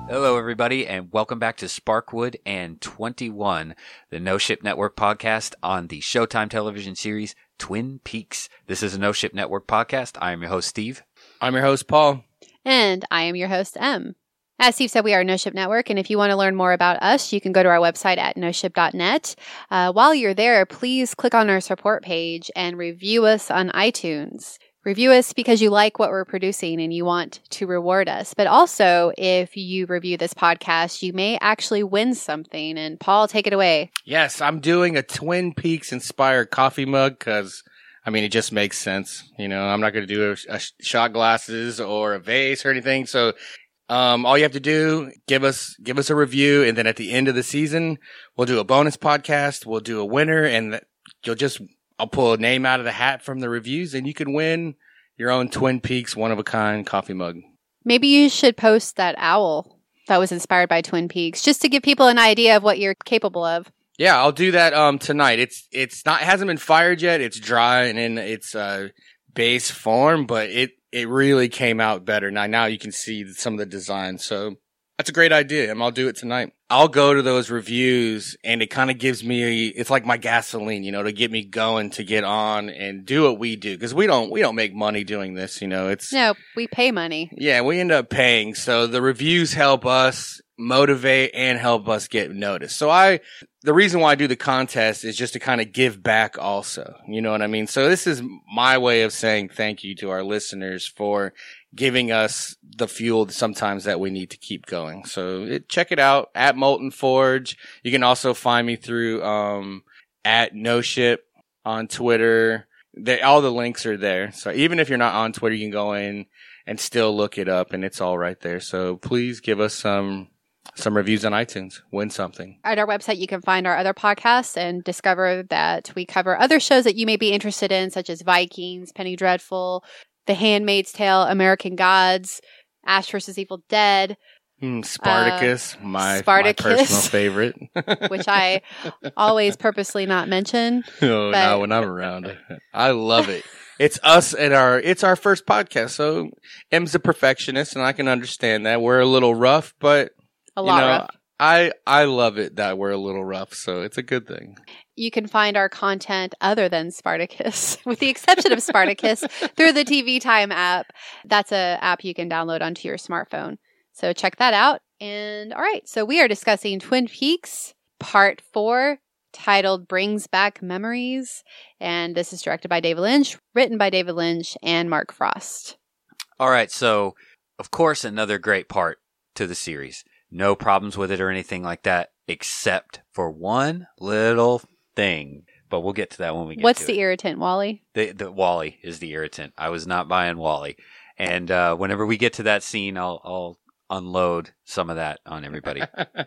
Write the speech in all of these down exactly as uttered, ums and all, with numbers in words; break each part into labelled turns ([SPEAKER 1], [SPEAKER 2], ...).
[SPEAKER 1] Hello, everybody, and welcome back to Sparkwood and twenty-one, the No Ship Network podcast on the Showtime television series Twin Peaks. This is a No Ship Network podcast. I am your host, Steve.
[SPEAKER 2] I'm your host, Paul.
[SPEAKER 3] And I am your host, Em. As Steve said, we are No Ship Network, and if you want to learn more about us, you can go to our website at no ship dot net. Uh, while you're there, please click on our support page and review us on iTunes. Review us because you like what we're producing and you want to reward us. But also, if you review this podcast, you may actually win something. And Paul, take it away.
[SPEAKER 2] Yes, I'm doing a Twin Peaks inspired coffee mug because, I mean, it just makes sense. You know, I'm not going to do a, a shot glasses or a vase or anything. So, um, all you have to do, give us, give us a review. And then at the end of the season, we'll do a bonus podcast. We'll do a winner and you'll just, I'll pull a name out of the hat from the reviews and you can win your own Twin Peaks one-of-a-kind coffee mug.
[SPEAKER 3] Maybe you should post that owl that was inspired by Twin Peaks just to give people an idea of what you're capable of.
[SPEAKER 2] Yeah, I'll do that um tonight. It's it's not it hasn't been fired yet. It's dry and in its uh base form, but it it really came out better. Now now you can see some of the design. So that's a great idea, and I'll do it tonight. I'll go to those reviews, and it kind of gives me, it's like my gasoline, you know, to get me going, to get on and do what we do. Because we don't, we don't make money doing this, you know. It's
[SPEAKER 3] No, we pay money.
[SPEAKER 2] Yeah, we end up paying. So the reviews help us motivate and help us get noticed. So I, the reason why I do the contest is just to kind of give back also. You know what I mean? So this is my way of saying thank you to our listeners for giving us the fuel sometimes that we need to keep going. So it, check it out at Molten Forge. You can also find me through um at No Ship on Twitter. They, all the links are there. So even if you're not on Twitter, you can go in and still look it up, and it's all right there. So please give us some some reviews on iTunes. Win something.
[SPEAKER 3] At our website, you can find our other podcasts and discover that we cover other shows that you may be interested in, such as Vikings, Penny Dreadful, The Handmaid's Tale, American Gods, Ash versus Evil Dead.
[SPEAKER 2] Mm, Spartacus, uh, my,
[SPEAKER 3] Spartacus,
[SPEAKER 2] my personal favorite.
[SPEAKER 3] Which I always purposely not mention.
[SPEAKER 2] Oh,
[SPEAKER 3] but...
[SPEAKER 2] not when I'm around. I love it. It's us and our, it's our first podcast. So M's a perfectionist and I can understand that. We're a little rough, but
[SPEAKER 3] a lot
[SPEAKER 2] you know,
[SPEAKER 3] rough.
[SPEAKER 2] I, I love it that we're a little rough. So it's a good thing.
[SPEAKER 3] You can find our content other than Spartacus, with the exception of Spartacus, through the T V Time app. That's an app you can download onto your smartphone. So check that out. And all right, so we are discussing Twin Peaks Part four, titled Brings Back Memories. And this is directed by David Lynch, written by David Lynch and Mark Frost.
[SPEAKER 1] All right, so, of course, another great part to the series. No problems with it or anything like that, except for one little thing. But we'll get to that when we get
[SPEAKER 3] What's
[SPEAKER 1] to
[SPEAKER 3] the
[SPEAKER 1] it.
[SPEAKER 3] irritant, Wally?
[SPEAKER 1] The, the Wally is the irritant. I was not buying Wally. And uh, whenever we get to that scene, I'll, I'll unload some of that on everybody.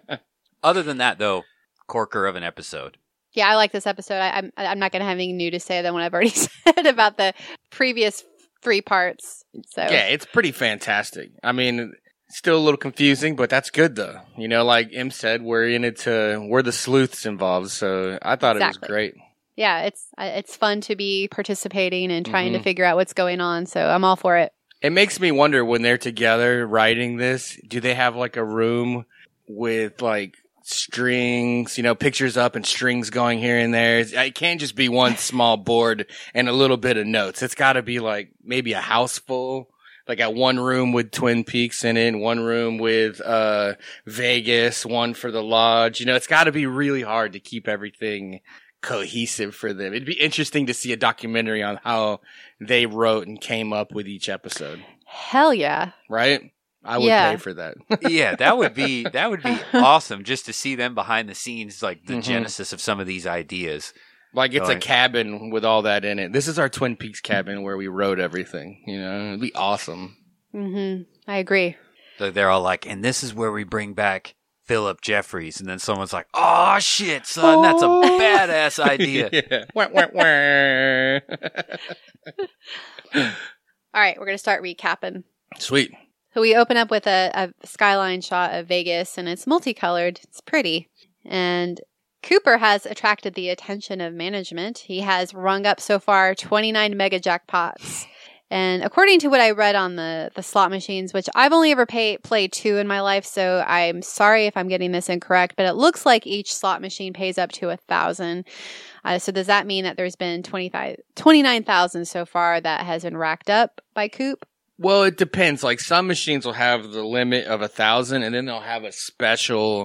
[SPEAKER 1] Other than that, though, corker of an episode.
[SPEAKER 3] Yeah, I like this episode. I, I'm I'm not going to have anything new to say than what I've already said about the previous three parts. So
[SPEAKER 2] yeah, it's pretty fantastic. I mean, still a little confusing, but that's good though. You know, like Em said, we're in it to, we're the sleuths involved. So I thought
[SPEAKER 3] exactly.
[SPEAKER 2] it was great.
[SPEAKER 3] Yeah, it's it's fun to be participating and trying
[SPEAKER 2] mm-hmm.
[SPEAKER 3] to figure out what's going on. So I'm all for it.
[SPEAKER 2] It makes me wonder when they're together writing this, do they have like a room with like strings, you know, pictures up and strings going here and there? It can't just be one small board and a little bit of notes. It's got to be like maybe a house full, like at one room with Twin Peaks in it, one room with uh Vegas, one for the lodge. You know, it's got to be really hard to keep everything cohesive for them. It'd be interesting to see a documentary on how they wrote and came up with each episode.
[SPEAKER 3] Hell yeah.
[SPEAKER 2] Right? I would
[SPEAKER 3] yeah.
[SPEAKER 2] pay for that.
[SPEAKER 1] Yeah, that would be that would be awesome just to see them behind the scenes, like the
[SPEAKER 2] mm-hmm.
[SPEAKER 1] genesis of some of these ideas.
[SPEAKER 2] Like it's
[SPEAKER 1] Going.
[SPEAKER 2] a cabin with all that in it. This is our Twin Peaks cabin where we wrote everything. You know, it'd be awesome.
[SPEAKER 3] Mm-hmm. I agree.
[SPEAKER 1] So they're all like, and this is where we bring back Philip Jeffries, and then someone's like, "Oh shit, son, oh. that's a badass idea."
[SPEAKER 2] Yeah. wah, wah, wah.
[SPEAKER 3] All right, we're gonna start recapping.
[SPEAKER 2] Sweet.
[SPEAKER 3] So we open up with a, a skyline shot of Vegas, and it's multicolored. It's pretty, and Cooper has attracted the attention of management. He has rung up so far twenty-nine mega jackpots. And according to what I read on the, the slot machines, which I've only ever pay, played two in my life, so I'm sorry if I'm getting this incorrect, but it looks like each slot machine pays up to a thousand. Uh, so does that mean that there's been twenty-five, twenty-nine thousand so far that has been racked up by Coop?
[SPEAKER 2] Well, it depends. Like some machines will have the limit of a thousand, and then they'll have a special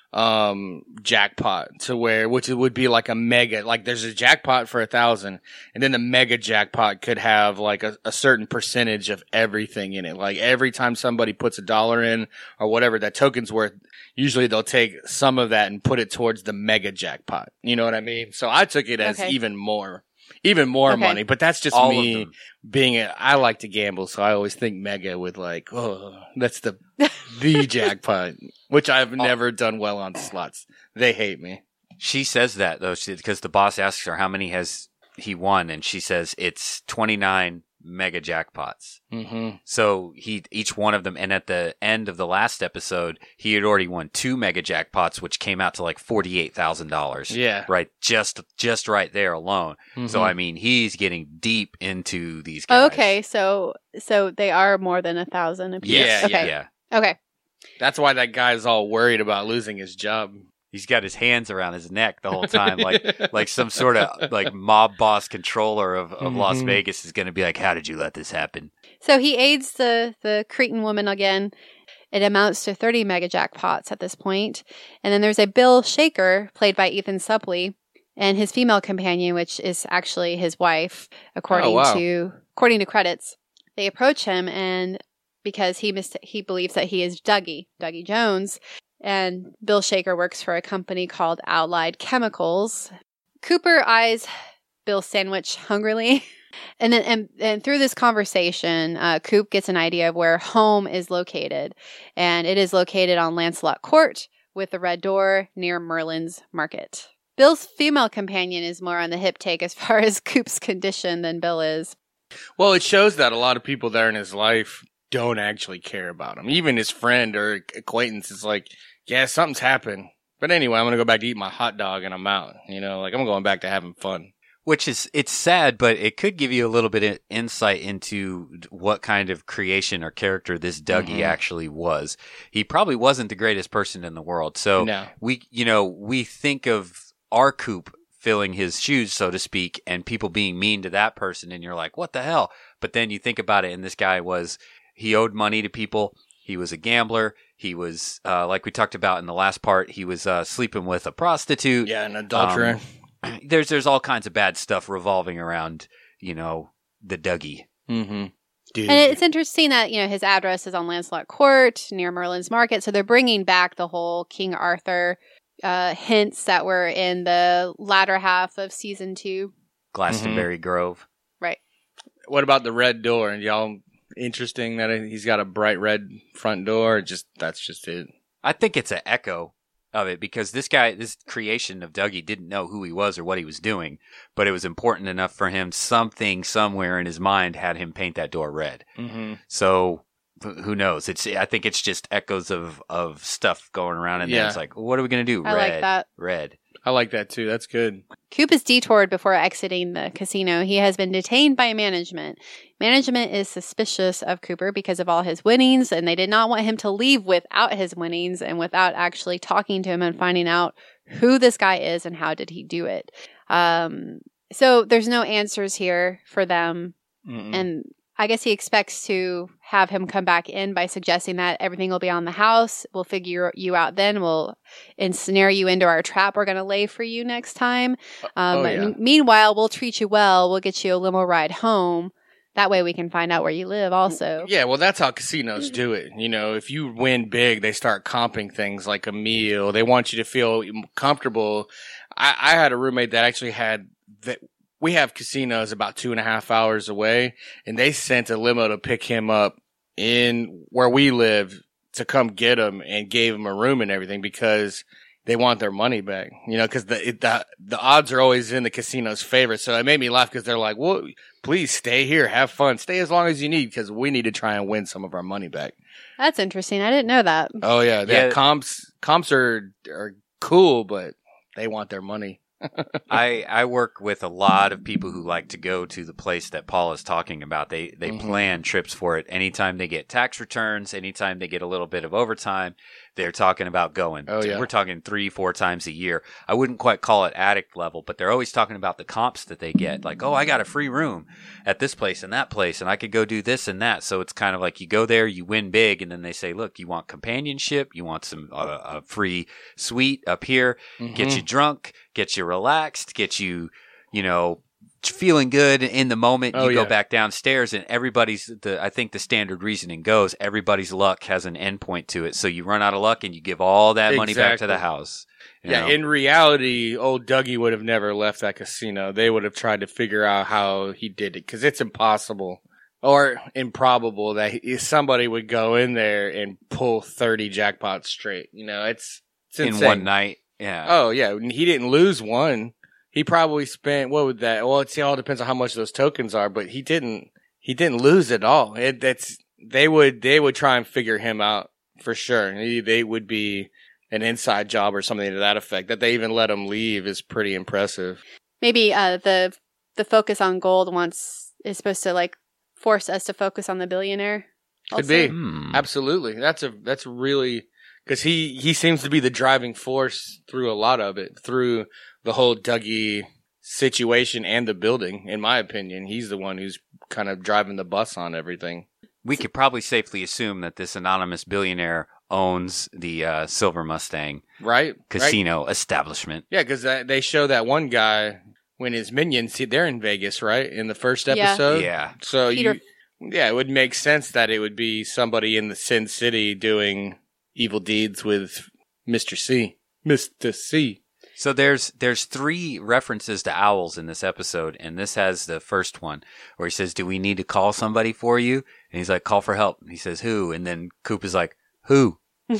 [SPEAKER 2] um jackpot to where, which it would be like a mega, like there's a jackpot for a thousand, and then the mega jackpot could have like a, a certain percentage of everything in it. Like every time somebody puts a dollar in or whatever that token's worth, usually they'll take some of that and put it towards the mega jackpot. You know what I mean? So I took it as
[SPEAKER 3] Okay.
[SPEAKER 2] even more. Even more
[SPEAKER 3] Okay.
[SPEAKER 2] money, but that's just
[SPEAKER 1] All of
[SPEAKER 2] me
[SPEAKER 1] them.
[SPEAKER 2] being a, I like to gamble, so I always think mega with like, oh, that's the the jackpot, which I've never done well on slots. They hate me.
[SPEAKER 1] She says that though, because the boss asks her how many has he won, and she says it's twenty-nine mega jackpots.
[SPEAKER 2] Mm-hmm.
[SPEAKER 1] So he each one of them, and at the end of the last episode, he had already won two mega jackpots, which came out to like forty-eight thousand dollars.
[SPEAKER 2] Yeah.
[SPEAKER 1] Right, just just right there alone.
[SPEAKER 2] Mm-hmm.
[SPEAKER 1] So I mean, he's getting deep into these guys.
[SPEAKER 3] Okay, so so they are more than a thousand apiece.
[SPEAKER 1] Yes,
[SPEAKER 3] Okay.
[SPEAKER 1] yeah.
[SPEAKER 3] Okay.
[SPEAKER 2] That's why that guy's all worried about losing his job.
[SPEAKER 1] He's got his hands around his neck the whole time, like like some sort of like mob boss controller of, of Las
[SPEAKER 2] Mhm.
[SPEAKER 1] Vegas is going to be like, "How did you let this happen?"
[SPEAKER 3] So he aids the the Cretan woman again. It amounts to thirty mega jackpots at this point. And then there's a Bill Shaker, played by Ethan Suplee, and his female companion, which is actually his wife, according
[SPEAKER 2] Oh, wow.
[SPEAKER 3] to according to credits. They approach him, and because he mis- he believes that he is Dougie, Dougie Jones, and Bill Shaker works for a company called Allied Chemicals. Cooper eyes Bill Sandwich hungrily. And then, and, and through this conversation, uh, Coop gets an idea of where home is located, and it is located on Lancelot Court with the red door near Merlin's Market. Bill's female companion is more on the hip take as far as Coop's condition than Bill is.
[SPEAKER 2] Well, it shows that a lot of people there in his life don't actually care about him. Even his friend or acquaintance is like, yeah, something's happened. But anyway, I'm going to go back to eat my hot dog and I'm out. You know, like I'm going back to having fun.
[SPEAKER 1] Which is, it's sad, but it could give you a little bit of insight into what kind of creation or character this Dougie
[SPEAKER 2] Mhm.
[SPEAKER 1] actually was. He probably wasn't the greatest person in the world. So
[SPEAKER 2] No.
[SPEAKER 1] we, you know, we think of our Coop filling his shoes, so to speak, and people being mean to that person. And you're like, what the hell? But then you think about it, and this guy was, he owed money to people. He was a gambler. He was, uh, like we talked about in the last part, he was uh, sleeping with a prostitute.
[SPEAKER 2] Yeah, an adulterer.
[SPEAKER 1] Um, There's there's all kinds of bad stuff revolving around, you know, the Dougie.
[SPEAKER 2] mm-hmm. Dude.
[SPEAKER 3] And it's interesting that, you know, his address is on Lancelot Court near Merlin's Market. So they're bringing back the whole King Arthur uh, hints that were in the latter half of season two.
[SPEAKER 1] Glastonbury
[SPEAKER 2] Mm-hmm.
[SPEAKER 1] Grove.
[SPEAKER 3] Right.
[SPEAKER 2] What about the red door? And y'all interesting that he's got a bright red front door? Or just that's just it.
[SPEAKER 1] I think it's an echo of it because this guy, this creation of Dougie didn't know who he was or what he was doing, but it was important enough for him. Something somewhere in his mind had him paint that door red.
[SPEAKER 2] Mm-hmm.
[SPEAKER 1] So wh- who knows? It's I think it's just echoes of, of stuff going around, and then
[SPEAKER 2] Yeah.
[SPEAKER 1] it's like, what are we gonna do?
[SPEAKER 3] I
[SPEAKER 1] Red,
[SPEAKER 3] like that.
[SPEAKER 1] red.
[SPEAKER 2] I like that too. That's good.
[SPEAKER 3] Coop is detoured before exiting the casino. He has been detained by management. Management is suspicious of Cooper because of all his winnings, and they did not want him to leave without his winnings and without actually talking to him and finding out who this guy is and how did he do it. Um, so there's no answers here for them.
[SPEAKER 2] Mm-mm.
[SPEAKER 3] And I guess he expects to have him come back in by suggesting that everything will be on the house. We'll figure you out then. We'll ensnare you into our trap we're going to lay for you next time. Um,
[SPEAKER 2] Oh,
[SPEAKER 3] but
[SPEAKER 2] yeah.
[SPEAKER 3] m- meanwhile, we'll treat you well. We'll get you a limo ride home. That way we can find out where you live also.
[SPEAKER 2] Yeah, well, that's how casinos do it. You know, if you win big, they start comping things like a meal. They want you to feel comfortable. I, I had a roommate that actually had that. We have casinos about two and a half hours away, and they sent a limo to pick him up in where we live to come get him and gave him a room and everything because they want their money back. You know, because the, it- the the odds are always in the casino's favor. So it made me laugh because they're like, "Well, please stay here, have fun, stay as long as you need because we need to try and win some of our money back."
[SPEAKER 3] That's interesting. I didn't know that.
[SPEAKER 2] Oh yeah,
[SPEAKER 1] Yeah.
[SPEAKER 2] yeah. Comps comps are are cool, but they want their money.
[SPEAKER 1] I I work with a lot of people who like to go to the place that Paul is talking about. They they
[SPEAKER 2] Mhm.
[SPEAKER 1] plan trips for it. Anytime they get tax returns, anytime they get a little bit of overtime, they're talking about going.
[SPEAKER 2] Oh, yeah.
[SPEAKER 1] We're talking three, four times a year. I wouldn't quite call it addict level, but they're always talking about the comps that they get. Like, oh, I got a free room at this place and that place, and I could go do this and that. So it's kind of like you go there, you win big, and then they say, look, you want companionship, you want some uh, a free suite up here, get
[SPEAKER 2] Mhm.
[SPEAKER 1] you drunk, get you relaxed, get you, you know, feeling good in the moment.
[SPEAKER 2] Oh,
[SPEAKER 1] You go
[SPEAKER 2] yeah.
[SPEAKER 1] back downstairs, and everybody's the. I think the standard reasoning goes, everybody's luck has an endpoint to it. So you run out of luck, and you give all that money back to the
[SPEAKER 2] Exactly.
[SPEAKER 1] house. you
[SPEAKER 2] Yeah,
[SPEAKER 1] know?
[SPEAKER 2] in reality, old Dougie would have never left that casino. They would have tried to figure out how he did it because it's impossible or improbable that he, somebody would go in there and pull thirty jackpots straight. You know, it's, it's
[SPEAKER 1] in
[SPEAKER 2] insane.
[SPEAKER 1] one night. Yeah.
[SPEAKER 2] Oh, yeah. He didn't lose one. He probably spent, what would that, well, it's, it all depends on how much those tokens are, but he didn't, he didn't lose at all. It, that's, they would, they would try and figure him out for sure. He, they would be an inside job or something to that effect. That they even let him leave is pretty impressive.
[SPEAKER 3] Maybe uh, the the focus on gold once is supposed to like force us to focus on the billionaire.
[SPEAKER 2] Could
[SPEAKER 3] also.
[SPEAKER 2] be.
[SPEAKER 1] Hmm.
[SPEAKER 2] Absolutely. That's a, that's really, cause he, he seems to be the driving force through a lot of it, through the whole Dougie situation and the building. In my opinion, he's the one who's kind of driving the bus on everything.
[SPEAKER 1] We could probably safely assume that this anonymous billionaire owns the uh, Silver Mustang
[SPEAKER 2] Right? Right?
[SPEAKER 1] casino establishment.
[SPEAKER 2] Yeah, because they show that one guy when his minions, see, they're in Vegas, right? In the first
[SPEAKER 3] Yeah.
[SPEAKER 2] episode.
[SPEAKER 1] Yeah.
[SPEAKER 2] So
[SPEAKER 3] Peter-
[SPEAKER 2] you, yeah, it would make sense that it would be somebody in the Sin City doing evil deeds with Mister C. Mister C.
[SPEAKER 1] So there's there's three references to owls in this episode, and this has the first one where he says, "Do we need to call somebody for you?" And he's like, "Call for help." And he says, "Who?" And then Coop is like, "Who?"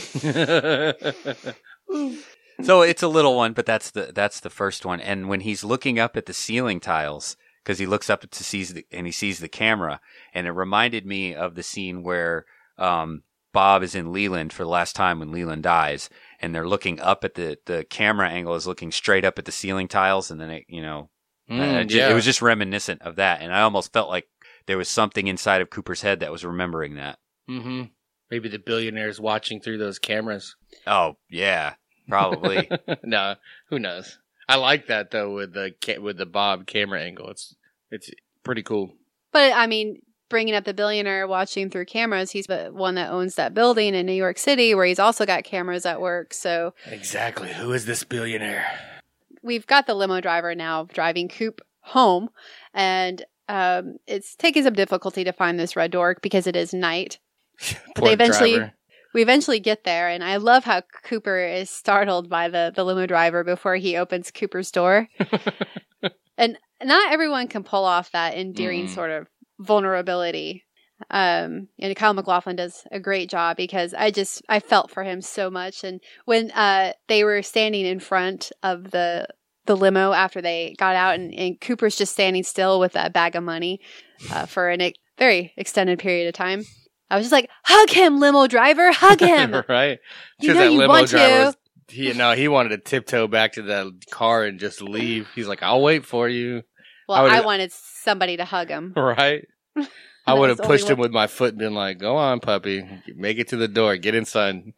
[SPEAKER 1] So it's a little one, but that's the that's the first one. And when he's looking up at the ceiling tiles, because he looks up to sees the, and he sees the camera, and it reminded me of the scene where um, Bob is in Leland for the last time when Leland dies, and they're looking up at the the camera angle is looking straight up at the ceiling tiles, and then it you know uh,
[SPEAKER 2] Mm,
[SPEAKER 1] ju-
[SPEAKER 2] yeah.
[SPEAKER 1] it was just reminiscent of that, and I almost felt like there was something inside of Cooper's head that was remembering that.
[SPEAKER 2] Mm-hmm. Maybe the billionaire's watching through those cameras.
[SPEAKER 1] Oh yeah, probably.
[SPEAKER 2] No, who knows? I like that though with the ca- with the Bob camera angle. It's it's pretty cool.
[SPEAKER 3] But I mean, bringing up the billionaire watching through cameras, he's the one that owns that building in New York City where he's also got cameras at work. So
[SPEAKER 2] Exactly. Who is this billionaire?
[SPEAKER 3] we've got the limo driver now driving Coop home, and um, it's taking some difficulty to find this red door because it is night.
[SPEAKER 2] Poor
[SPEAKER 3] they eventually-
[SPEAKER 2] driver.
[SPEAKER 3] We eventually get there, and I love how Cooper is startled by the, the limo driver before he opens Cooper's door. And not everyone can pull off that endearing
[SPEAKER 2] Mm.
[SPEAKER 3] sort of vulnerability. Um, and Kyle MacLachlan does a great job because I just, I felt for him so much. And when uh, they were standing in front of the the limo after they got out, and, and Cooper's just standing still with that bag of money uh, for a e- very extended period of time. I was just like, hug him, limo driver, hug him.
[SPEAKER 2] Right?
[SPEAKER 3] You
[SPEAKER 2] Because
[SPEAKER 3] know
[SPEAKER 2] that
[SPEAKER 3] you
[SPEAKER 2] limo
[SPEAKER 3] want
[SPEAKER 2] driver
[SPEAKER 3] to.
[SPEAKER 2] was- he no, he wanted to tiptoe back to the car and just leave. He's like, "I'll wait for you."
[SPEAKER 3] Well,
[SPEAKER 2] I
[SPEAKER 3] I,
[SPEAKER 2] would've-
[SPEAKER 3] wanted somebody to hug him.
[SPEAKER 2] Right? I
[SPEAKER 3] That
[SPEAKER 2] would
[SPEAKER 3] was
[SPEAKER 2] have
[SPEAKER 3] the only
[SPEAKER 2] pushed him
[SPEAKER 3] one.
[SPEAKER 2] with my foot and been like, "Go on, puppy, make it to the door, get inside."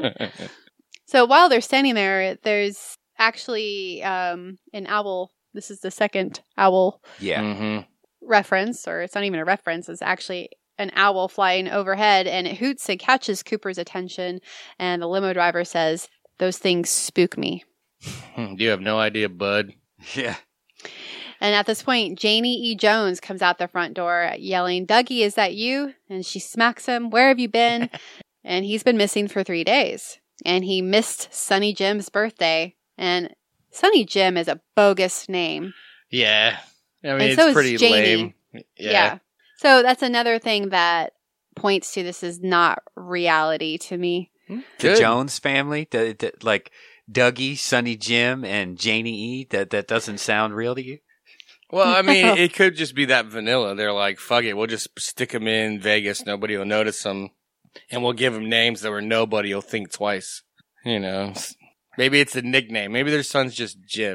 [SPEAKER 3] So while they're standing there, there's actually um, an owl. This is the second owl
[SPEAKER 1] Yeah.
[SPEAKER 2] hmm
[SPEAKER 3] reference, or it's not even a reference. It's actually an owl flying overhead, and it hoots and catches Cooper's attention. And the limo driver says, "Those things spook me."
[SPEAKER 2] You have no idea, bud.
[SPEAKER 1] Yeah.
[SPEAKER 3] And at this point, Janie E. Jones comes out the front door yelling, "Dougie, is that you?" And she smacks him. "Where have you been?" And he's been missing for three days. And he missed Sonny Jim's birthday. And Sonny Jim is a bogus name.
[SPEAKER 2] Yeah, I mean
[SPEAKER 3] And
[SPEAKER 2] it's
[SPEAKER 3] so is
[SPEAKER 2] pretty
[SPEAKER 3] Janie.
[SPEAKER 2] lame.
[SPEAKER 3] Yeah. So that's another thing that points to this is not reality to me.
[SPEAKER 1] The
[SPEAKER 2] Good.
[SPEAKER 1] Jones family, the, the, like Dougie, Sonny Jim, and Janie E. That that doesn't sound real to you?
[SPEAKER 2] Well, I mean, it could just be that vanilla. They're like, "Fuck it, we'll just stick them in Vegas. Nobody will notice them, and we'll give them names that where nobody will think twice." You know, maybe it's a nickname. Maybe their son's just Jim.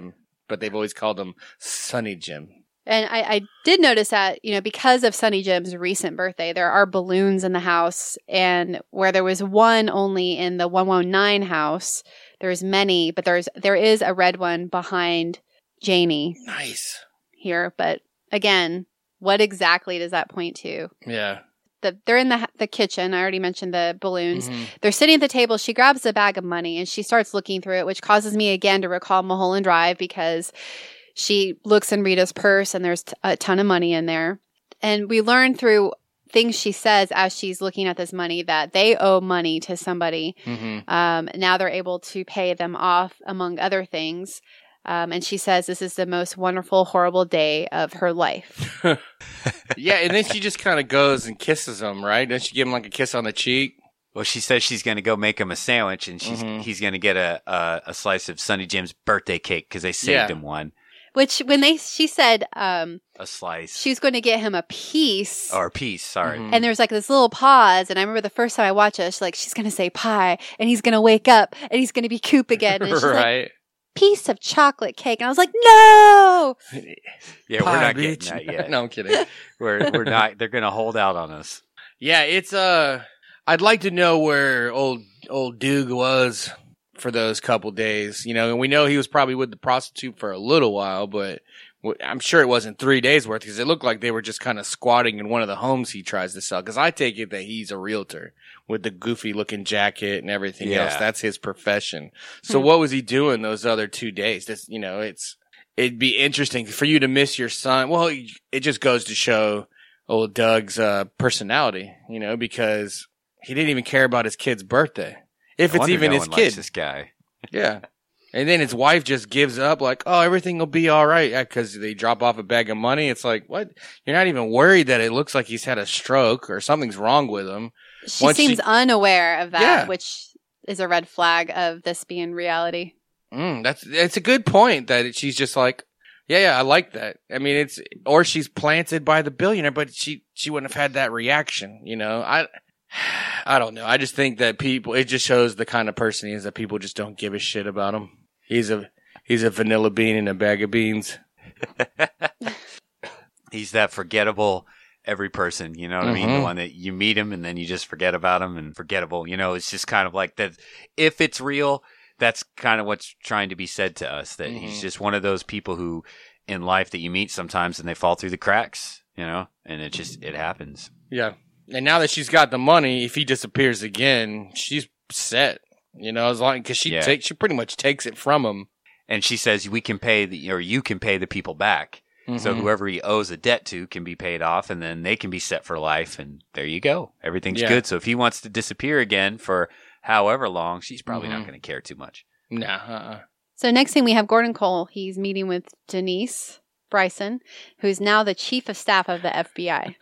[SPEAKER 2] but they've always called him Sonny Jim.
[SPEAKER 3] And I, I did notice that, you know, because of Sonny Jim's recent birthday, there are balloons in the house. And where there was one only in the one one nine house, there's many, but there's there is a red one behind Janie.
[SPEAKER 2] Nice.
[SPEAKER 3] Here. But again, what exactly does that point to?
[SPEAKER 2] Yeah.
[SPEAKER 3] The, they're in the the kitchen. I already mentioned the balloons.
[SPEAKER 2] Mm-hmm.
[SPEAKER 3] They're sitting at the table. She grabs a bag of money and she starts looking through it, which causes me again to recall Mulholland Drive because she looks in Rita's purse and there's t- a ton of money in there. And we learn through things she says as she's looking at this money that they owe money to somebody.
[SPEAKER 2] Mm-hmm.
[SPEAKER 3] Um, now they're able to pay them off, among other things. Um, and she says this is the most wonderful, horrible day of her life.
[SPEAKER 2] Yeah, and then she just kind of goes and kisses him, right? Doesn't she give him like a kiss on the cheek?
[SPEAKER 1] Well, she says she's going to go make him a sandwich, and she's
[SPEAKER 2] Mhm.
[SPEAKER 1] he's going to get a, a a slice of Sonny Jim's birthday cake because they saved
[SPEAKER 2] Yeah.
[SPEAKER 1] him one.
[SPEAKER 3] Which when they, she said um,
[SPEAKER 1] A slice
[SPEAKER 3] she was going to get him a piece.
[SPEAKER 1] or a piece. Sorry.
[SPEAKER 2] Mhm.
[SPEAKER 3] And there's like this little pause. And I remember the first time I watched it, she's like, she's going to say pie and he's going to wake up and he's going to be Coop again. And she's like,
[SPEAKER 2] Right.
[SPEAKER 3] piece of chocolate cake. And I was like, no!
[SPEAKER 1] Yeah, we're
[SPEAKER 2] Pie,
[SPEAKER 1] not
[SPEAKER 2] bitch.
[SPEAKER 1] getting that yet.
[SPEAKER 2] No, I'm kidding.
[SPEAKER 1] We're we're not. They're going to hold out on us.
[SPEAKER 2] Yeah, it's uh I'd like to know where old old Doug was for those couple days, you know, and we know he was probably with the prostitute for a little while, but w- I'm sure it wasn't three days worth because it looked like they were just kind of squatting in one of the homes he tries to sell. Because I take it that he's a realtor with the goofy looking jacket and everything
[SPEAKER 1] Yeah.
[SPEAKER 2] else. That's his profession. So
[SPEAKER 3] Hmm.
[SPEAKER 2] what was he doing those other two days? This, you know, it's it'd be interesting for you to miss your son. Well, it just goes to show old Doug's uh, personality, you know, because he didn't even care about his kid's birthday. If
[SPEAKER 1] No
[SPEAKER 2] it's
[SPEAKER 1] wonder
[SPEAKER 2] even
[SPEAKER 1] no
[SPEAKER 2] his
[SPEAKER 1] one likes
[SPEAKER 2] kid.
[SPEAKER 1] This guy.
[SPEAKER 2] Yeah. And then his wife just gives up like, oh, everything will be all right because they drop off a bag of money. It's like, what? You're not even worried that it looks like he's had a stroke or something's wrong with him.
[SPEAKER 3] She
[SPEAKER 2] Once
[SPEAKER 3] seems
[SPEAKER 2] she-
[SPEAKER 3] unaware of that,
[SPEAKER 2] Yeah.
[SPEAKER 3] which is a red flag of this being reality.
[SPEAKER 2] Mm, that's, it's a good point that she's just like, yeah, yeah, I like that. I mean, it's, or she's planted by the billionaire, but she, she wouldn't have had that reaction, you know? I, I don't know. I just think that people, it just shows the kind of person he is that people just don't give a shit about him. He's a, he's a vanilla bean in a bag of beans.
[SPEAKER 1] He's that forgettable every person, you know what I mean? The
[SPEAKER 2] Mhm.
[SPEAKER 1] one that you meet him and then you just forget about him and forgettable. You know, it's just kind of like that. If it's real, that's kind of what's trying to be said to us, that he's
[SPEAKER 2] Mhm.
[SPEAKER 1] just one of those people who in life that you meet sometimes and they fall through the cracks, you know, and it just, it happens.
[SPEAKER 2] Yeah. And now that she's got the money, if he disappears again, she's set, you know, as long, cause she
[SPEAKER 1] Yeah.
[SPEAKER 2] takes, she pretty much takes it from him.
[SPEAKER 1] And she says, we can pay the, or you can pay the people back. So
[SPEAKER 2] Mhm.
[SPEAKER 1] whoever he owes a debt to can be paid off and then they can be set for life. And there you go. Everything's
[SPEAKER 2] Yeah.
[SPEAKER 1] good. So if he wants to disappear again for however long, she's probably
[SPEAKER 2] Mhm.
[SPEAKER 1] not going to care too much.
[SPEAKER 2] Nah, uh-uh.
[SPEAKER 3] So next thing we have Gordon Cole. He's meeting with Denise Bryson, who's now the chief of staff of the F B I.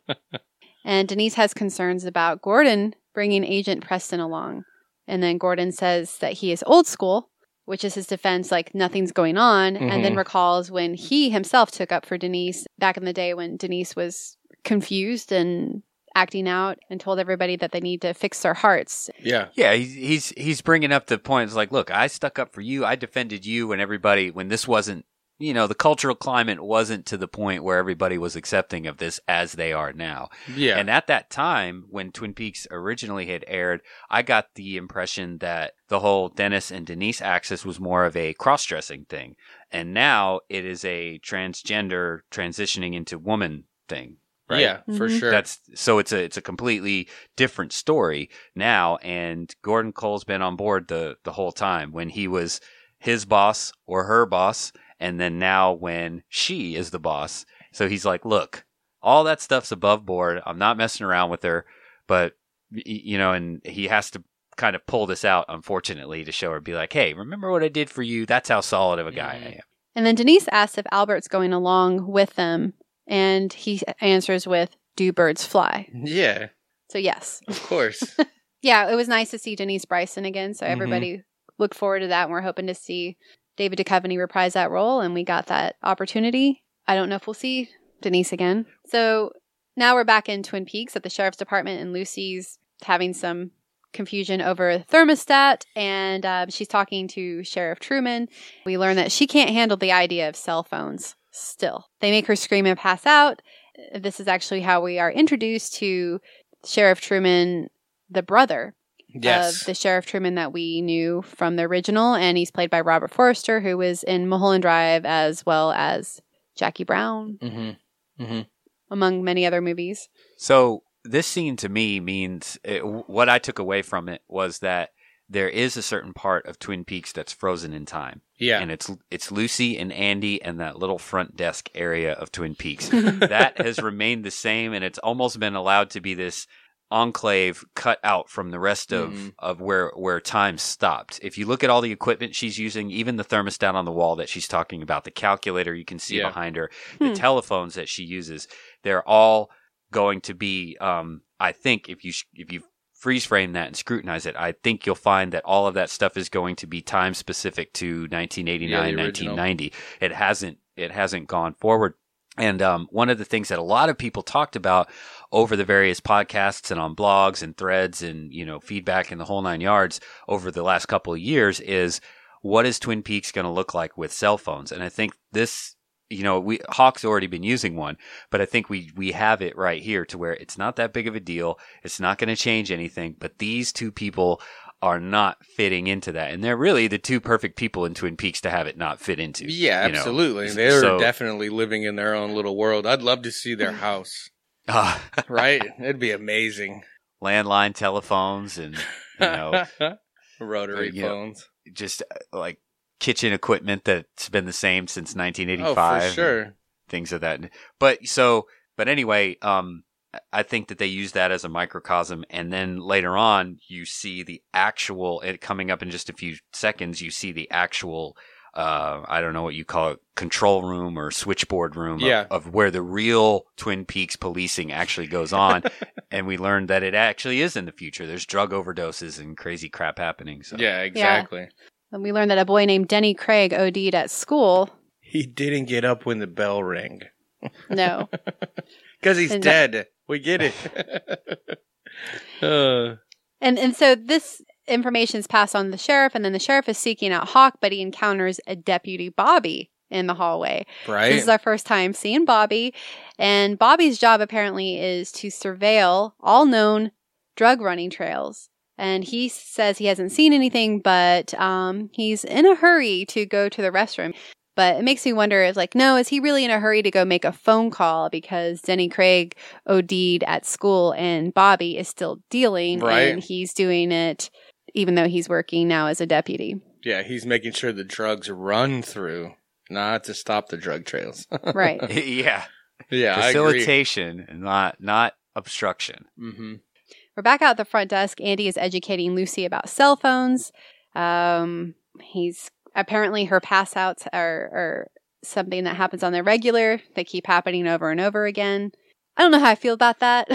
[SPEAKER 3] And Denise has concerns about Gordon bringing Agent Preston along. And then Gordon says that he is old school, which is his defense, like nothing's going on. And then
[SPEAKER 2] Mhm.
[SPEAKER 3] recalls when he himself took up for Denise back in the day when Denise was confused and acting out and told everybody that they need to fix their hearts.
[SPEAKER 2] Yeah.
[SPEAKER 1] Yeah, he's he's he's bringing up the point. It's like, look, I stuck up for you. I defended you when everybody, when this wasn't, you know, the cultural climate wasn't to the point where everybody was accepting of this as they are now.
[SPEAKER 2] Yeah.
[SPEAKER 1] And at that time, when Twin Peaks originally had aired, I got the impression that the whole Dennis and Denise axis was more of a cross-dressing thing. And now it is a transgender transitioning into woman thing. Right?
[SPEAKER 2] Yeah, for
[SPEAKER 3] Mhm.
[SPEAKER 2] sure.
[SPEAKER 1] That's so it's a it's a completely different story now, and Gordon Cole's been on board the the whole time when he was his boss or her boss, and then now when she is the boss. So he's like, look, all that stuff's above board. I'm not messing around with her, but y- you know, and he has to kind of pull this out, unfortunately, to show her, be like, hey, remember what I did for you? That's how solid of a guy I am.
[SPEAKER 3] And then Denise asks if Albert's going along with them. And he answers with, do birds fly?
[SPEAKER 2] Yeah,
[SPEAKER 3] So yes.
[SPEAKER 2] of course.
[SPEAKER 3] Yeah, it was nice to see Denise Bryson again. So
[SPEAKER 2] Mhm.
[SPEAKER 3] everybody looked forward to that. And we're hoping to see David Duchovny reprise that role. And we got that opportunity. I don't know if we'll see Denise again. So now we're back in Twin Peaks at the Sheriff's Department. And Lucy's having some confusion over a thermostat, and uh, she's talking to Sheriff Truman. We learn that she can't handle the idea of cell phones still. They make her scream and pass out. This is actually how we are introduced to Sheriff Truman, the brother
[SPEAKER 2] Yes.
[SPEAKER 3] of the Sheriff Truman that we knew from the original, and he's played by Robert Forster, who was in Mulholland Drive as well as Jackie Brown,
[SPEAKER 2] Mm-hmm. Mm-hmm.
[SPEAKER 3] among many other movies.
[SPEAKER 1] So this scene to me means it, what I took away from it was that there is a certain part of Twin Peaks that's frozen in time.
[SPEAKER 2] Yeah.
[SPEAKER 1] And it's it's Lucy and Andy and that little front desk area of Twin Peaks. That has remained the same, and it's almost been allowed to be this enclave cut out from the rest of,
[SPEAKER 2] Mhm.
[SPEAKER 1] of where, where time stopped. If you look at all the equipment she's using, even the thermostat on the wall that she's talking about, the calculator you can see
[SPEAKER 2] Yeah.
[SPEAKER 1] behind her,
[SPEAKER 3] Hmm.
[SPEAKER 1] the telephones that she uses, they're all going to be, um, I think if you, sh- if you freeze frame that and scrutinize it, I think you'll find that all of that stuff is going to be time specific to nineteen eighty-nine,
[SPEAKER 2] Yeah, the
[SPEAKER 1] nineteen
[SPEAKER 2] original.
[SPEAKER 1] ninety. It hasn't, it hasn't gone forward. And um, one of the things that a lot of people talked about over the various podcasts and on blogs and threads and, you know, feedback in the whole nine yards over the last couple of years is, what is Twin Peaks going to look like with cell phones? And I think this, you know, we Hawk's already been using one, but I think we we have it right here to where it's not that big of a deal. It's not going to change anything, but these two people are not fitting into that. And they're really the two perfect people in Twin Peaks to have it not fit into.
[SPEAKER 2] Yeah,
[SPEAKER 1] you know.
[SPEAKER 2] absolutely. They're
[SPEAKER 1] So-
[SPEAKER 2] definitely living in their own little world. I'd love to see their house.
[SPEAKER 1] Uh,
[SPEAKER 2] Right? It'd be amazing.
[SPEAKER 1] landline telephones and, you know,
[SPEAKER 2] Rotary
[SPEAKER 1] you know,
[SPEAKER 2] phones.
[SPEAKER 1] just uh, like kitchen equipment that's been the same since nineteen
[SPEAKER 2] Oh,
[SPEAKER 1] eighty-five.
[SPEAKER 2] for sure.
[SPEAKER 1] Things of that. But so, but anyway, um, I think that they use that as a microcosm. And then later on, you see the actual, it coming up in just a few seconds, you see the actual, uh, I don't know what you call it, control room or switchboard room
[SPEAKER 2] Yeah.
[SPEAKER 1] of, of where the real Twin Peaks policing actually goes on. And we learned that it actually is in the future. There's drug overdoses and crazy crap happening. So.
[SPEAKER 2] Yeah, exactly.
[SPEAKER 3] And we learned that a boy named Denny Craig OD'd at school.
[SPEAKER 2] He didn't get up when the bell rang.
[SPEAKER 3] No.
[SPEAKER 2] Because he's
[SPEAKER 3] And
[SPEAKER 2] dead. We get it. uh,
[SPEAKER 3] And and so this information is passed on to the sheriff, and then the sheriff is seeking out Hawk, but he encounters a deputy Bobby in the hallway.
[SPEAKER 2] right?
[SPEAKER 3] This is our first time seeing Bobby, and Bobby's job apparently is to surveil all known drug running trails. And he says he hasn't seen anything, but um, he's in a hurry to go to the restroom. But it makes me wonder if, like, no, is he really in a hurry to go make a phone call because Denny Craig OD'd at school and Bobby is still dealing,
[SPEAKER 2] Right.
[SPEAKER 3] and he's doing it even though he's working now as a deputy.
[SPEAKER 2] Yeah, he's making sure the drugs run through, not to stop the drug trails.
[SPEAKER 3] Right.
[SPEAKER 1] yeah.
[SPEAKER 2] Yeah, I agree.
[SPEAKER 1] Facilitation and not, not obstruction.
[SPEAKER 2] Mm-hmm.
[SPEAKER 3] We're back out at the front desk. Andy is educating Lucy about cell phones. Um, he's apparently her pass outs are, are something that happens on the regular. They keep happening over and over again. I don't know how I feel about that.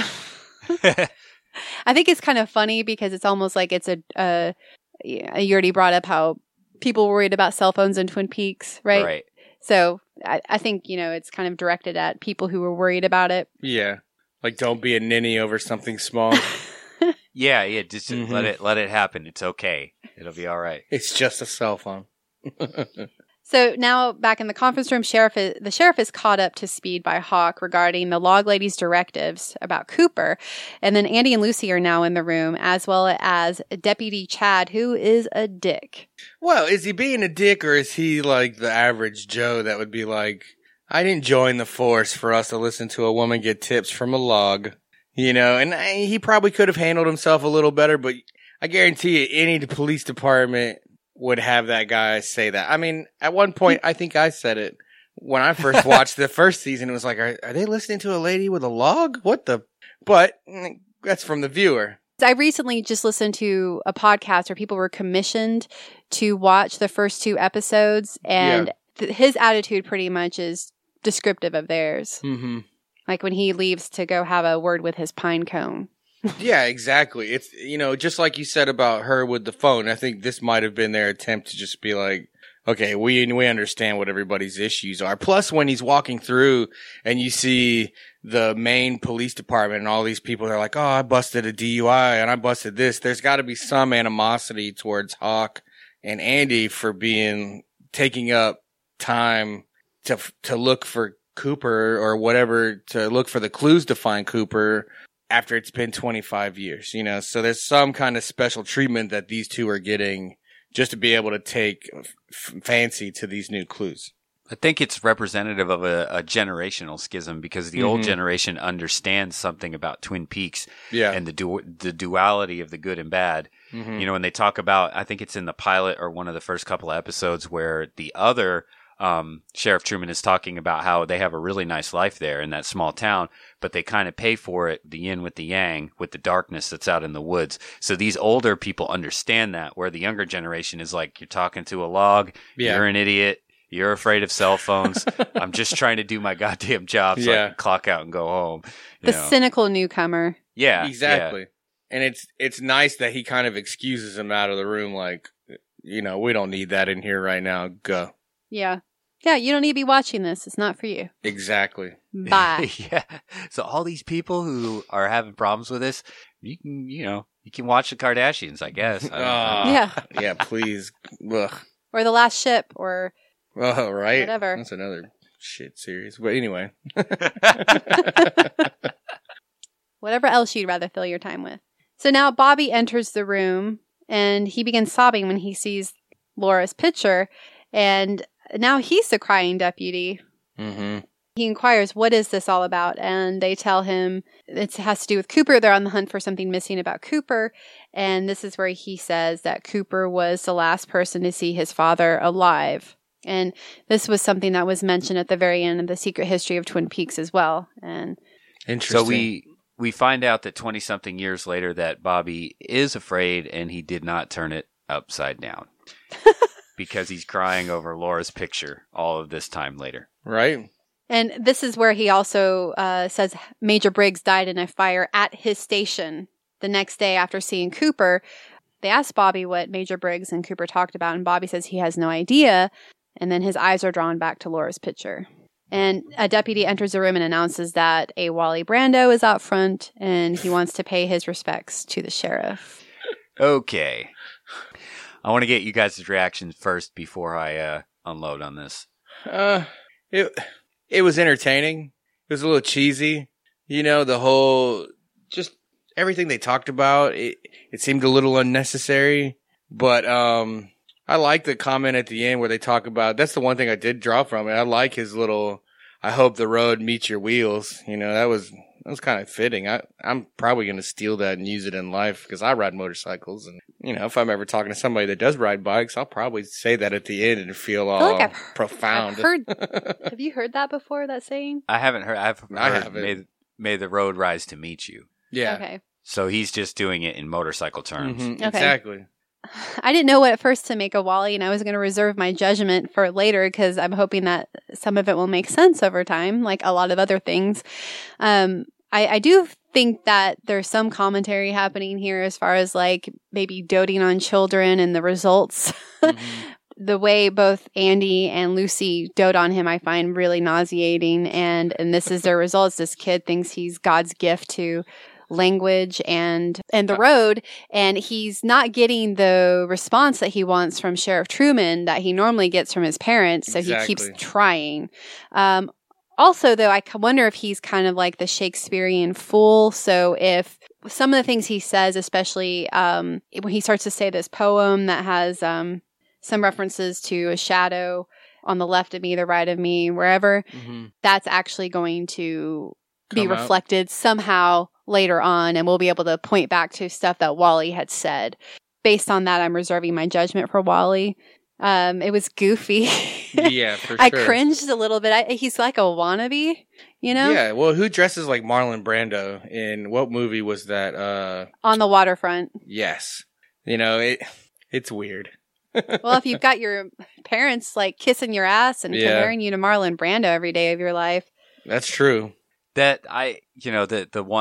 [SPEAKER 3] I think it's kind of funny because it's almost like it's a, a yeah, you already brought up how people worried about cell phones in Twin Peaks, right?
[SPEAKER 1] Right.
[SPEAKER 3] So I, I think, you know, it's kind of directed at people who were worried about it.
[SPEAKER 2] Yeah. Like, don't be a ninny over something small.
[SPEAKER 1] Yeah, yeah. Just
[SPEAKER 2] Mhm.
[SPEAKER 1] let it let it happen. It's okay. It'll be all right.
[SPEAKER 2] It's just a cell phone.
[SPEAKER 3] So now back in the conference room, sheriff is, the sheriff is caught up to speed by Hawk regarding the log lady's directives about Cooper. And then Andy and Lucy are now in the room, as well as Deputy Chad, who is a dick.
[SPEAKER 2] Well, is he being a dick, or is he like the average Joe that would be like, I didn't join the force for us to listen to a woman get tips from a log, you know? And I, he probably could have handled himself a little better, but I guarantee you any police department would have that guy say that. I mean, at one point, I think I said it when I first watched the first season. It was like, are, are they listening to a lady with a log? What the? But mm, that's from the viewer.
[SPEAKER 3] I recently just listened to a podcast where people were commissioned to watch the first two episodes, and
[SPEAKER 2] Yeah.
[SPEAKER 3] th- his attitude pretty much is descriptive of theirs.
[SPEAKER 2] Mm-hmm.
[SPEAKER 3] Like when he leaves to go have a word with his pine cone.
[SPEAKER 2] Yeah, exactly. It's, you know, just like you said about her with the phone, I think this might have been their attempt to just be like, okay, we we understand what everybody's issues are. Plus, when he's walking through and you see the main police department and all these people, they're like, oh, I busted a D U I and I busted this. There's got to be some animosity towards Hawk and Andy for being, taking up time to to look for Cooper or whatever, to look for the clues to find Cooper after it's been twenty-five years, you know? So there's some kind of special treatment that these two are getting just to be able to take f- fancy to these new clues.
[SPEAKER 1] I think it's representative of a, a generational schism because the mm-hmm. old generation understands something about Twin Peaks
[SPEAKER 2] yeah.
[SPEAKER 1] and the du- the duality of the good and bad. Mm-hmm. You know, when they talk about, I think it's in the pilot or one of the first couple of episodes where the other um, Sheriff Truman is talking about how they have a really nice life there in that small town, but they kind of pay for it, the yin with the yang, with the darkness that's out in the woods. So these older people understand that, where the younger generation is like, you're talking to a log, yeah. you're an idiot, you're afraid of cell phones. I'm just trying to do my goddamn job so yeah. I can clock out and go home. You
[SPEAKER 3] the
[SPEAKER 1] know?
[SPEAKER 3] cynical newcomer.
[SPEAKER 1] Yeah.
[SPEAKER 2] Exactly.
[SPEAKER 1] Yeah.
[SPEAKER 2] And it's it's nice that he kind of excuses him out of the room like, you know, we don't need that in here right now. Go.
[SPEAKER 3] Yeah. Yeah, you don't need to be watching this. It's not for you.
[SPEAKER 2] Exactly.
[SPEAKER 3] Bye.
[SPEAKER 1] Yeah. So all these people who are having problems with this, you can, you know, you can watch the Kardashians, I guess. I
[SPEAKER 2] uh,
[SPEAKER 3] yeah.
[SPEAKER 2] Yeah, please. Ugh.
[SPEAKER 3] Or The Last Ship or
[SPEAKER 2] oh, right.
[SPEAKER 3] Whatever.
[SPEAKER 2] That's another shit series. But anyway.
[SPEAKER 3] Whatever else you'd rather fill your time with. So now Bobby enters the room and he begins sobbing when he sees Laura's picture. And now he's the crying deputy.
[SPEAKER 2] Mm-hmm.
[SPEAKER 3] He inquires, what is this all about? And they tell him it has to do with Cooper. They're on the hunt for something missing about Cooper. And this is where he says that Cooper was the last person to see his father alive. And this was something that was mentioned at the very end of the Secret History of Twin Peaks as well. And
[SPEAKER 2] interesting.
[SPEAKER 1] So we we find out that twenty-something years later that Bobby is afraid and he did not turn it upside down. Because he's crying over Laura's picture all of this time later.
[SPEAKER 2] Right.
[SPEAKER 3] And this is where he also uh, says Major Briggs died in a fire at his station the next day after seeing Cooper. They asked Bobby what Major Briggs and Cooper talked about, and Bobby says he has no idea. And then his eyes are drawn back to Laura's picture. And a deputy enters the room and announces that a Wally Brando is out front, and he wants to pay his respects to the sheriff.
[SPEAKER 1] Okay. I want to get you guys' reactions first before I uh, unload on this.
[SPEAKER 2] Uh, it it was entertaining. It was a little cheesy. You know, the whole, just everything they talked about, it, it seemed a little unnecessary. But um, I like the comment at the end where they talk about, that's the one thing I did draw from it. I like his little, I hope the road meets your wheels. You know, that was... That was kind of fitting. I, I'm probably going to steal that and use it in life because I ride motorcycles. And, you know, if I'm ever talking to somebody that does ride bikes, I'll probably say that at the end and feel all
[SPEAKER 3] I feel like I've,
[SPEAKER 2] profound.
[SPEAKER 3] I've heard, have you heard that before, that saying?
[SPEAKER 1] I haven't heard. I've heard
[SPEAKER 2] I haven't.
[SPEAKER 1] May, may the road rise to meet you.
[SPEAKER 2] Yeah.
[SPEAKER 3] Okay.
[SPEAKER 1] So he's just doing it in motorcycle terms.
[SPEAKER 2] Mm-hmm.
[SPEAKER 3] Okay.
[SPEAKER 2] Exactly.
[SPEAKER 3] I didn't know what at first to make of Wally, and I was going to reserve my judgment for later because I'm hoping that some of it will make sense over time, like a lot of other things. Um, I, I do think that there's some commentary happening here as far as like maybe doting on children and the results. Mm-hmm. The way both Andy and Lucy dote on him, I find really nauseating. And, and this is their results. This kid thinks he's God's gift to language and and the road, and he's not getting the response that he wants from Sheriff Truman that he normally gets from his parents, so exactly. He keeps trying. Um, also, though, I wonder if he's kind of like the Shakespearean fool, so if some of the things he says, especially um, when he starts to say this poem that has um, some references to a shadow on the left of me, the right of me, wherever, mm-hmm. that's actually going to Come be reflected out. Somehow later on, and we'll be able to point back to stuff that Wally had said. Based on that, I'm reserving my judgment for Wally. Um, it was goofy.
[SPEAKER 2] Yeah, for sure.
[SPEAKER 3] I cringed a little bit. I, he's like a wannabe, you know?
[SPEAKER 2] Yeah, well, who dresses like Marlon Brando? In what movie was that? Uh,
[SPEAKER 3] On the Waterfront.
[SPEAKER 2] Yes. You know, it. it's weird.
[SPEAKER 3] Well, if you've got your parents like kissing your ass and yeah. comparing you to Marlon Brando every day of your life.
[SPEAKER 2] That's true.
[SPEAKER 1] That I, you know, the the one,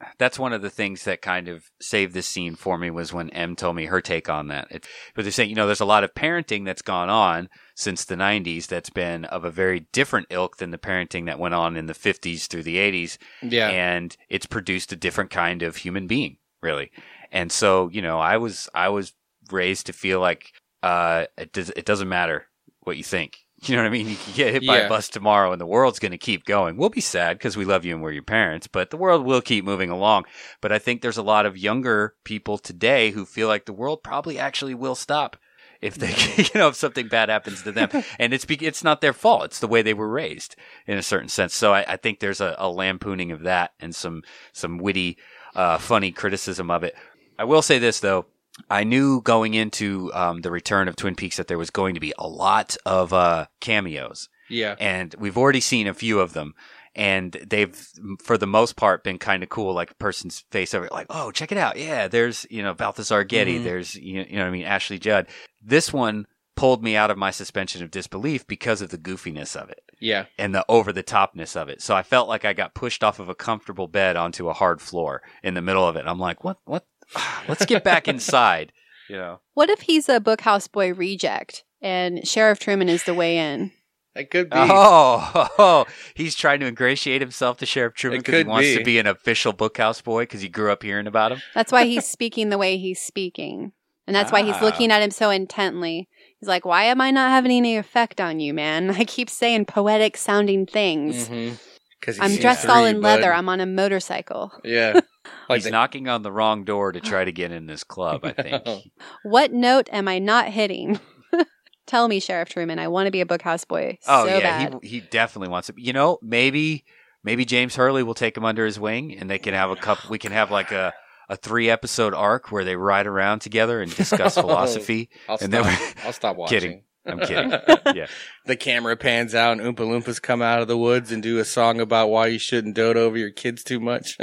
[SPEAKER 1] that's one of the things that kind of saved this scene for me was when Em told me her take on that. It, but they're saying, you know, there's a lot of parenting that's gone on since the nineties that's been of a very different ilk than the parenting that went on in the fifties through the eighties.
[SPEAKER 2] Yeah.
[SPEAKER 1] And it's produced a different kind of human being, really. And so, you know, I was I was raised to feel like uh, it, does, it doesn't matter what you think. You know what I mean? You can get hit by
[SPEAKER 2] Yeah.
[SPEAKER 1] a bus tomorrow and the world's going to keep going. We'll be sad because we love you and we're your parents, but the world will keep moving along. But I think there's a lot of younger people today who feel like the world probably actually will stop if they, you know, if something bad happens to them. And it's be, it's not their fault. It's the way they were raised in a certain sense. So I, I think there's a, a lampooning of that and some, some witty, uh, funny criticism of it. I will say this though. I knew going into um, the return of Twin Peaks that there was going to be a lot of uh, cameos.
[SPEAKER 2] Yeah.
[SPEAKER 1] And we've already seen a few of them. And they've, for the most part, been kind of cool. Like a person's face over, like, oh, check it out. Yeah, there's, you know, Balthazar Getty.
[SPEAKER 2] Mhm.
[SPEAKER 1] There's, you know, you know what I mean, Ashley Judd. This one pulled me out of my suspension of disbelief because of the goofiness of it
[SPEAKER 2] Yeah.
[SPEAKER 1] and the over-the-topness of it. So I felt like I got pushed off of a comfortable bed onto a hard floor in the middle of it. I'm like, what, what? Let's get back inside, you know.
[SPEAKER 3] What if he's a Bookhouse Boy reject and Sheriff Truman is the way in?
[SPEAKER 2] That could be.
[SPEAKER 1] Oh, oh, he's trying to ingratiate himself to Sheriff Truman
[SPEAKER 2] It
[SPEAKER 1] because he
[SPEAKER 2] could
[SPEAKER 1] wants
[SPEAKER 2] be.
[SPEAKER 1] to be an official Bookhouse Boy because he grew up hearing about him.
[SPEAKER 3] That's why he's speaking the way he's speaking. And that's why he's
[SPEAKER 1] Ah.
[SPEAKER 3] looking at him so intently. He's like, why am I not having any effect on you, man? I keep saying poetic sounding things.
[SPEAKER 2] Mm-hmm. Cause
[SPEAKER 3] I'm
[SPEAKER 2] he's
[SPEAKER 3] dressed
[SPEAKER 2] three,
[SPEAKER 3] all in leather.
[SPEAKER 2] bud.
[SPEAKER 3] I'm on a motorcycle.
[SPEAKER 2] Yeah. Like
[SPEAKER 1] he's
[SPEAKER 2] the-
[SPEAKER 1] knocking on the wrong door to try to get in this club, I think.
[SPEAKER 3] What note am I not hitting? Tell me, Sheriff Truman. I want to be a Bookhouse Boy
[SPEAKER 1] Oh,
[SPEAKER 3] so
[SPEAKER 1] yeah,
[SPEAKER 3] bad.
[SPEAKER 1] he he definitely wants to. You know, maybe maybe James Hurley will take him under his wing and they can have a couple. We can have like a, a three episode arc where they ride around together and discuss philosophy.
[SPEAKER 2] I'll
[SPEAKER 1] and
[SPEAKER 2] stop.
[SPEAKER 1] then
[SPEAKER 2] I'll stop watching.
[SPEAKER 1] Kidding. I'm kidding. Yeah.
[SPEAKER 2] The camera pans out and Oompa Loompas come out of the woods and do a song about why you shouldn't dote over your kids too much.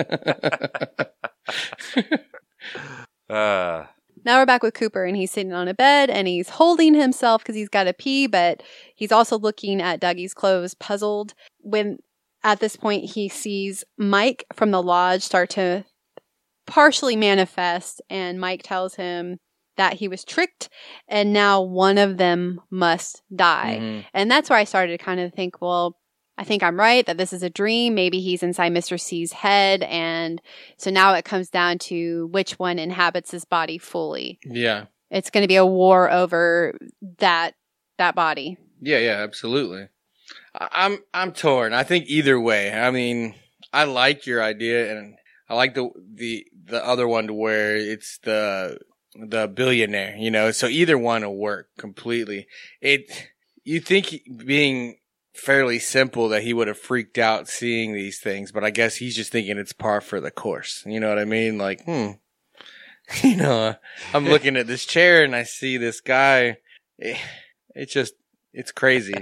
[SPEAKER 1] Uh,
[SPEAKER 3] Now we're back with Cooper, and he's sitting on a bed, and he's holding himself because he's got to pee, but he's also looking at Dougie's clothes, puzzled. When at this point he sees Mike from the lodge start to partially manifest, and Mike tells him that he was tricked, and now one of them must die.
[SPEAKER 2] Mhm.
[SPEAKER 3] And that's where I started to kind of think, well, I think I'm right, that this is a dream. Maybe he's inside Mister C's head. And so now it comes down to which one inhabits his body fully.
[SPEAKER 2] Yeah.
[SPEAKER 3] It's going to be a war over that that body.
[SPEAKER 2] Yeah, yeah, absolutely. I- I'm I'm torn. I think either way. I mean, I like your idea, and I like the the the other one to where it's the the billionaire. You know, so either one will work completely. It you think he- being fairly simple that he would have freaked out seeing these things, but I guess he's just thinking it's par for the course. You know what I mean? Like, hmm. You know, I'm looking at this chair and I see this guy. Eh, It's just, it's crazy.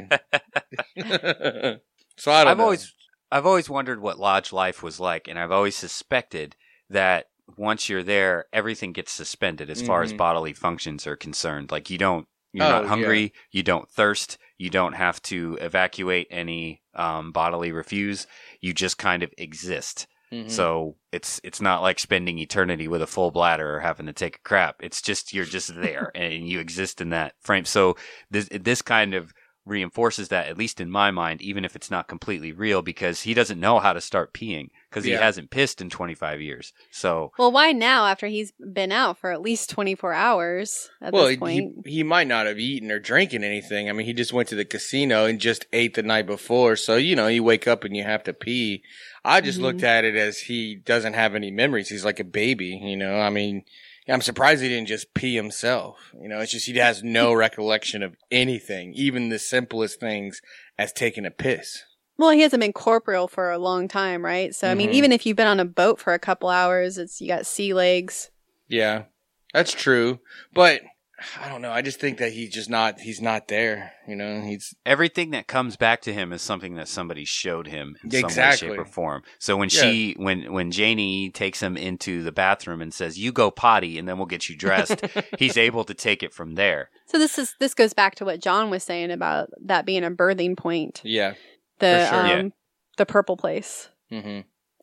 [SPEAKER 2] So I don't
[SPEAKER 1] I've
[SPEAKER 2] know.
[SPEAKER 1] always I've always wondered what lodge life was like, and I've always suspected that once you're there, everything gets suspended as far as
[SPEAKER 2] Mhm.
[SPEAKER 1] bodily functions are concerned. Like you don't, you're
[SPEAKER 2] Oh,
[SPEAKER 1] not hungry, you don't thirst, you don't have to evacuate any um, bodily refuse. You just kind of exist.
[SPEAKER 2] Mhm.
[SPEAKER 1] So it's it's not like spending eternity with a full bladder or having to take a crap. It's just you're just there and you exist in that frame. So this this kind of reinforces that, at least in my mind, even if it's not completely real, because he doesn't know how to start peeing because he
[SPEAKER 2] Yeah.
[SPEAKER 1] hasn't pissed in twenty-five years. So
[SPEAKER 3] Well, why now after he's been out for at least twenty-four hours at
[SPEAKER 2] well,
[SPEAKER 3] this
[SPEAKER 2] he,
[SPEAKER 3] point?
[SPEAKER 2] he might not have eaten or drinking anything. I mean, he just went to the casino and just ate the night before. So, you know, you wake up and you have to pee. I just
[SPEAKER 3] Mhm.
[SPEAKER 2] looked at it as he doesn't have any memories. He's like a baby, you know. I mean, I'm surprised he didn't just pee himself. You know, it's just he has no recollection of anything, even the simplest things as taking a piss.
[SPEAKER 3] Well, he hasn't been corporeal for a long time, right? So, I mean,
[SPEAKER 2] Mhm.
[SPEAKER 3] even if you've been on a boat for a couple hours, it's you got sea legs.
[SPEAKER 2] Yeah, that's true. But I don't know. I just think that he's just not, he's not there. You know, he's,
[SPEAKER 1] everything that comes back to him is something that somebody showed him in some way,
[SPEAKER 2] Exactly.
[SPEAKER 1] shape, or form. So when
[SPEAKER 2] Yeah.
[SPEAKER 1] she, when when Janie takes him into the bathroom and says, "You go potty, and then we'll get you dressed," he's able to take it from there.
[SPEAKER 3] So this is this goes back to what John was saying about that being a birthing point.
[SPEAKER 2] yeah.
[SPEAKER 3] The
[SPEAKER 2] For sure.
[SPEAKER 3] um,
[SPEAKER 1] Yeah.
[SPEAKER 3] the purple place.
[SPEAKER 2] hmm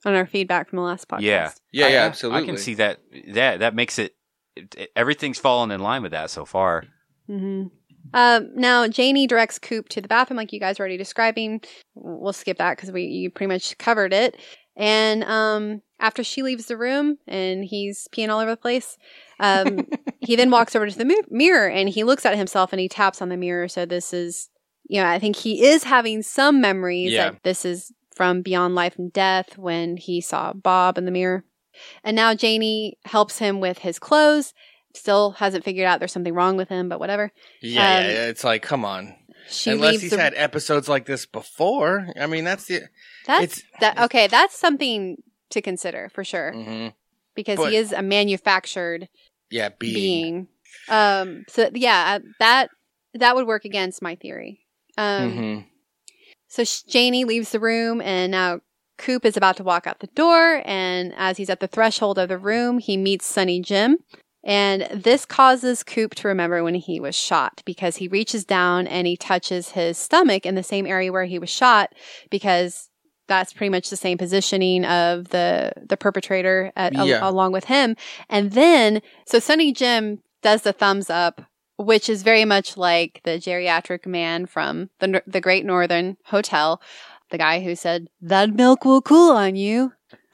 [SPEAKER 3] on our feedback from the last podcast.
[SPEAKER 1] Yeah.
[SPEAKER 2] Yeah,
[SPEAKER 1] I-
[SPEAKER 2] yeah,
[SPEAKER 1] I-
[SPEAKER 2] absolutely.
[SPEAKER 1] I can see that. That that makes it, it everything's fallen in line with that so far.
[SPEAKER 3] Mm-hmm. Um, now, Janie directs Coop to the bathroom, like you guys were already describing. We'll skip that because we you pretty much covered it. And um, after she leaves the room and he's peeing all over the place, um, he then walks over to the mi- mirror and he looks at himself and he taps on the mirror. So this is, you know, I think he is having some memories
[SPEAKER 2] Yeah.
[SPEAKER 3] that this is from Beyond Life and Death when he saw Bob in the mirror. And now Janie helps him with his clothes. Still hasn't figured out there's something wrong with him, but whatever.
[SPEAKER 2] Yeah,
[SPEAKER 3] Um,
[SPEAKER 2] yeah, yeah, it's like, come on.
[SPEAKER 3] She
[SPEAKER 2] Unless
[SPEAKER 3] leaves
[SPEAKER 2] he's
[SPEAKER 3] the,
[SPEAKER 2] had episodes like this before. I mean, that's the.
[SPEAKER 3] that's
[SPEAKER 2] it's-
[SPEAKER 3] that okay. That's something to consider for sure
[SPEAKER 2] hmm
[SPEAKER 3] because
[SPEAKER 2] But-
[SPEAKER 3] he is a manufactured
[SPEAKER 2] Yeah, being.
[SPEAKER 3] being. Um. So yeah, uh, that that would work against my theory. Um.
[SPEAKER 2] hmm
[SPEAKER 3] So sh- Janie leaves the room, and now Coop is about to walk out the door. And as he's at the threshold of the room, he meets Sonny Jim. And this causes Coop to remember when he was shot because he reaches down and he touches his stomach in the same area where he was shot because that's pretty much the same positioning of the the perpetrator at, al-
[SPEAKER 2] Yeah.
[SPEAKER 3] along with him. And then, so Sonny Jim does the thumbs up, which is very much like the geriatric man from the Nor- the Great Northern Hotel, the guy who said, "That milk will cool on you."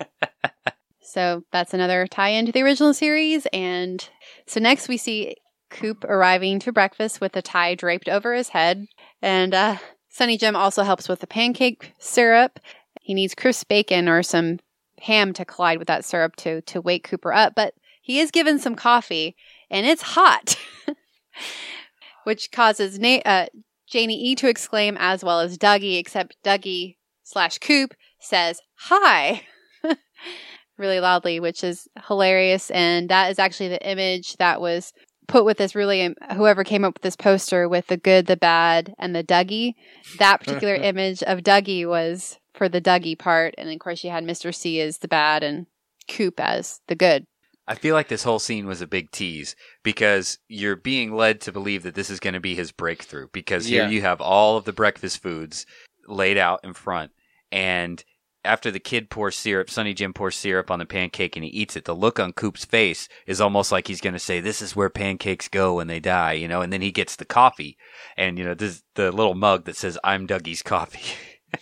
[SPEAKER 3] So that's another tie-in to the original series. And so next we see Coop arriving to breakfast with a tie draped over his head. And uh, Sonny Jim also helps with the pancake syrup. He needs crisp bacon or some ham to collide with that syrup to, to wake Cooper up. But he is given some coffee, and it's hot, which causes Na- uh, Janie E to exclaim as well as Dougie, except Dougie slash Coop says, "Hi." Really loudly, which is hilarious. And that is actually the image that was put with this really, whoever came up with this poster with the good, the bad, and the Dougie. That particular image of Dougie was for the Dougie part. And of course, you had Mister C as the bad and Coop as the good.
[SPEAKER 1] I feel like this whole scene was a big tease because you're being led to believe that this is going to be his breakthrough because here
[SPEAKER 2] Yeah.
[SPEAKER 1] you have all of the breakfast foods laid out in front. And after the kid pours syrup, Sonny Jim pours syrup on the pancake and he eats it, the look on Coop's face is almost like he's going to say, "This is where pancakes go when they die," you know, and then he gets the coffee and, you know, this the little mug that says, "I'm Dougie's coffee."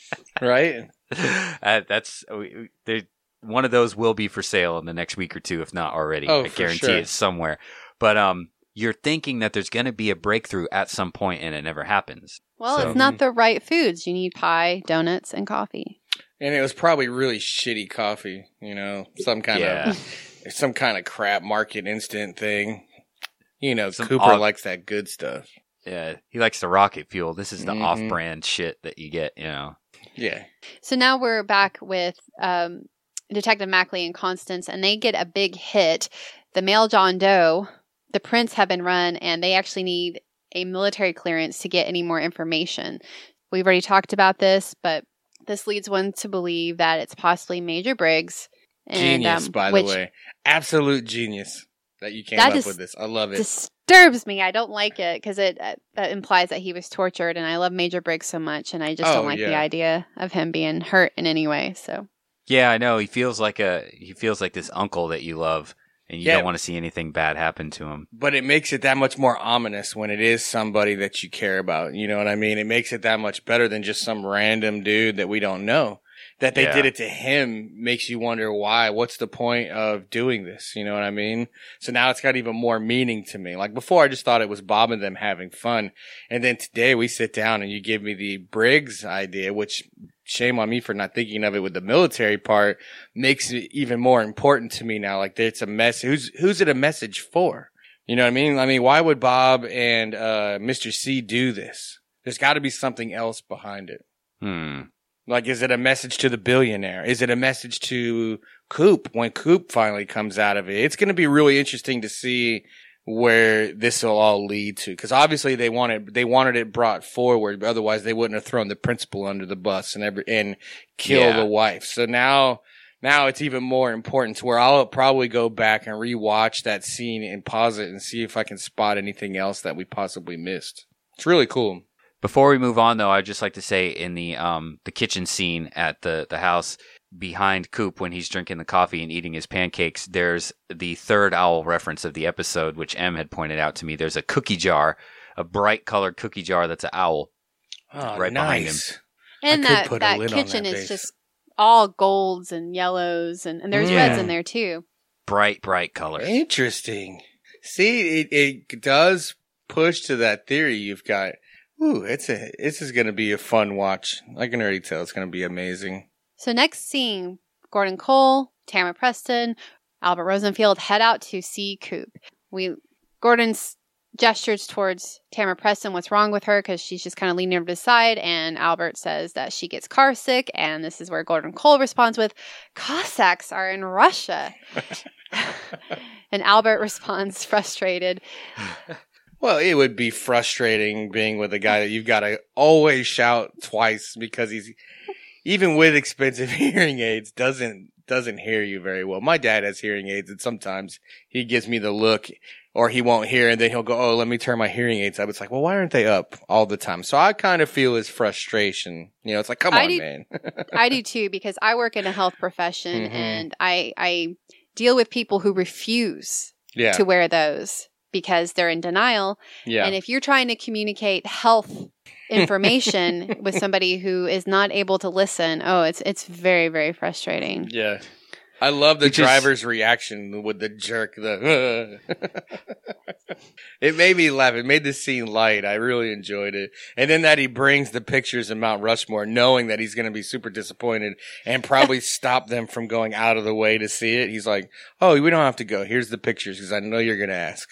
[SPEAKER 2] Right?
[SPEAKER 1] uh, that's, there. One of those will be for sale in the next week or two, if not already.
[SPEAKER 2] Oh,
[SPEAKER 1] I
[SPEAKER 2] for
[SPEAKER 1] guarantee
[SPEAKER 2] sure.
[SPEAKER 1] it's somewhere. But um, you're thinking that there's going to be a breakthrough at some point, and it never happens.
[SPEAKER 3] Well,
[SPEAKER 1] So-
[SPEAKER 3] it's not the right foods. You need pie, donuts, and coffee.
[SPEAKER 2] And it was probably really shitty coffee, you know, some kind
[SPEAKER 1] Yeah.
[SPEAKER 2] of some kind of crap market instant thing. You know,
[SPEAKER 1] Some
[SPEAKER 2] Cooper
[SPEAKER 1] odd-
[SPEAKER 2] likes that good stuff.
[SPEAKER 1] Yeah, he likes the rocket fuel. This is the
[SPEAKER 2] Mhm.
[SPEAKER 1] off-brand shit that you get, you know.
[SPEAKER 2] Yeah.
[SPEAKER 3] So now we're back with um, Detective Mackley and Constance, and they get a big hit. The male John Doe, the prints have been run, and they actually need a military clearance to get any more information. We've already talked about this, but this leads one to believe that it's possibly Major Briggs. And,
[SPEAKER 2] Genius,
[SPEAKER 3] um,
[SPEAKER 2] by the
[SPEAKER 3] which
[SPEAKER 2] way. Absolute genius that you came
[SPEAKER 3] That
[SPEAKER 2] up
[SPEAKER 3] just
[SPEAKER 2] with this. I love it.
[SPEAKER 3] disturbs me. I don't like it because it uh, that implies that he was tortured, and I love Major Briggs so much, and I just
[SPEAKER 2] Oh,
[SPEAKER 3] don't like the
[SPEAKER 2] yeah.
[SPEAKER 3] idea of him being hurt in any way. So
[SPEAKER 1] Yeah, I know. He feels like a he feels like this uncle that you love, and you
[SPEAKER 2] Yeah.
[SPEAKER 1] don't want to see anything bad happen to him.
[SPEAKER 2] But it makes it that much more ominous when it is somebody that you care about. You know what I mean? It makes it that much better than just some random dude that we don't know. That they
[SPEAKER 1] Yeah.
[SPEAKER 2] did it to him makes you wonder why. What's the point of doing this? You know what I mean? So now it's got even more meaning to me. Like before, I just thought it was Bob and them having fun. And then today we sit down and you give me the Briggs idea, which shame on me for not thinking of it with the military part, makes it even more important to me now. Like it's a mess. Who's, who's it a message for? You know what I mean? I mean, why would Bob and, uh, Mister C do this? There's got to be something else behind it.
[SPEAKER 1] Hmm.
[SPEAKER 2] Like, is it a message to the billionaire? Is it a message to Coop when Coop finally comes out of it? It's going to be really interesting to see where this will all lead to. Because obviously they wanted they wanted it brought forward, but otherwise they wouldn't have thrown the principal under the bus and every and kill
[SPEAKER 1] Yeah.
[SPEAKER 2] the wife. So now now it's even more important to where I'll probably go back and rewatch that scene and pause it and see if I can spot anything else that we possibly missed. It's really cool.
[SPEAKER 1] Before we move on, though, I'd just like to say in the um the kitchen scene at the the house, behind Coop when he's drinking the coffee and eating his pancakes, there's the third owl reference of the episode, which M had pointed out to me. There's a cookie jar, a bright colored cookie jar that's an owl
[SPEAKER 2] Oh,
[SPEAKER 1] right behind him.
[SPEAKER 2] nice.
[SPEAKER 3] And
[SPEAKER 2] I could
[SPEAKER 3] that,
[SPEAKER 2] put a
[SPEAKER 3] that
[SPEAKER 2] lid on
[SPEAKER 3] kitchen
[SPEAKER 2] that
[SPEAKER 3] is
[SPEAKER 2] base.
[SPEAKER 3] just all golds and yellows, and, and there's
[SPEAKER 2] Yeah.
[SPEAKER 3] reds in there too.
[SPEAKER 1] Bright, bright colors.
[SPEAKER 2] Interesting. See, it, it does push to that theory you've got. Ooh, it's a this is going to be a fun watch. I can already tell it's going to be amazing.
[SPEAKER 3] So next scene, Gordon Cole, Tamara Preston, Albert Rosenfield head out to see Coop. We Gordon's gestures towards Tamara Preston, what's wrong with her, because she's just kind of leaning over to the side, and Albert says that she gets car sick, and this is where Gordon Cole responds with, Cossacks are in Russia. And Albert responds frustrated.
[SPEAKER 2] Well, it would be frustrating being with a guy that you've got to always shout twice because he's, even with expensive hearing aids, doesn't doesn't hear you very well. My dad has hearing aids, and sometimes he gives me the look, or he won't hear, and then he'll go, oh, let me turn my hearing aids up. It's like, well, why aren't they up all the time? So I kind of feel his frustration. You know, it's like, come
[SPEAKER 3] I
[SPEAKER 2] on,
[SPEAKER 3] do-
[SPEAKER 2] man.
[SPEAKER 3] I do too, because I work in a health profession,
[SPEAKER 2] Mhm.
[SPEAKER 3] and I I deal with people who refuse
[SPEAKER 2] Yeah,
[SPEAKER 3] to wear those because they're in denial.
[SPEAKER 2] yeah.
[SPEAKER 3] And if you're trying to communicate health information with somebody who is not able to listen, oh, it's it's very, very frustrating.
[SPEAKER 2] Yeah. I love the
[SPEAKER 1] Which is-
[SPEAKER 2] driver's reaction with the jerk. The It made me laugh. It made the scene light. I really enjoyed it. And then that he brings the pictures of Mount Rushmore, knowing that he's going to be super disappointed and probably stop them from going out of the way to see it. He's like, oh, we don't have to go. Here's the pictures because I know you're going to ask.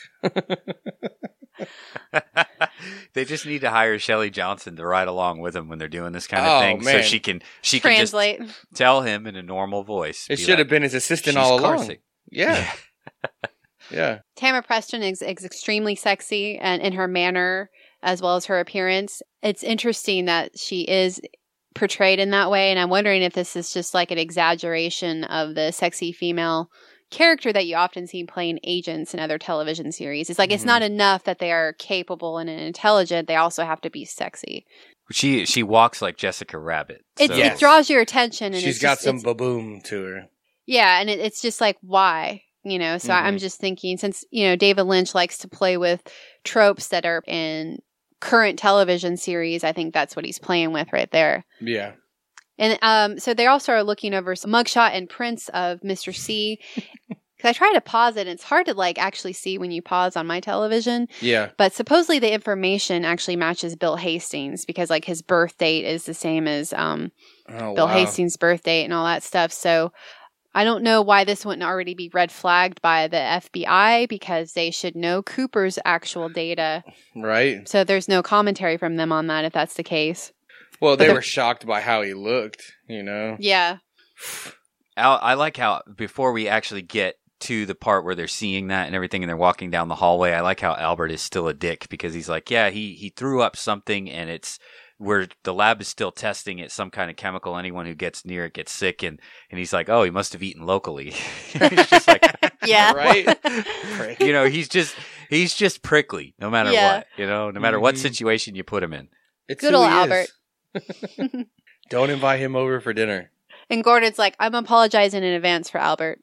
[SPEAKER 1] They just need to hire Shelley Johnson to ride along with them when they're doing this kind of
[SPEAKER 2] Oh,
[SPEAKER 1] thing,
[SPEAKER 2] man.
[SPEAKER 1] so she can she
[SPEAKER 3] Translate.
[SPEAKER 1] can just tell him in a normal voice.
[SPEAKER 2] It
[SPEAKER 1] be
[SPEAKER 2] should have
[SPEAKER 1] like,
[SPEAKER 2] been his assistant
[SPEAKER 1] "She's
[SPEAKER 2] all
[SPEAKER 1] car
[SPEAKER 2] along.
[SPEAKER 1] sick."
[SPEAKER 2] Yeah. Yeah.
[SPEAKER 3] Tamara Preston is, is extremely sexy, and in her manner as well as her appearance. It's interesting that she is portrayed in that way, and I'm wondering if this is just like an exaggeration of the sexy female character that you often see playing agents in other television series. It's like it's
[SPEAKER 2] Mhm.
[SPEAKER 3] not enough that they are capable and intelligent; they also have to be sexy.
[SPEAKER 1] She she walks like Jessica Rabbit.
[SPEAKER 3] It,
[SPEAKER 1] so-
[SPEAKER 2] Yes.
[SPEAKER 3] it draws your attention, and
[SPEAKER 2] She's
[SPEAKER 3] it's
[SPEAKER 2] got
[SPEAKER 3] just-
[SPEAKER 2] some
[SPEAKER 3] it's-
[SPEAKER 2] baboom to her.
[SPEAKER 3] yeah, and it, it's just like why. You know, so
[SPEAKER 2] Mhm.
[SPEAKER 3] I'm just thinking, since, you know, David Lynch likes to play with tropes that are in current television series, I think that's what he's playing with right there.
[SPEAKER 2] Yeah.
[SPEAKER 3] And um, so they also are looking over some mugshot and prints of Mister C. Because I try to pause it, and it's hard to, like, actually see when you pause on my television.
[SPEAKER 2] Yeah.
[SPEAKER 3] But supposedly the information actually matches Bill Hastings, because, like, his birth date is the same as um,
[SPEAKER 2] Oh,
[SPEAKER 3] Bill
[SPEAKER 2] wow.
[SPEAKER 3] Hastings' birth date and all that stuff. So I don't know why this wouldn't already be red flagged by the F B I, because they should know Cooper's actual data.
[SPEAKER 2] Right.
[SPEAKER 3] So there's no commentary from them on that if that's the case.
[SPEAKER 2] Well,
[SPEAKER 3] But
[SPEAKER 2] they
[SPEAKER 3] they're-
[SPEAKER 2] were shocked by how he looked, you know?
[SPEAKER 3] Yeah.
[SPEAKER 1] Al, I like how before we actually get to the part where they're seeing that and everything, and they're walking down the hallway, I like how Albert is still a dick, because he's like, yeah, he he threw up something, and it's where the lab is still testing it, some kind of chemical. Anyone who gets near it gets sick, and and he's like, oh, he must have eaten locally. He's just like,
[SPEAKER 3] Yeah.
[SPEAKER 2] Right?
[SPEAKER 1] you know, he's just he's just prickly, no matter
[SPEAKER 3] Yeah.
[SPEAKER 1] what, you know, no matter what
[SPEAKER 2] Mhm.
[SPEAKER 1] situation you put him in.
[SPEAKER 2] It's
[SPEAKER 3] Good
[SPEAKER 2] who
[SPEAKER 3] old
[SPEAKER 2] he
[SPEAKER 3] Albert.
[SPEAKER 2] is. Don't invite him over for dinner.
[SPEAKER 3] And Gordon's like, I'm apologizing in advance for Albert.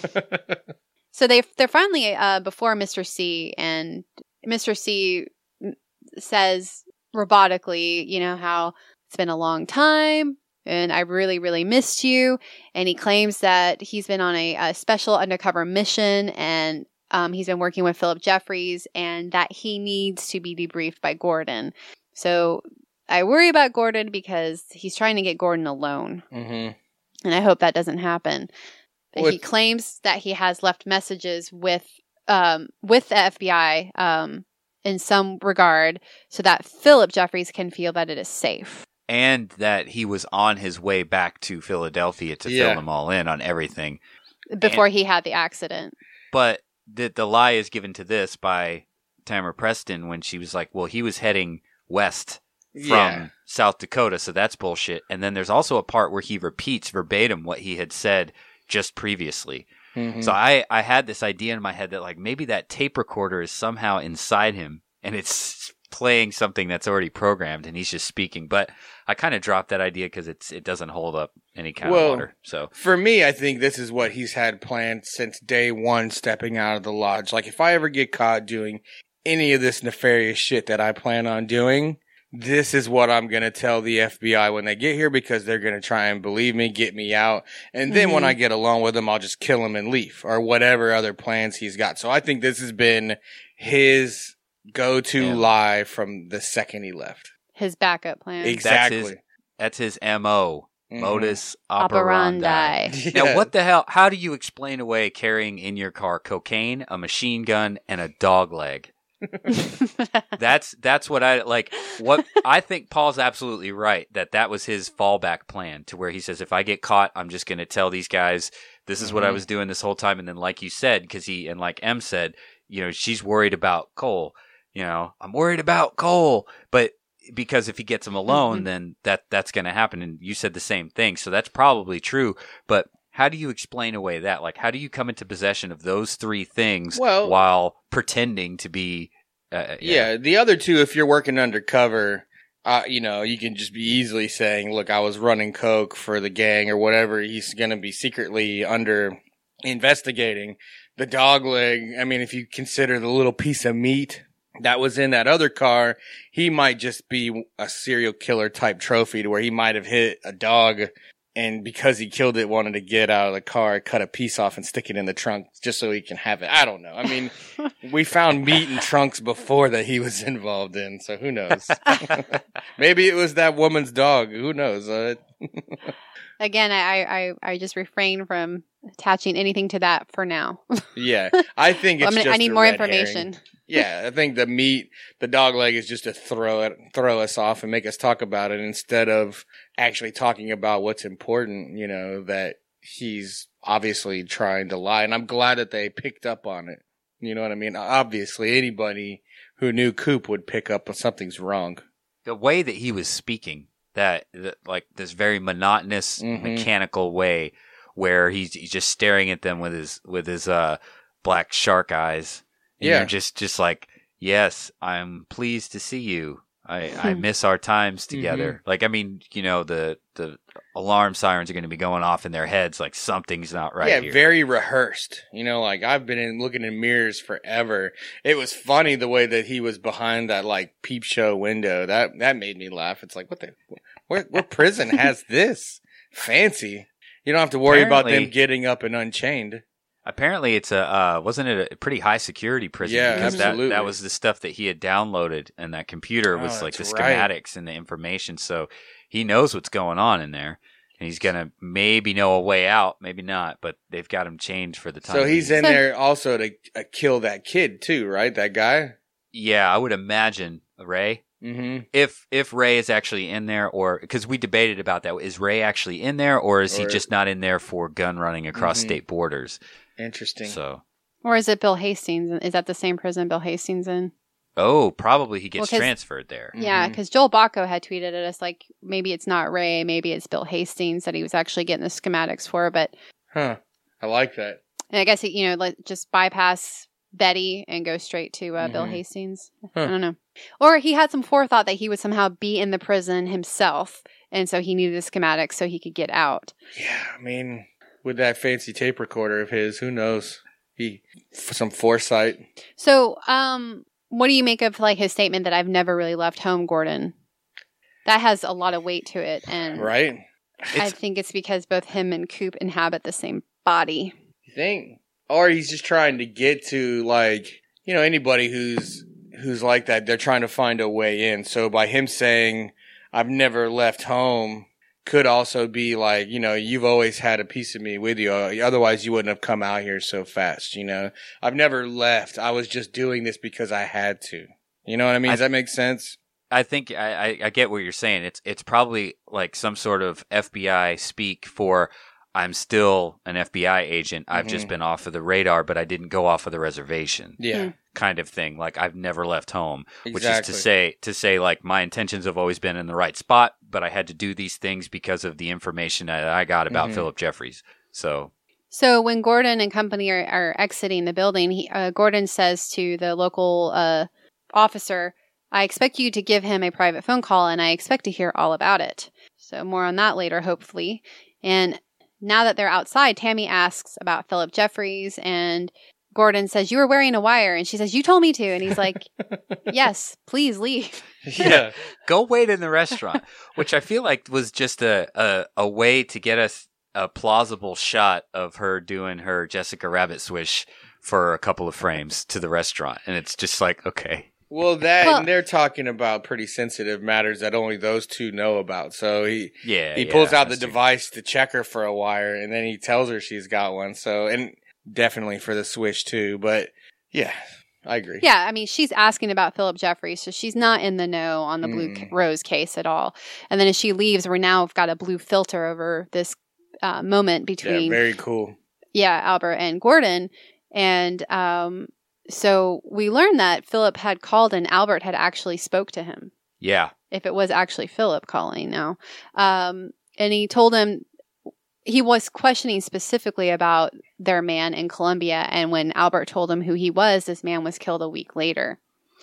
[SPEAKER 3] So they they're finally uh, before Mister C, and Mister C says robotically, you know, how it's been a long time and I really, really missed you. And he claims that he's been on a, a special undercover mission, and um, he's been working with Philip Jeffries, and that he needs to be debriefed by Gordon. So I worry about Gordon because he's trying to get Gordon alone,
[SPEAKER 2] hmm
[SPEAKER 3] and I hope that doesn't happen. But
[SPEAKER 2] Well,
[SPEAKER 3] he claims that he has left messages with um, with the F B I um, in some regard, so that Philip Jeffries can feel that it is safe.
[SPEAKER 1] And that he was on his way back to Philadelphia to
[SPEAKER 2] Yeah.
[SPEAKER 1] fill them all in on everything.
[SPEAKER 3] Before he had the accident.
[SPEAKER 1] But the, the lie is given to this by Tamara Preston when she was like, well, he was heading west from
[SPEAKER 2] Yeah.
[SPEAKER 1] South Dakota, so that's bullshit. And then there's also a part where he repeats verbatim what he had said just previously.
[SPEAKER 2] Mhm.
[SPEAKER 1] So I, I had this idea in my head that like maybe that tape recorder is somehow inside him and it's playing something that's already programmed and he's just speaking. But I kind of dropped that idea because it's it doesn't hold up any kind
[SPEAKER 2] Well,
[SPEAKER 1] of water. So
[SPEAKER 2] For me, I think this is what he's had planned since day one stepping out of the lodge. Like, if I ever get caught doing any of this nefarious shit that I plan on doing, this is what I'm going to tell the F B I when they get here, because they're going to try and believe me, get me out. And then
[SPEAKER 3] Mhm.
[SPEAKER 2] when I get along with them, I'll just kill him and leave, or whatever other plans he's got. So I think this has been his go-to
[SPEAKER 1] Yeah.
[SPEAKER 2] lie from the second he left.
[SPEAKER 3] His backup plan.
[SPEAKER 2] Exactly.
[SPEAKER 1] that's his, that's his M O,
[SPEAKER 2] Mhm.
[SPEAKER 1] modus operandi.
[SPEAKER 3] Operandi.
[SPEAKER 1] Now,
[SPEAKER 2] Yeah.
[SPEAKER 1] what the hell? How do you explain away carrying in your car cocaine, a machine gun, and a dog leg? That's that's what I like. What I think Paul's absolutely right that that was his fallback plan, to where he says, if I get caught, I'm just going to tell these guys this is what I
[SPEAKER 2] Mhm.
[SPEAKER 1] was doing this whole time. And then, like you said, because he and like Em said, you know, she's worried about Cole. You know, I'm worried about Cole, but because if he gets him alone,
[SPEAKER 3] Mhm.
[SPEAKER 1] then that that's going to happen. And you said the same thing, so that's probably true. But how do you explain away that? Like, how do you come into possession of those three things
[SPEAKER 2] Well-
[SPEAKER 1] while pretending to be? Uh,
[SPEAKER 2] Yeah, the other two, if you're working undercover, uh, you know, you can just be easily saying, look, I was running coke for the gang or whatever. He's going to be secretly under investigating. The dog leg, I mean, if you consider the little piece of meat that was in that other car, he might just be a serial killer type trophy, to where he might have hit a dog, and because he killed it, wanted to get out of the car, cut a piece off and stick it in the trunk just so he can have it. I don't know. I mean, we found meat in trunks before that he was involved in, so who knows? Maybe it was that woman's dog. Who knows? Uh,
[SPEAKER 3] Again, I, I, I just refrain from attaching anything to that for now.
[SPEAKER 2] yeah, I think it's
[SPEAKER 3] I'm gonna-
[SPEAKER 2] just
[SPEAKER 3] I need
[SPEAKER 2] a
[SPEAKER 3] more
[SPEAKER 2] red
[SPEAKER 3] information.
[SPEAKER 2] herring. Yeah, I think the meat, the dog leg, is just to throw it, throw us off and make us talk about it, instead of actually talking about what's important. You know, that he's obviously trying to lie, and I'm glad that they picked up on it. You know what I mean? Obviously, anybody who knew Coop would pick up on something's wrong.
[SPEAKER 1] The way that he was speaking, that, that like this very monotonous,
[SPEAKER 2] Mhm.
[SPEAKER 1] mechanical way, where he's he's just staring at them with his with his uh black shark eyes. And
[SPEAKER 2] Yeah.
[SPEAKER 1] you're just just like, yes, I'm pleased to see you. I, I miss our times together. Like, I mean, you know, the the alarm sirens are going to be going off in their heads. Like, something's not right
[SPEAKER 2] yeah,
[SPEAKER 1] here.
[SPEAKER 2] very rehearsed. You know, like, I've been in looking in mirrors forever. It was funny the way that he was behind that like peep show window. That that made me laugh. It's like, what the what what prison has this? Fancy. You don't have to worry about them
[SPEAKER 1] Apparently-
[SPEAKER 2] getting up and unchained.
[SPEAKER 1] Apparently, it's a uh, wasn't it a pretty high security prison?
[SPEAKER 2] Yeah,
[SPEAKER 1] because
[SPEAKER 2] absolutely.
[SPEAKER 1] That, that was the stuff that he had downloaded, and that computer
[SPEAKER 2] Oh,
[SPEAKER 1] was like the
[SPEAKER 2] that's right.
[SPEAKER 1] schematics and the information. So he knows what's going on in there, and he's gonna maybe know a way out, maybe not. But they've got him chained for the time.
[SPEAKER 2] So he's
[SPEAKER 1] being.
[SPEAKER 2] in there also to uh, kill that kid too, right? That guy.
[SPEAKER 1] Yeah, I would imagine Ray.
[SPEAKER 2] Mm-hmm.
[SPEAKER 1] If if Ray is actually in there, or because we debated about that, is Ray actually in there, or is he
[SPEAKER 2] Or-
[SPEAKER 1] just not in there for gun running across
[SPEAKER 2] Mhm.
[SPEAKER 1] state borders?
[SPEAKER 2] Interesting.
[SPEAKER 1] So,
[SPEAKER 3] Or is it Bill Hastings? Is that the same prison Bill Hastings in?
[SPEAKER 1] oh, probably he gets
[SPEAKER 3] Well, 'cause-
[SPEAKER 1] transferred there.
[SPEAKER 3] Yeah,
[SPEAKER 2] Mhm.
[SPEAKER 3] because Joel Bacco had tweeted at us like maybe it's not Ray, maybe it's Bill Hastings that he was actually getting the schematics for. But
[SPEAKER 2] Huh. I like that.
[SPEAKER 3] and I guess he, you know, let just bypass Betty and go straight to uh, Bill
[SPEAKER 2] Mhm.
[SPEAKER 3] Hastings.
[SPEAKER 2] Huh.
[SPEAKER 3] I don't know. Or he had some forethought that he would somehow be in the prison himself, and so he needed the schematics so he could get out.
[SPEAKER 2] Yeah, I mean, with that fancy tape recorder of his, who knows? He, f- some foresight.
[SPEAKER 3] So, um, what do you make of like his statement that I've never really left home, Gordon? That has a lot of weight to it, and
[SPEAKER 2] Right?
[SPEAKER 3] I
[SPEAKER 1] It's-
[SPEAKER 3] think it's because both him and Coop inhabit the same body.
[SPEAKER 2] You think? Or he's just trying to get to, like, you know, anybody who's who's like that, they're trying to find a way in. So by him saying, I've never left home, could also be like, you know, you've always had a piece of me with you. Otherwise, you wouldn't have come out here so fast, you know? I've never left. I was just doing this because I had to. You know what I mean?
[SPEAKER 1] I-
[SPEAKER 2] Does that make sense?
[SPEAKER 1] I think I, I, I get what you're saying. It's it's probably like some sort of F B I speak for I'm still an F B I agent. I've just
[SPEAKER 2] Mhm.
[SPEAKER 1] been off of the radar, but I didn't go off of the reservation.
[SPEAKER 2] Yeah.
[SPEAKER 1] Kind of thing. Like I've never left home, which
[SPEAKER 2] Exactly.
[SPEAKER 1] is to say to say like my intentions have always been in the right spot, but I had to do these things because of the information that I got about
[SPEAKER 2] Mhm.
[SPEAKER 1] Philip Jeffries. So
[SPEAKER 3] So when Gordon and company are, are exiting the building, he, uh, Gordon says to the local uh, officer, I expect you to give him a private phone call, and I expect to hear all about it. So more on that later, hopefully. And now that they're outside, Tammy asks about Philip Jeffries, and Gordon says, you were wearing a wire. And she says, you told me to. And he's like, yes, please leave.
[SPEAKER 1] Yeah. Go wait in the restaurant, which I feel like was just a, a, a way to get us a plausible shot of her doing her Jessica Rabbit swish for a couple of frames to the restaurant. And it's just like, okay.
[SPEAKER 2] Well, that
[SPEAKER 3] Well-
[SPEAKER 2] and they're talking about pretty sensitive matters that only those two know about. So he
[SPEAKER 1] Yeah.
[SPEAKER 2] he
[SPEAKER 1] yeah,
[SPEAKER 2] pulls out the
[SPEAKER 1] that's true.
[SPEAKER 2] device to check her for a wire, and then he tells her she's got one. So and definitely for the swish too. But yeah, I agree.
[SPEAKER 3] Yeah, I mean, she's asking about Philip Jeffries, so she's not in the know on the Blue
[SPEAKER 2] Mm.
[SPEAKER 3] Rose case at all. And then as she leaves, we're now got a blue filter over this uh, moment
[SPEAKER 2] Yeah,
[SPEAKER 3] between,
[SPEAKER 2] very cool.
[SPEAKER 3] yeah, Albert and Gordon. And um, so we learned that Philip had called and Albert had actually spoke to him,
[SPEAKER 1] Yeah.
[SPEAKER 3] if it was actually Philip calling now. Um, and he told him, he was questioning specifically about their man in Colombia. And when Albert told him who he was, this man was killed a week later.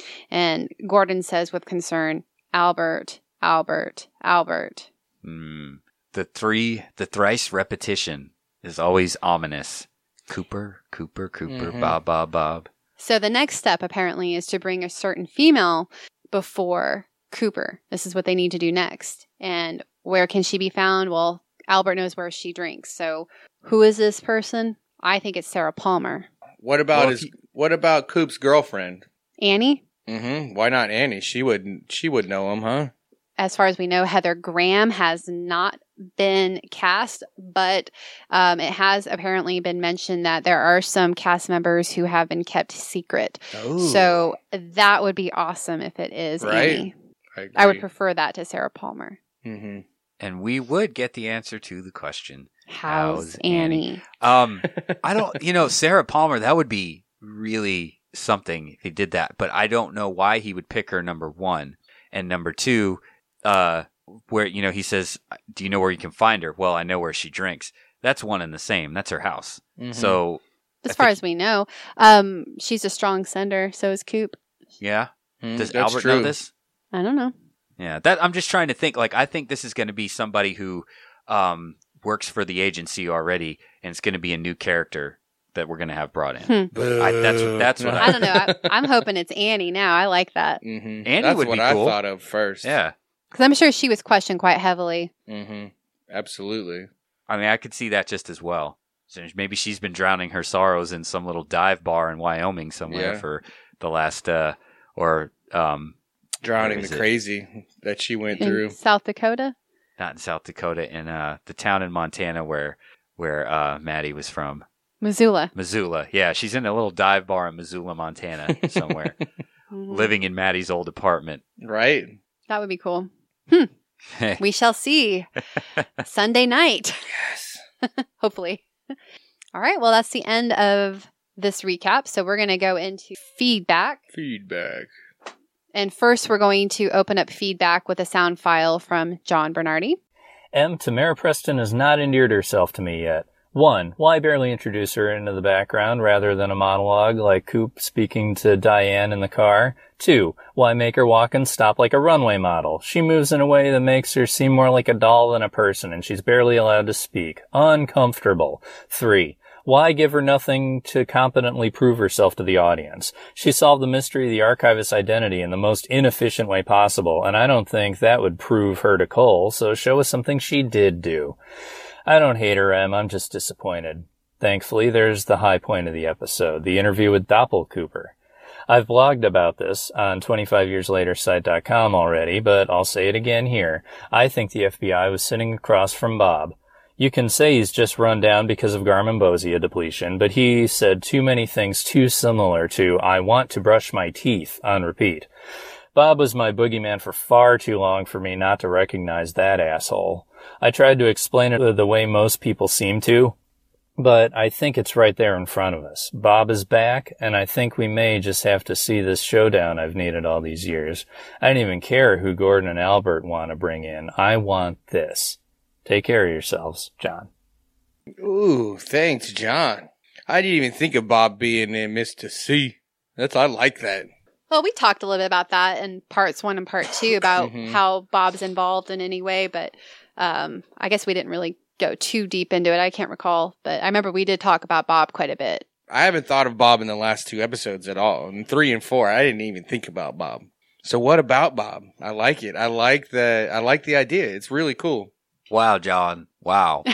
[SPEAKER 3] And Gordon says with concern, Albert, Albert, Albert.
[SPEAKER 1] Mm. The three, the thrice repetition is always ominous. Cooper, Cooper, Cooper,
[SPEAKER 2] Mhm.
[SPEAKER 1] Bob, Bob, Bob.
[SPEAKER 3] So the next step apparently is to bring a certain female before Cooper. This is what they need to do next. And where can she be found? Well, Albert knows where she drinks. So who is this person? I think it's Sarah Palmer.
[SPEAKER 2] What about
[SPEAKER 1] Well,
[SPEAKER 2] his?
[SPEAKER 1] if you-
[SPEAKER 2] What about Coop's girlfriend?
[SPEAKER 3] Annie?
[SPEAKER 2] Mm-hmm. Why not Annie? She would. She would know him, huh?
[SPEAKER 3] As far as we know, Heather Graham has not been cast, but um, it has apparently been mentioned that there are some cast members who have been kept secret.
[SPEAKER 2] Oh,
[SPEAKER 3] So that would be awesome if it is
[SPEAKER 2] Right.
[SPEAKER 3] Annie.
[SPEAKER 2] I, agree.
[SPEAKER 3] I would prefer that to Sarah Palmer.
[SPEAKER 2] Mm-hmm.
[SPEAKER 1] And we would get the answer to the question.
[SPEAKER 3] How's,
[SPEAKER 1] How's
[SPEAKER 3] Annie?
[SPEAKER 1] Um, I don't, you know, Sarah Palmer, that would be really something if he did that, but I don't know why he would pick her number one. And number two, uh, where, you know, he says, do you know where you can find her? Well, I know where she drinks. That's one and the same. That's her house.
[SPEAKER 2] Mm-hmm.
[SPEAKER 1] So,
[SPEAKER 3] As
[SPEAKER 1] I
[SPEAKER 3] far
[SPEAKER 1] think-
[SPEAKER 3] as we know, um, she's a strong sender. So is Coop.
[SPEAKER 1] yeah.
[SPEAKER 2] Mm,
[SPEAKER 1] Does
[SPEAKER 2] that's
[SPEAKER 1] Albert
[SPEAKER 2] true.
[SPEAKER 1] know this?
[SPEAKER 3] I don't know.
[SPEAKER 1] Yeah, that I'm just trying to think. Like, I think this is going to be somebody who um, works for the agency already, and it's going to be a new character that we're going to have brought in.
[SPEAKER 3] Hmm.
[SPEAKER 1] I- that's what- that's what
[SPEAKER 3] I don't know. I, I'm hoping it's Annie now. I like that
[SPEAKER 2] Mm-hmm.
[SPEAKER 1] Annie
[SPEAKER 2] That's
[SPEAKER 1] would
[SPEAKER 2] what
[SPEAKER 1] be
[SPEAKER 2] I
[SPEAKER 1] cool.
[SPEAKER 2] thought of first.
[SPEAKER 1] Yeah,
[SPEAKER 3] because I'm sure she was questioned quite heavily.
[SPEAKER 2] Mm-hmm. Absolutely.
[SPEAKER 1] I mean, I could see that just as well. So maybe she's been drowning her sorrows in some little dive bar in Wyoming somewhere
[SPEAKER 2] Yeah.
[SPEAKER 1] for the last, uh, or um,
[SPEAKER 2] Drowning
[SPEAKER 1] Where is
[SPEAKER 2] the
[SPEAKER 1] it?
[SPEAKER 2] crazy that she went
[SPEAKER 3] In
[SPEAKER 2] through.
[SPEAKER 3] South Dakota.
[SPEAKER 1] not in South Dakota, in uh, the town in Montana where where uh, Maddie was from.
[SPEAKER 3] Missoula.
[SPEAKER 1] Missoula. Yeah, she's in a little dive bar in Missoula, Montana, somewhere,
[SPEAKER 3] Mhm.
[SPEAKER 1] living in Maddie's old apartment.
[SPEAKER 2] Right.
[SPEAKER 3] That would be cool. We shall see Sunday night,
[SPEAKER 2] Yes.
[SPEAKER 3] hopefully. All right. Well, that's the end of this recap. So we're going to go into feedback.
[SPEAKER 2] Feedback.
[SPEAKER 3] And first, we're going to open up feedback with a sound file from John Bernardi.
[SPEAKER 4] M. Tamara Preston has not endeared herself to me yet. One, why barely introduce her into the background rather than a monologue like Coop speaking to Diane in the car? Two, why make her walk and stop like a runway model? She moves in a way that makes her seem more like a doll than a person, and she's barely allowed to speak. Uncomfortable. Three, why give her nothing to competently prove herself to the audience? She solved the mystery of the archivist's identity in the most inefficient way possible, and I don't think that would prove her to Cole, so show us something she did do. I don't hate her, Em. I'm just disappointed. Thankfully, there's the high point of the episode, the interview with Doppel Cooper. I've blogged about this on twenty-five years later site dot com already, but I'll say it again here. I think the F B I was sitting across from Bob. You can say he's just run down because of Garmonbozia depletion, but he said too many things too similar to, I want to brush my teeth, on repeat. Bob was my boogeyman for far too long for me not to recognize that asshole. I tried to explain it the way most people seem to, but I think it's right there in front of us. Bob is back, and I think we may just have to see this showdown I've needed all these years. I don't even care who Gordon and Albert want to bring in. I want this. Take care of yourselves, John.
[SPEAKER 2] Ooh, thanks, John. I didn't even think of Bob being in Mister C. That's I like that.
[SPEAKER 3] Well, we talked a little bit about that in parts one and part two about
[SPEAKER 2] Mhm.
[SPEAKER 3] how Bob's involved in any way, but um, I guess we didn't really go too deep into it. I can't recall, but I remember we did talk about Bob quite a bit.
[SPEAKER 2] I haven't thought of Bob in the last two episodes at all. In three and four, I didn't even think about Bob. So what about Bob? I like it. I like the I like the idea. It's really cool.
[SPEAKER 1] Wow, John. Wow.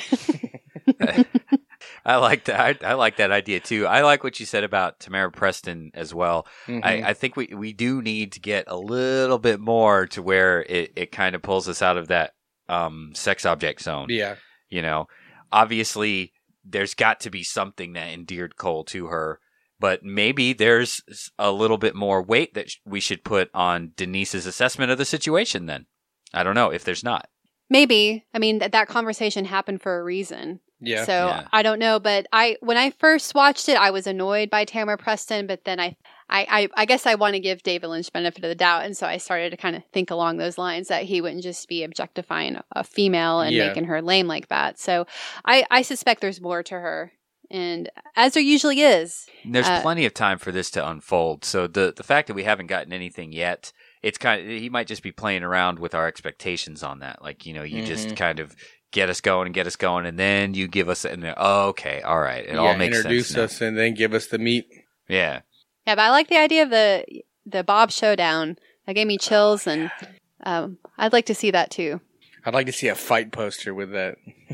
[SPEAKER 1] I like that. I, I like that idea too. I like what you said about Tamara Preston as well.
[SPEAKER 2] Mhm.
[SPEAKER 1] I, I think we, we do need to get a little bit more to where it, it kind of pulls us out of that um, sex object zone.
[SPEAKER 2] Yeah.
[SPEAKER 1] You know, obviously there's got to be something that endeared Cole to her, but maybe there's a little bit more weight that sh- we should put on Denise's assessment of the situation then. I don't know if there's not.
[SPEAKER 3] Maybe. I mean, th- that conversation happened for a reason.
[SPEAKER 2] Yeah.
[SPEAKER 3] So
[SPEAKER 1] Yeah.
[SPEAKER 3] I don't know, but I when I first watched it, I was annoyed by Tamara Preston, but then I, I, I, I guess I want to give David Lynch benefit of the doubt, and so I started to kind of think along those lines that he wouldn't just be objectifying a female and
[SPEAKER 2] Yeah.
[SPEAKER 3] making her lame like that. So I, I suspect there's more to her, and as there usually is.
[SPEAKER 1] And there's
[SPEAKER 3] Uh,
[SPEAKER 1] plenty of time for this to unfold. So the the fact that we haven't gotten anything yet, it's kind of, he might just be playing around with our expectations on that. Like, you know, you
[SPEAKER 2] Mhm.
[SPEAKER 1] just kind of get us going and get us going, and then you give us, and then, oh, okay, all right, it
[SPEAKER 2] yeah,
[SPEAKER 1] all makes
[SPEAKER 2] introduce
[SPEAKER 1] sense. now.
[SPEAKER 2] us and then give us the meat.
[SPEAKER 1] Yeah.
[SPEAKER 3] Yeah, but I like the idea of the the Bob showdown. That gave me chills, and um, I'd like to see that too.
[SPEAKER 2] I'd like to see a fight poster with that.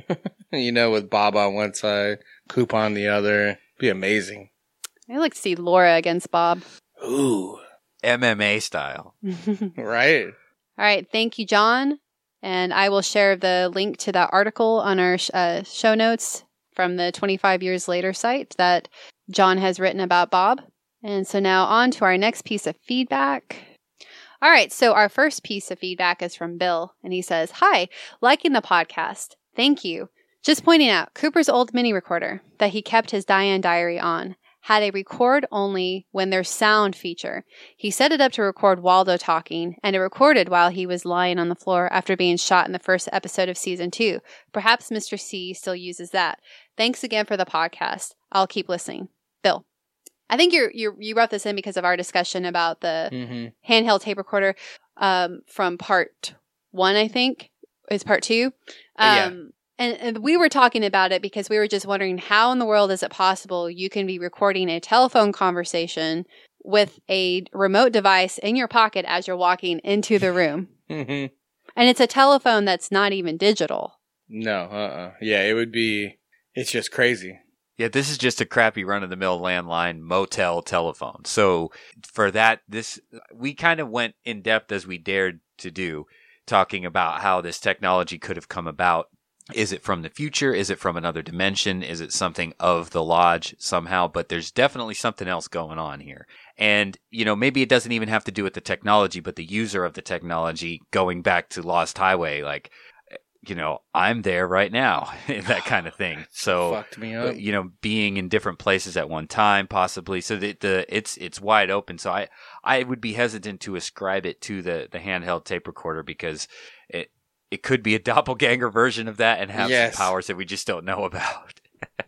[SPEAKER 2] You know, with Bob on one side, Coop on the other. Be amazing.
[SPEAKER 3] I'd like to see Laura against Bob.
[SPEAKER 2] Ooh.
[SPEAKER 1] M M A style.
[SPEAKER 2] Right.
[SPEAKER 3] All right. Thank you, John. And I will share the link to that article on our sh- uh, show notes from the twenty-five years later site that John has written about Bob. And so now on to our next piece of feedback. All right. So our first piece of feedback is from Bill. And he says, "Hi, liking the podcast. Thank you. Just pointing out, Cooper's old mini recorder that he kept his Diane diary on had a record only when there's sound feature. He set it up to record Waldo talking, and it recorded while he was lying on the floor after being shot in the first episode of season two. Perhaps Mister C still uses that. Thanks again for the podcast. I'll keep listening. Bill." I think you're, you you wrote this in because of our discussion about the
[SPEAKER 2] Mm-hmm.
[SPEAKER 3] handheld tape recorder um, from part one, I think, is part two. Um,
[SPEAKER 2] Yeah.
[SPEAKER 3] and, and we were talking about it because we were just wondering how in the world is it possible you can be recording a telephone conversation with a remote device in your pocket as you're walking into the room.
[SPEAKER 2] Mm-hmm.
[SPEAKER 3] And it's a telephone that's not even digital.
[SPEAKER 2] No, uh-uh. Yeah, it would be, it's just crazy.
[SPEAKER 1] Yeah, this is just a crappy run-of-the-mill landline motel telephone. So for that, this we kind of went in depth as we dared to do, talking about how this technology could have come about. Is it from the future? Is it from another dimension? Is it something of the lodge somehow? But there's definitely something else going on here. And, you know, maybe it doesn't even have to do with the technology, but the user of the technology going back to Lost Highway, like, you know, I'm there right now, that kind of thing. So,
[SPEAKER 2] Fucked me
[SPEAKER 1] uh,
[SPEAKER 2] up.
[SPEAKER 1] you know, being in different places at one time, possibly. So the, the it's it's wide open. So I I would be hesitant to ascribe it to the the handheld tape recorder because it it could be a doppelganger version of that and have
[SPEAKER 2] Yes.
[SPEAKER 1] some powers that we just don't know about.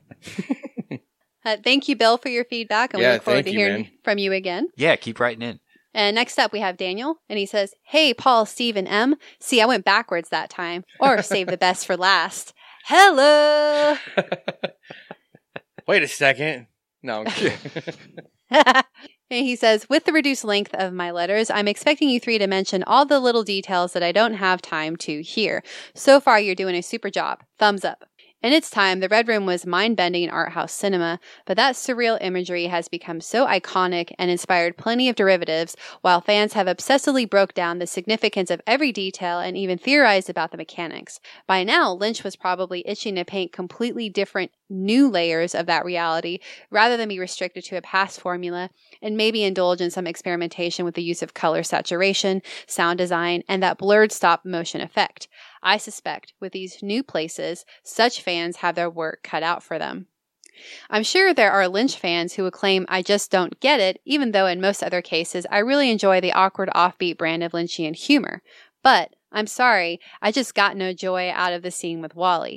[SPEAKER 3] Uh, thank you, Bill, for your feedback. And
[SPEAKER 2] Yeah,
[SPEAKER 3] we look forward
[SPEAKER 2] thank
[SPEAKER 3] to
[SPEAKER 2] you,
[SPEAKER 3] hearing
[SPEAKER 2] man.
[SPEAKER 3] from you again.
[SPEAKER 1] Yeah, keep writing in.
[SPEAKER 3] And next up, we have Daniel, and he says, "Hey, Paul, Steve, and M. See, I went backwards that time, or save the best for last. Hello."
[SPEAKER 2] Wait a second. No, I'm kidding.
[SPEAKER 3] And he says, "With the reduced length of my letters, I'm expecting you three to mention all the little details that I don't have time to hear. So far, you're doing a super job. Thumbs up." In its time, the Red Room was mind-bending art house cinema, but that surreal imagery has become so iconic and inspired plenty of derivatives, while fans have obsessively broke down the significance of every detail and even theorized about the mechanics. By now, Lynch was probably itching to paint completely different new layers of that reality, rather than be restricted to a past formula, and maybe indulge in some experimentation with the use of color saturation, sound design, and that blurred stop motion effect. I suspect with these new places, such fans have their work cut out for them. I'm sure there are Lynch fans who will claim I just don't get it, even though in most other cases I really enjoy the awkward offbeat brand of Lynchian humor. But I'm sorry, I just got no joy out of the scene with Wally.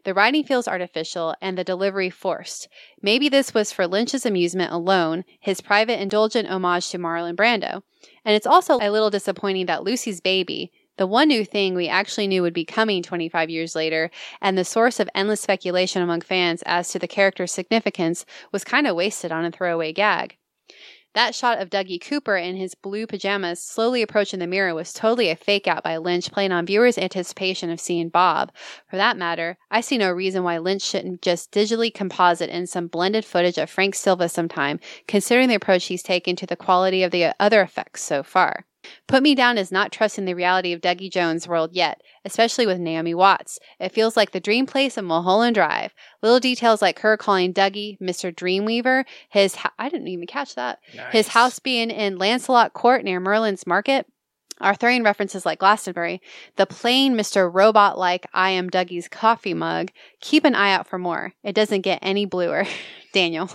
[SPEAKER 3] The writing feels artificial and the delivery forced. Maybe this was for Lynch's amusement alone, his private indulgent homage to Marlon Brando. And it's also a little disappointing that Lucy's baby, the one new thing we actually knew would be coming twenty-five years later, and the source of endless speculation among fans as to the character's significance, was kind of wasted on a throwaway gag. That shot of Dougie Cooper in his blue pajamas slowly approaching the mirror was totally a fake-out by Lynch, playing on viewers' anticipation of seeing Bob. For that matter, I see no reason why Lynch shouldn't just digitally composite in some blended footage of Frank Silva sometime, considering the approach he's taken to the quality of the other effects so far. Put me down as not trusting the reality of Dougie Jones' world yet, especially with Naomi Watts. It feels like the dream place of Mulholland Drive. Little details like her calling Dougie Mister Dreamweaver, his ho- I didn't even catch that. Nice. His house being in Lancelot Court near Merlin's Market. Arthurian references like Glastonbury. The plain Mister Robot-like I am Dougie's coffee mug. Keep an eye out for more. It doesn't get any bluer. Daniel.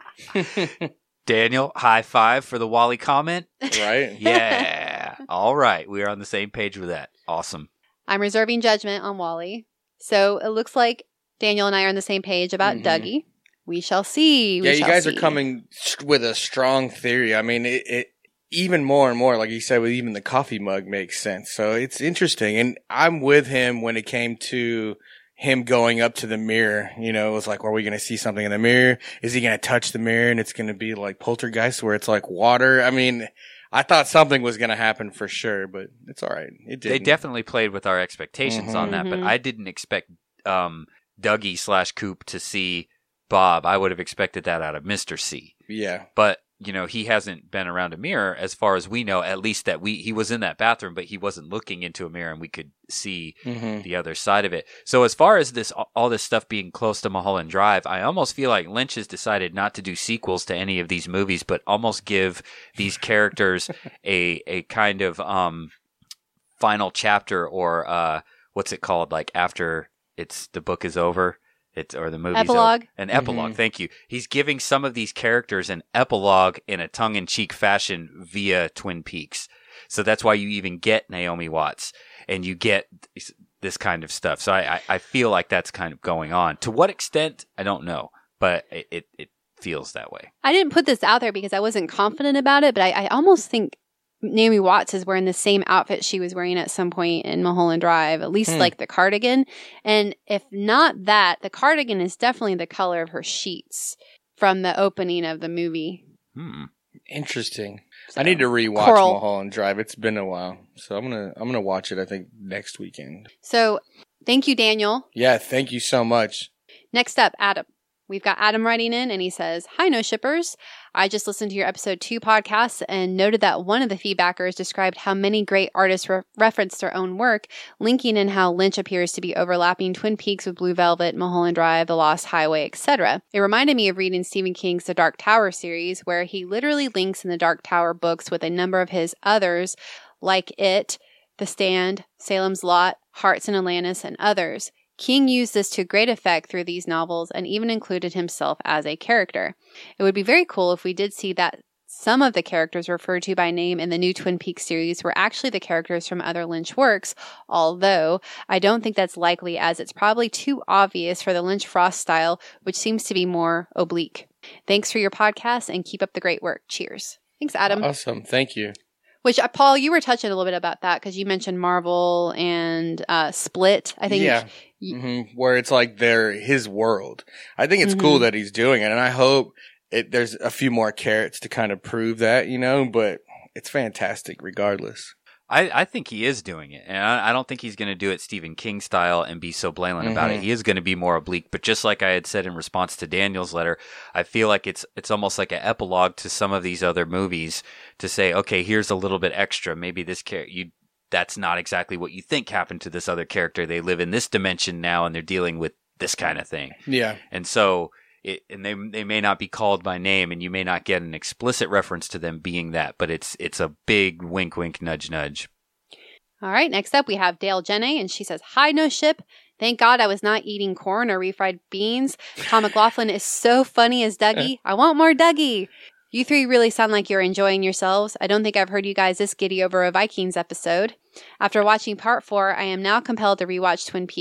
[SPEAKER 1] Daniel, high five for the Wally comment.
[SPEAKER 2] Right?
[SPEAKER 1] Yeah. All right. We are on the same page with that. Awesome.
[SPEAKER 3] I'm reserving judgment on Wally. So it looks like Daniel and I are on the same page about mm-hmm. Dougie. We shall see. We
[SPEAKER 2] yeah, you
[SPEAKER 3] shall
[SPEAKER 2] guys
[SPEAKER 3] see.
[SPEAKER 2] are coming with a strong theory. I mean, it, it even more and more, like you said, with even the coffee mug makes sense. So it's interesting. And I'm with him when it came to him going up to the mirror. You know, it was like, are we going to see something in the mirror? Is he going to touch the mirror and it's going to be like Poltergeist where it's like water? I mean, I thought something was going to happen for sure, but it's all right. It didn't.
[SPEAKER 1] They definitely played with our expectations mm-hmm. on that, but I didn't expect um, Dougie slash Coop to see Bob. I would have expected that out of Mister C.
[SPEAKER 2] Yeah.
[SPEAKER 1] But, you know, he hasn't been around a mirror as far as we know, at least that we, he was in that bathroom, but he wasn't looking into a mirror and we could see mm-hmm. the other side of it. So as far as this, all this stuff being close to Mulholland Drive, I almost feel like Lynch has decided not to do sequels to any of these movies, but almost give these characters a, a kind of, um, final chapter or, uh, what's it called? Like after it's, the book is over. It's, or the movie's
[SPEAKER 3] epilogue.
[SPEAKER 1] Over. An epilogue, mm-hmm. Thank you. He's giving some of these characters an epilogue in a tongue-in-cheek fashion via Twin Peaks. So that's why you even get Naomi Watts and you get this kind of stuff. So I, I, I feel like that's kind of going on. To what extent, I don't know, but it, it, it feels that way.
[SPEAKER 3] I didn't put this out there because I wasn't confident about it, but I, I almost think Naomi Watts is wearing the same outfit she was wearing at some point in Mulholland Drive, at least hmm. like the cardigan. And if not that, the cardigan is definitely the color of her sheets from the opening of the movie.
[SPEAKER 1] Hmm.
[SPEAKER 2] Interesting. So, I need to rewatch Coral. Mulholland Drive. It's been a while. So I'm going to I'm gonna watch it, I think, next weekend.
[SPEAKER 3] So thank you, Daniel.
[SPEAKER 2] Yeah, thank you so much.
[SPEAKER 3] Next up, Adam. We've got Adam writing in, and he says, "Hi, No Shippers. I just listened to your episode two podcast and noted that one of the feedbackers described how many great artists re- referenced their own work, linking in how Lynch appears to be overlapping Twin Peaks with Blue Velvet, Mulholland Drive, The Lost Highway, et cetera. It reminded me of reading Stephen King's The Dark Tower series, where he literally links in the Dark Tower books with a number of his others, like It, The Stand, Salem's Lot, Hearts in Atlantis, and others. King used this to great effect through these novels and even included himself as a character. It would be very cool if we did see that some of the characters referred to by name in the new Twin Peaks series were actually the characters from other Lynch works, although I don't think that's likely as it's probably too obvious for the Lynch Frost style, which seems to be more oblique. Thanks for your podcast and keep up the great work. Cheers." Thanks, Adam.
[SPEAKER 2] Awesome. Thank you.
[SPEAKER 3] Which, uh, Paul, you were touching a little bit about that because you mentioned Marvel and uh, Split, I think.
[SPEAKER 2] Yeah, y- mm-hmm. Where it's like they're his world. I think it's mm-hmm. cool that he's doing it, and I hope it, there's a few more carrots to kind of prove that, you know, but it's fantastic regardless.
[SPEAKER 1] I, I think he is doing it, and I, I don't think he's going to do it Stephen King style and be so blatant mm-hmm. about it. He is going to be more oblique, but just like I had said in response to Daniel's letter, I feel like it's it's almost like an epilogue to some of these other movies to say, okay, here's a little bit extra. Maybe this character, you that's not exactly what you think happened to this other character. They live in this dimension now, and they're dealing with this kind of thing.
[SPEAKER 2] Yeah,
[SPEAKER 1] and so. It, and they they may not be called by name, and you may not get an explicit reference to them being that, but it's it's a big wink, wink, nudge, nudge.
[SPEAKER 3] All right, next up we have Dale Jenny, and she says, "Hi, No Ship. Thank God I was not eating corn or refried beans. Tom McLaughlin is so funny as Dougie. I want more Dougie. You three really sound like you're enjoying yourselves. I don't think I've heard you guys this giddy over a Vikings episode. After watching part four, I am now compelled to rewatch Twin Peaks.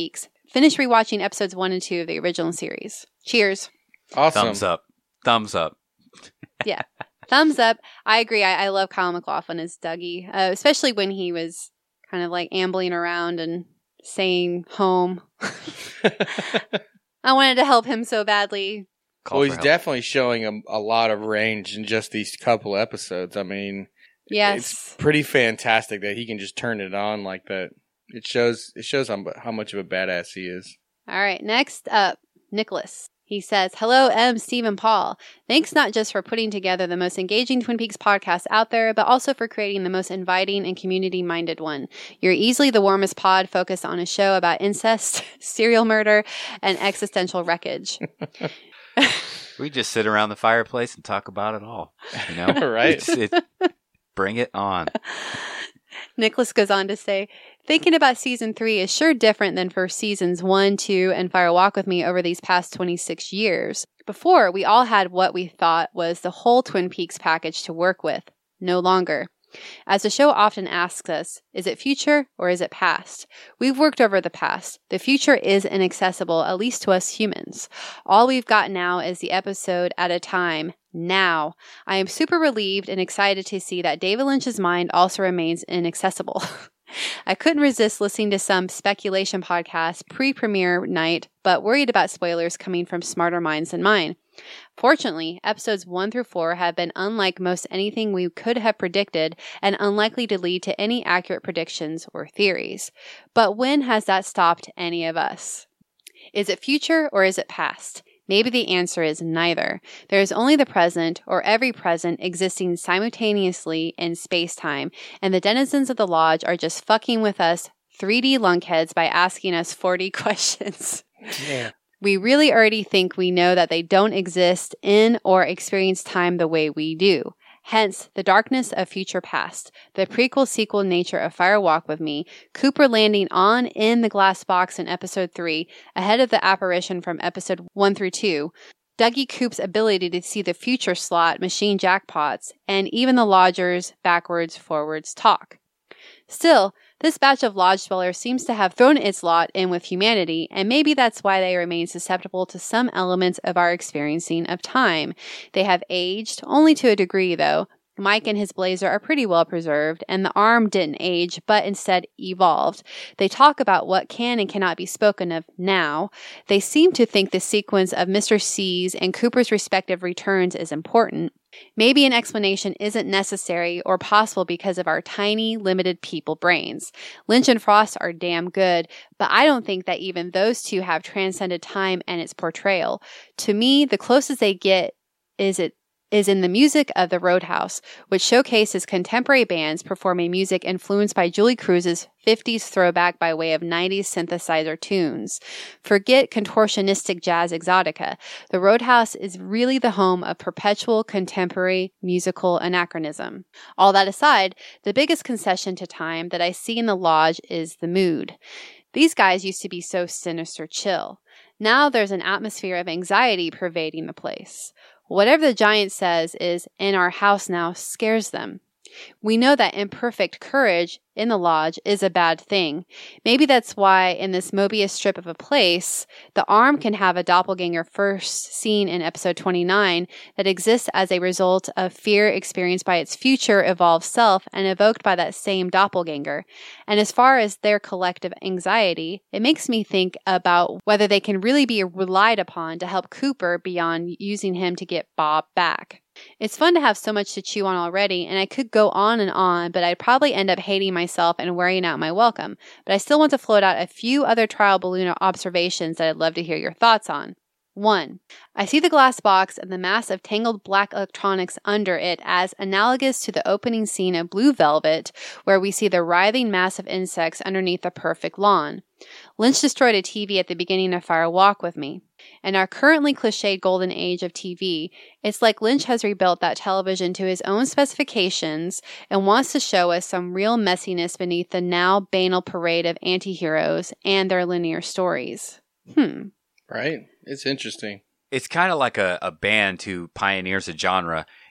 [SPEAKER 3] finish rewatching episodes one and two of the original series. Cheers.
[SPEAKER 2] Awesome.
[SPEAKER 1] Thumbs up. Thumbs up.
[SPEAKER 3] Yeah. Thumbs up. I agree. I, I love Kyle MacLachlan as Dougie, uh, especially when he was kind of like ambling around and saying home. I wanted to help him so badly.
[SPEAKER 1] Call
[SPEAKER 2] Well,
[SPEAKER 1] for
[SPEAKER 2] he's
[SPEAKER 1] help.
[SPEAKER 2] definitely showing a, a lot of range in just these couple episodes. I mean,
[SPEAKER 3] Yes.
[SPEAKER 2] it's pretty fantastic that he can just turn it on like that. It shows it shows how, how much of a badass he is.
[SPEAKER 3] All right. Next up, Nicholas. He says, hello, M, Steve, and Paul. Thanks not just for putting together the most engaging Twin Peaks podcast out there, but also for creating the most inviting and community-minded one. You're easily the warmest pod focused on a show about incest, serial murder, and existential wreckage.
[SPEAKER 1] We just sit around the fireplace and talk about it all. You know?
[SPEAKER 2] Right.
[SPEAKER 1] It's, it, bring it on.
[SPEAKER 3] Nicholas goes on to say, thinking about season three is sure different than for seasons one, two, and Fire Walk With Me over these past twenty-six years. Before, we all had what we thought was the whole Twin Peaks package to work with. No longer. As the show often asks us, is it future or is it past? We've worked over the past. The future is inaccessible, at least to us humans. All we've got now is the episode at a time. Now. I am super relieved and excited to see that David Lynch's mind also remains inaccessible. I couldn't resist listening to some speculation podcast pre-premiere night, but worried about spoilers coming from smarter minds than mine. Fortunately, episodes one through four have been unlike most anything we could have predicted and unlikely to lead to any accurate predictions or theories. But when has that stopped any of us? Is it future or is it past? Maybe the answer is neither. There is only the present, or every present, existing simultaneously in space-time, and the denizens of the lodge are just fucking with us three D lunkheads by asking us forty questions.
[SPEAKER 2] Yeah.
[SPEAKER 3] We really already think we know that they don't exist in or experience time the way we do. Hence, the darkness of future past, the prequel-sequel nature of Fire Walk With Me, Cooper landing on in the glass box in episode three, ahead of the apparition from episode one through two, Dougie Coop's ability to see the future slot machine jackpots, and even the Lodgers' backwards-forwards talk. Still, this batch of lodge dwellers seems to have thrown its lot in with humanity, and maybe that's why they remain susceptible to some elements of our experiencing of time. They have aged, only to a degree though. Mike and his blazer are pretty well preserved, and the arm didn't age, but instead evolved. They talk about what can and cannot be spoken of now. They seem to think the sequence of Mister C's and Cooper's respective returns is important. Maybe an explanation isn't necessary or possible because of our tiny, limited people brains. Lynch and Frost are damn good, but I don't think that even those two have transcended time and its portrayal. To me, the closest they get is it is in the music of the Roadhouse, which showcases contemporary bands performing music influenced by Julie Cruz's fifties throwback by way of nineties synthesizer tunes. Forget contortionistic jazz exotica. The Roadhouse is really the home of perpetual contemporary musical anachronism. All that aside, the biggest concession to time that I see in the lodge is the mood. These guys used to be so sinister chill. Now there's an atmosphere of anxiety pervading the place. Whatever the giant says is in our house now scares them. We know that imperfect courage in the lodge is a bad thing. Maybe that's why in this Mobius strip of a place, the arm can have a doppelganger first seen in episode twenty-nine that exists as a result of fear experienced by its future evolved self and evoked by that same doppelganger. And as far as their collective anxiety, it makes me think about whether they can really be relied upon to help Cooper beyond using him to get Bob back. It's fun to have so much to chew on already, and I could go on and on, but I'd probably end up hating myself and wearing out my welcome. But I still want to float out a few other trial balloon observations that I'd love to hear your thoughts on. One, I see the glass box and the mass of tangled black electronics under it as analogous to the opening scene of Blue Velvet, where we see the writhing mass of insects underneath the perfect lawn. Lynch destroyed a T V at the beginning of Fire Walk With Me. In our currently cliched golden age of T V, it's like Lynch has rebuilt that television to his own specifications and wants to show us some real messiness beneath the now banal parade of anti-heroes and their linear stories. Hmm.
[SPEAKER 2] Right? It's interesting.
[SPEAKER 1] It's kind of like a, a band who pioneers a genre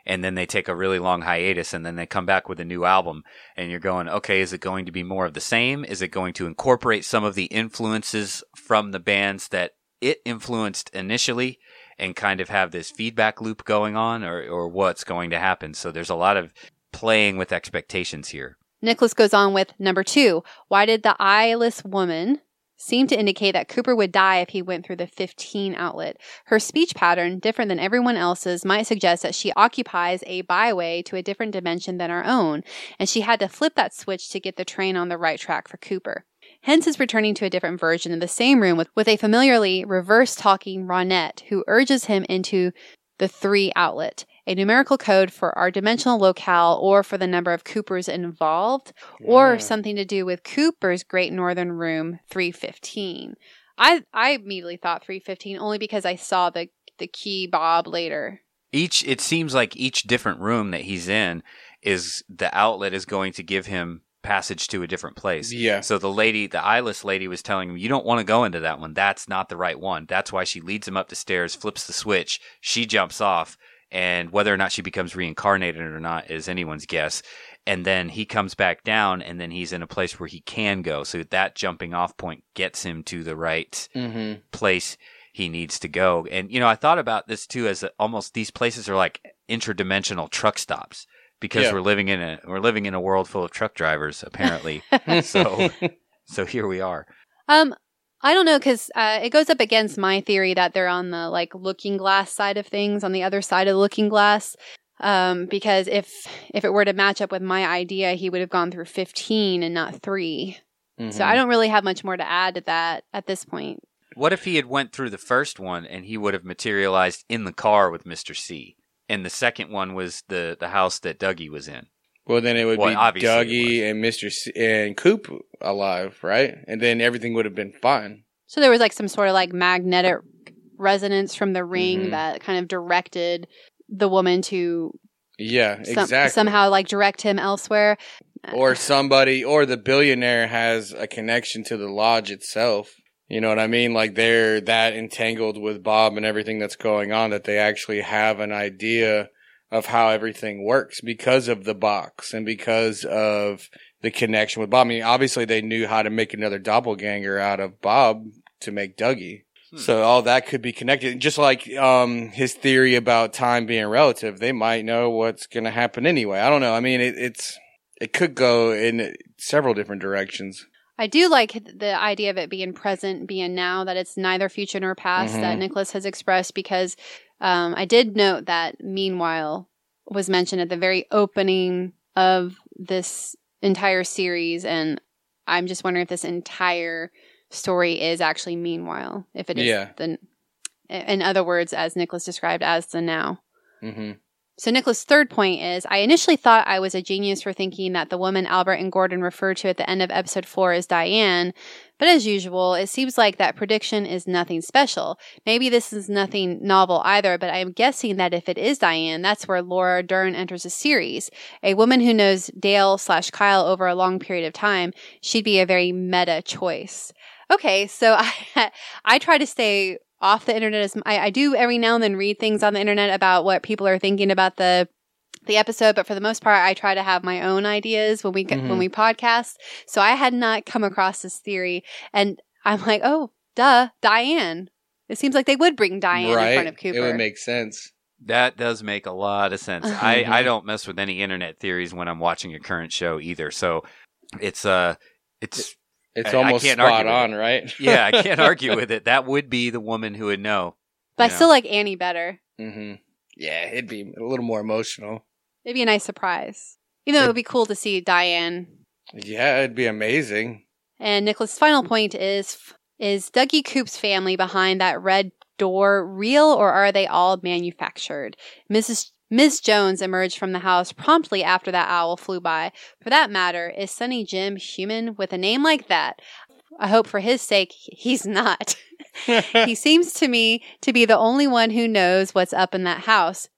[SPEAKER 1] and then they take a really long hiatus, and then they come back with a new album, and you're going, okay, is it going to be more of the same? Is it going to incorporate some of the influences from the bands that it influenced initially and kind of have this feedback loop going on, or, or what's going to happen? So there's a lot of playing with expectations here.
[SPEAKER 3] Nicholas goes on with number two. Why did the eyeless woman seem to indicate that Cooper would die if he went through the fifteen outlet? Her speech pattern, different than everyone else's, might suggest that she occupies a byway to a different dimension than our own, and she had to flip that switch to get the train on the right track for Cooper. Hence his returning to a different version in the same room with, with a familiarly reverse-talking Ronette who urges him into the three outlet, a numerical code for our dimensional locale or for the number of Coopers involved, yeah. or something to do with Cooper's Great Northern Room three fifteen. I I immediately thought three fifteen only because I saw the the key Bob later.
[SPEAKER 1] Each it seems like each different room that he's in is the outlet is going to give him passage to a different place.
[SPEAKER 2] Yeah.
[SPEAKER 1] So the lady, the eyeless lady, was telling him, you don't want to go into that one. That's not the right one. That's why she leads him up the stairs, flips the switch. She jumps off, and whether or not she becomes reincarnated or not is anyone's guess. And then he comes back down, and then he's in a place where he can go. So that jumping off point gets him to the right
[SPEAKER 2] mm-hmm.
[SPEAKER 1] place he needs to go. And, you know, I thought about this too as a, almost these places are like interdimensional truck stops. Because
[SPEAKER 2] yeah.
[SPEAKER 1] we're living in a we're living in a world full of truck drivers, apparently. so, so here we are.
[SPEAKER 3] Um, I don't know, because uh, it goes up against my theory that they're on the like looking glass side of things, on the other side of the looking glass. Um, because if if it were to match up with my idea, he would have gone through fifteen and not three. Mm-hmm. So I don't really have much more to add to that at this point.
[SPEAKER 1] What if he had went through the first one and he would have materialized in the car with Mister C? And the second one was the, the house that Dougie was in.
[SPEAKER 2] Well, then it would
[SPEAKER 1] well,
[SPEAKER 2] be Dougie and Mister C and Coop alive, right? And then everything would have been fine.
[SPEAKER 3] So there was like some sort of like magnetic resonance from the ring
[SPEAKER 2] mm-hmm.
[SPEAKER 3] that kind of directed the woman to
[SPEAKER 2] yeah,
[SPEAKER 3] some,
[SPEAKER 2] exactly.
[SPEAKER 3] somehow like direct him elsewhere.
[SPEAKER 2] Or somebody, or the billionaire has a connection to the lodge itself. You know what I mean? Like they're that entangled with Bob and everything that's going on that they actually have an idea of how everything works because of the box and because of the connection with Bob. I mean, obviously they knew how to make another doppelganger out of Bob to make Dougie. Hmm. So all that could be connected. Just like um, his theory about time being relative, they might know what's going to happen anyway. I don't know. I mean, it, it's it could go in several different directions.
[SPEAKER 3] I do like the idea of it being present, being now, that it's neither future nor past mm-hmm. that Nicholas has expressed, because um, I did note that Meanwhile was mentioned at the very opening of this entire series, and I'm just wondering if this entire story is actually Meanwhile, if it is
[SPEAKER 2] yeah.
[SPEAKER 3] the, in other words, as Nicholas described, as the now.
[SPEAKER 2] Mm-hmm.
[SPEAKER 3] So Nicholas' third point is, I initially thought I was a genius for thinking that the woman Albert and Gordon referred to at the end of episode four is Diane, but as usual, it seems like that prediction is nothing special. Maybe this is nothing novel either, but I am guessing that if it is Diane, that's where Laura Dern enters the series. A woman who knows Dale slash Kyle over a long period of time, she'd be a very meta choice. Okay, so I I try to stay off the internet. As I, I do every now and then read things on the internet about what people are thinking about the the episode, but for the most part, I try to have my own ideas when we mm-hmm. when we podcast. So I had not come across this theory, and I'm like, oh, duh, Diane. It seems like they would bring Diane
[SPEAKER 2] right.
[SPEAKER 3] in front of Cooper.
[SPEAKER 2] It would make sense.
[SPEAKER 1] That does make a lot of sense. I, I don't mess with any internet theories when I'm watching a current show either. So it's uh it's.
[SPEAKER 2] It's
[SPEAKER 1] I,
[SPEAKER 2] almost
[SPEAKER 1] I can't
[SPEAKER 2] spot on,
[SPEAKER 1] it.
[SPEAKER 2] right?
[SPEAKER 1] Yeah, I can't argue with it. That would be the woman who would know.
[SPEAKER 3] But I know. still like Annie better.
[SPEAKER 2] Mm-hmm. Yeah, it'd be a little more emotional.
[SPEAKER 3] It'd be a nice surprise. Even though it would be cool to see Diane.
[SPEAKER 2] Yeah, it'd be amazing.
[SPEAKER 3] And Nicholas' final point is, is Dougie Coop's family behind that red door real, or are they all manufactured? Missus Miz Jones emerged from the house promptly after that owl flew by. For that matter, is Sonny Jim human with a name like that? I hope for his sake he's not. He seems to me to be the only one who knows what's up in that house.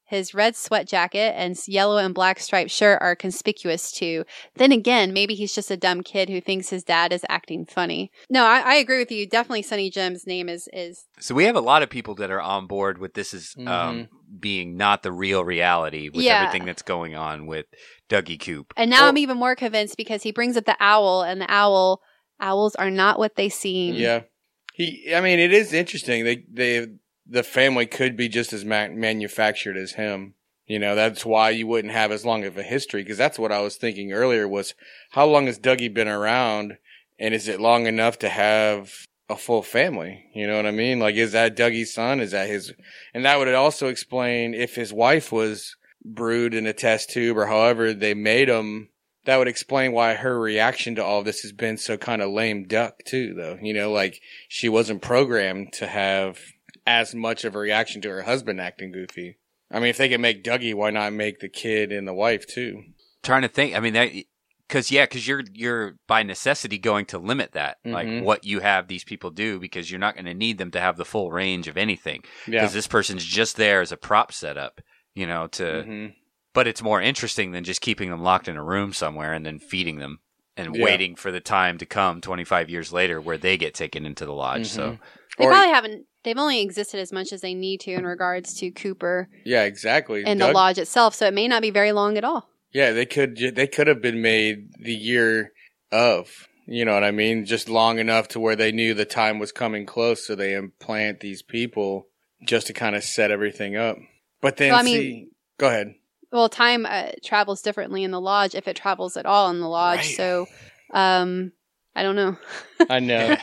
[SPEAKER 3] His red sweat jacket and yellow and black striped shirt are conspicuous too. Then again, maybe he's just a dumb kid who thinks his dad is acting funny. No, I, I agree with you. Definitely Sonny Jim's name is, is...
[SPEAKER 1] So we have a lot of people that are on board with this as
[SPEAKER 2] Mhm.
[SPEAKER 1] um, being not the real reality with
[SPEAKER 3] Yeah.
[SPEAKER 1] everything that's going on with Dougie Coop.
[SPEAKER 3] And now
[SPEAKER 2] Well-
[SPEAKER 3] I'm even more convinced because he brings up the owl, and the owl... Owls are not what they seem.
[SPEAKER 2] Yeah. He, I mean, it is interesting. They, they, the family could be just as ma- manufactured as him. You know, that's why you wouldn't have as long of a history. Because that's what I was thinking earlier was, how long has Dougie been around? And is it long enough to have a full family? You know what I mean? Like, is that Dougie's son? Is that his? And that would also explain if his wife was brewed in a test tube or however they made him. That would explain why her reaction to all of this has been so kind of lame duck too, though. You know, like she wasn't programmed to have as much of a reaction to her husband acting goofy. I mean, if they can make Dougie, why not make the kid and the wife too?
[SPEAKER 1] Trying to think. I mean, that because yeah, because you're you're by necessity going to limit that,
[SPEAKER 2] Mhm.
[SPEAKER 1] like what you have these people do, because you're not going to need them to have the full range of anything.
[SPEAKER 2] Yeah.
[SPEAKER 1] Because this person's just there as a prop setup, you know, to.
[SPEAKER 2] Mhm.
[SPEAKER 1] But it's more interesting than just keeping them locked in a room somewhere and then feeding them and
[SPEAKER 2] Yeah.
[SPEAKER 1] waiting for the time to come twenty-five years later where they get taken into the lodge. So
[SPEAKER 2] Mhm.
[SPEAKER 3] They
[SPEAKER 2] Or-
[SPEAKER 3] probably haven't... They've only existed as much as they need to in regards to Cooper
[SPEAKER 2] Yeah, exactly.
[SPEAKER 3] and the
[SPEAKER 2] Doug-
[SPEAKER 3] lodge itself, so it may not be very long at all.
[SPEAKER 2] Yeah, they could ju- they could have been made the year of, you know what I mean? Just long enough to where they knew the time was coming close, so they implant these people just to kind of set everything up. But then,
[SPEAKER 3] Well, I mean-
[SPEAKER 2] see, go ahead.
[SPEAKER 3] Well, time uh, travels differently in the lodge, if it travels at all in the lodge.
[SPEAKER 2] Right.
[SPEAKER 3] So, um, I don't know.
[SPEAKER 2] I know.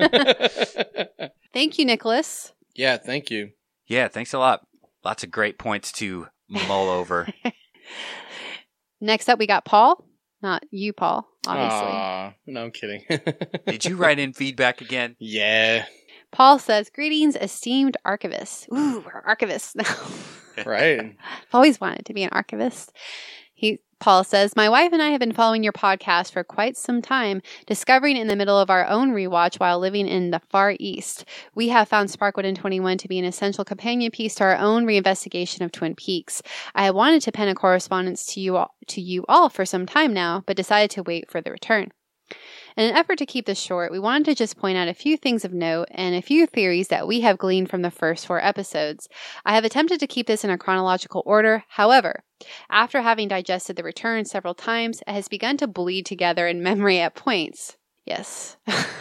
[SPEAKER 3] Thank you, Nicholas.
[SPEAKER 2] Yeah, thank you.
[SPEAKER 1] yeah, thanks a lot. Lots of great points to mull over.
[SPEAKER 3] Next up, we got Paul. Not you, Paul, obviously.
[SPEAKER 2] Aw, no, I'm kidding.
[SPEAKER 1] Did you write in feedback again?
[SPEAKER 2] Yeah,
[SPEAKER 3] Paul says, "Greetings, esteemed archivists." Ooh, we're archivists now.
[SPEAKER 2] right.
[SPEAKER 3] I've always wanted to be an archivist. He Paul says, "My wife and I have been following your podcast for quite some time, discovering in the middle of our own rewatch while living in the Far East. We have found Sparkwood and twenty-one to be an essential companion piece to our own reinvestigation of Twin Peaks. I have wanted to pen a correspondence to you all, to you all for some time now, but decided to wait for the return. In an effort to keep this short, we wanted to just point out a few things of note and a few theories that we have gleaned from the first four episodes. I have attempted to keep this in a chronological order. However, after having digested the return several times, it has begun to bleed together in memory at points. Yes.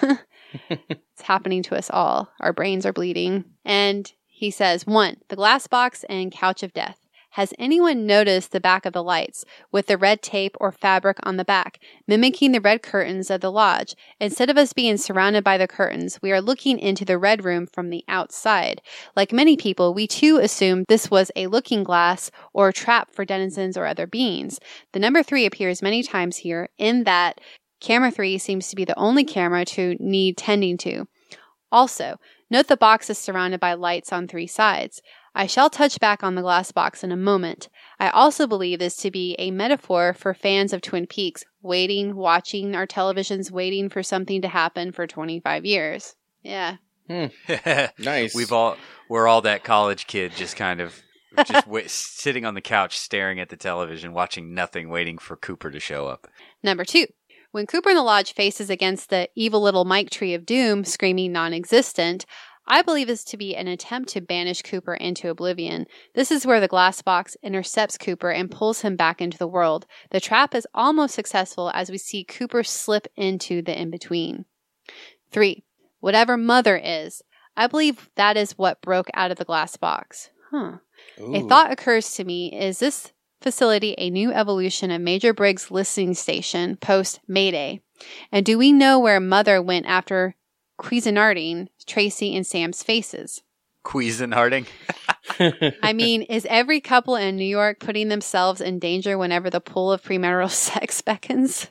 [SPEAKER 3] It's happening to us all. Our brains are bleeding. And he says, one, the glass box and couch of death. Has anyone noticed the back of the lights with the red tape or fabric on the back, mimicking the red curtains of the lodge? Instead of us being surrounded by the curtains, we are looking into the red room from the outside. Like many people, we too assumed this was a looking glass or a trap for denizens or other beings. The number three appears many times here in that camera three seems to be the only camera to need tending to. Also, note the box is surrounded by lights on three sides. I shall touch back on the glass box in a moment. I also believe this to be a metaphor for fans of Twin Peaks, waiting, watching our televisions, waiting for something to happen for twenty-five years. Yeah.
[SPEAKER 2] Nice.
[SPEAKER 1] We've all we're all that college kid, just kind of just w- sitting on the couch, staring at the television, watching nothing, waiting for Cooper to show up.
[SPEAKER 3] Number two. When Cooper in the lodge faces against the evil little Mike Tree of Doom, screaming non-existent, I believe this to be an attempt to banish Cooper into oblivion. This is where the glass box intercepts Cooper and pulls him back into the world. The trap is almost successful as we see Cooper slip into the in-between. Three, whatever Mother is, I believe that is what broke out of the glass box. Huh.
[SPEAKER 2] Ooh.
[SPEAKER 3] A thought occurs to me, is this facility a new evolution of Major Briggs' listening station post-Mayday? And do we know where Mother went after Cuisinarting Tracy and Sam's faces?
[SPEAKER 1] Cuisinarting?
[SPEAKER 3] I mean, is every couple in New York putting themselves in danger whenever the pool of premarital sex beckons?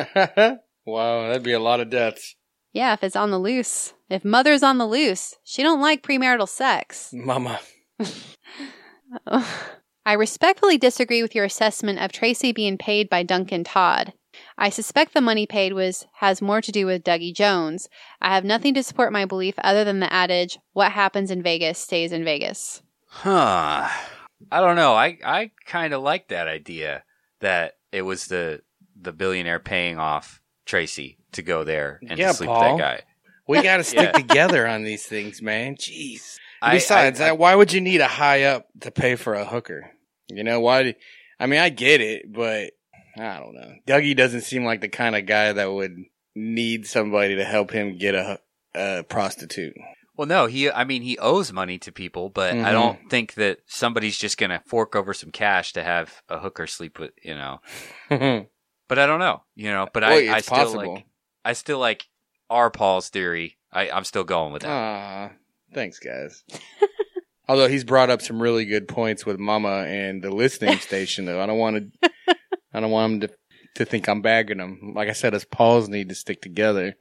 [SPEAKER 2] Wow, that'd be a lot of deaths.
[SPEAKER 3] Yeah, if it's on the loose. If Mother's on the loose, she don't like premarital sex.
[SPEAKER 2] Mama.
[SPEAKER 3] I respectfully disagree with your assessment of Tracy being paid by Duncan Todd. I suspect the money paid was has more to do with Dougie Jones. I have nothing to support my belief other than the adage, what happens in Vegas stays in Vegas.
[SPEAKER 1] Huh. I don't know. I, I kind of like that idea that it was the the billionaire paying off Tracy to go there and
[SPEAKER 2] Yeah,
[SPEAKER 1] to sleep
[SPEAKER 2] Paul.
[SPEAKER 1] with that guy.
[SPEAKER 2] We got to stick
[SPEAKER 1] Yeah.
[SPEAKER 2] together on these things, man. Jeez.
[SPEAKER 1] I-
[SPEAKER 2] Besides,
[SPEAKER 1] I- I-
[SPEAKER 2] that, why would you need a high up to pay for a hooker? You know, why? do- I mean, I get it, but I don't know. Dougie doesn't seem like the kind of guy that would need somebody to help him get a, a prostitute.
[SPEAKER 1] Well, no, he. I mean, he owes money to people, but
[SPEAKER 2] Mhm.
[SPEAKER 1] I don't think that somebody's just going to fork over some cash to have a hooker sleep with. You know,
[SPEAKER 2] Well,
[SPEAKER 1] but I don't know. You know, but
[SPEAKER 2] it's
[SPEAKER 1] I, I still
[SPEAKER 2] possible.
[SPEAKER 1] like. I still like our Paul's theory. I, I'm still going with that.
[SPEAKER 2] Aw, thanks, guys. Although he's brought up some really good points with Mama and the listening station, though. I don't want to. I don't want him to to think I'm bagging him. Like I said, us Pauls need to stick together.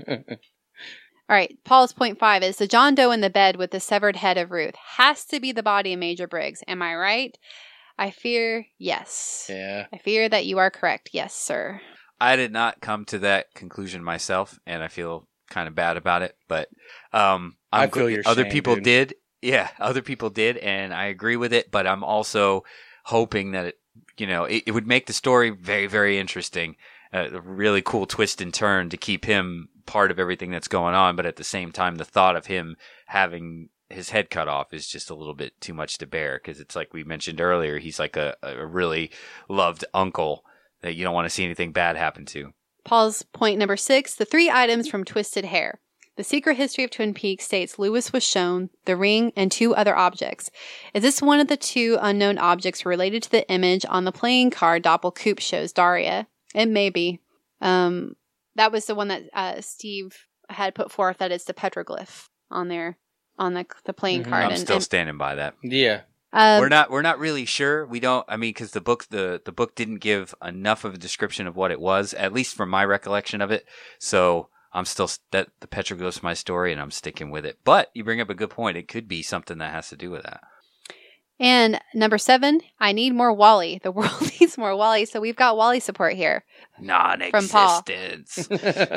[SPEAKER 3] All right, Paul's point five is the John Doe in the bed with the severed head of Ruth has to be the body of Major Briggs. Am I right? I fear yes.
[SPEAKER 2] Yeah.
[SPEAKER 3] I fear that you are correct. Yes, sir.
[SPEAKER 1] I did not come to that conclusion myself, and I feel kind of bad about it. But um,
[SPEAKER 2] I
[SPEAKER 1] I'm
[SPEAKER 2] feel
[SPEAKER 1] gl-
[SPEAKER 2] your
[SPEAKER 1] other
[SPEAKER 2] shame,
[SPEAKER 1] people
[SPEAKER 2] dude.
[SPEAKER 1] did. Yeah, other people did, and I agree with it. But I'm also hoping that it, you know, it, it would make the story very, very interesting. Uh, a really cool twist and turn to keep him part of everything that's going on, but at the same time, the thought of him having his head cut off is just a little bit too much to bear, because it's like we mentioned earlier, he's like a, a really loved uncle that you don't want to see anything bad happen to.
[SPEAKER 3] Paul's point number six, the three items from Twisted Hair. The Secret History of Twin Peaks states Lewis was shown the ring and two other objects. Is this one of the two unknown objects related to the image on the playing card Doppelkoop shows Daria? It may be. Um, that was the one that uh, Steve had put forth, that it's the petroglyph on there, on the the playing
[SPEAKER 2] Mhm.
[SPEAKER 3] card.
[SPEAKER 1] I'm
[SPEAKER 3] and,
[SPEAKER 1] still
[SPEAKER 3] and,
[SPEAKER 1] standing by that.
[SPEAKER 2] Yeah.
[SPEAKER 3] um,
[SPEAKER 1] we're not we're not really sure. We don't. I mean, because the book the the book didn't give enough of a description of what it was, at least from my recollection of it. So I'm still that the petroglyph's my story, and I'm sticking with it. But you bring up a good point. It could be something that has to do with that.
[SPEAKER 3] And number seven, I need more Wally. The world needs more Wally, so we've got Wally support here. From Paul.
[SPEAKER 1] Non-existence.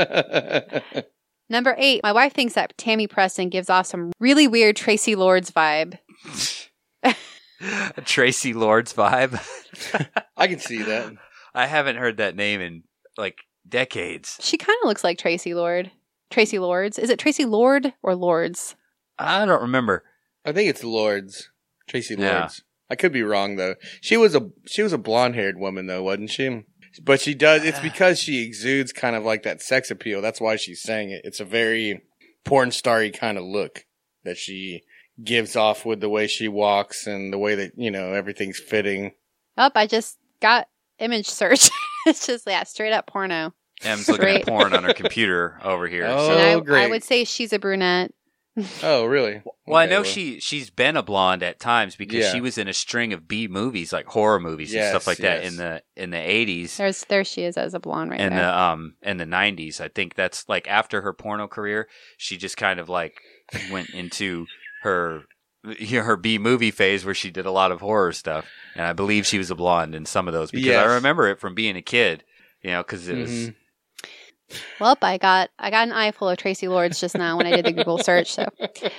[SPEAKER 3] Number eight, my wife thinks that Tammy Preston gives off some really weird Tracy Lords vibe.
[SPEAKER 1] Tracy Lords vibe.
[SPEAKER 2] I can see that.
[SPEAKER 1] I haven't heard that name in like decades.
[SPEAKER 3] She kind of looks like Tracy Lord. Tracy Lords. Is it Tracy Lord or Lords?
[SPEAKER 1] I don't remember.
[SPEAKER 2] I think it's Lords. Tracy
[SPEAKER 1] Yeah.
[SPEAKER 2] Lords. I could be wrong though. She was a she was a blonde haired woman though, wasn't she? But she does. It's because she exudes kind of like that sex appeal. That's why she's saying it. It's a very porn starry kind of look that she gives off with the way she walks and the way that, you know, everything's fitting.
[SPEAKER 3] Oh, I just got image search. It's just, yeah, straight up porno.
[SPEAKER 1] Em's looking
[SPEAKER 3] Great.
[SPEAKER 1] at porn on her computer over here.
[SPEAKER 2] Oh,
[SPEAKER 1] so-
[SPEAKER 3] and I,
[SPEAKER 2] great.
[SPEAKER 3] I would say she's a brunette.
[SPEAKER 2] Oh, really?
[SPEAKER 1] Well, I
[SPEAKER 2] Okay,
[SPEAKER 1] know she she's been a blonde at times because
[SPEAKER 2] Yeah.
[SPEAKER 1] she was in a string of B movies, like horror movies and
[SPEAKER 2] Yes,
[SPEAKER 1] stuff like that
[SPEAKER 2] yes.
[SPEAKER 1] in the in the eighties
[SPEAKER 3] There's, there she is as a blonde right
[SPEAKER 1] and
[SPEAKER 3] there.
[SPEAKER 1] the um and the nineties. I think that's like after her porno career, she just kind of like went into her you know, her B movie phase where she did a lot of horror stuff, and I believe she was a blonde in some of those because
[SPEAKER 2] Yes.
[SPEAKER 1] I remember it from being a kid, you know, because it was.
[SPEAKER 2] Mhm.
[SPEAKER 3] Well, I got I got an eye full of Tracy Lords just now when I did the Google search. So,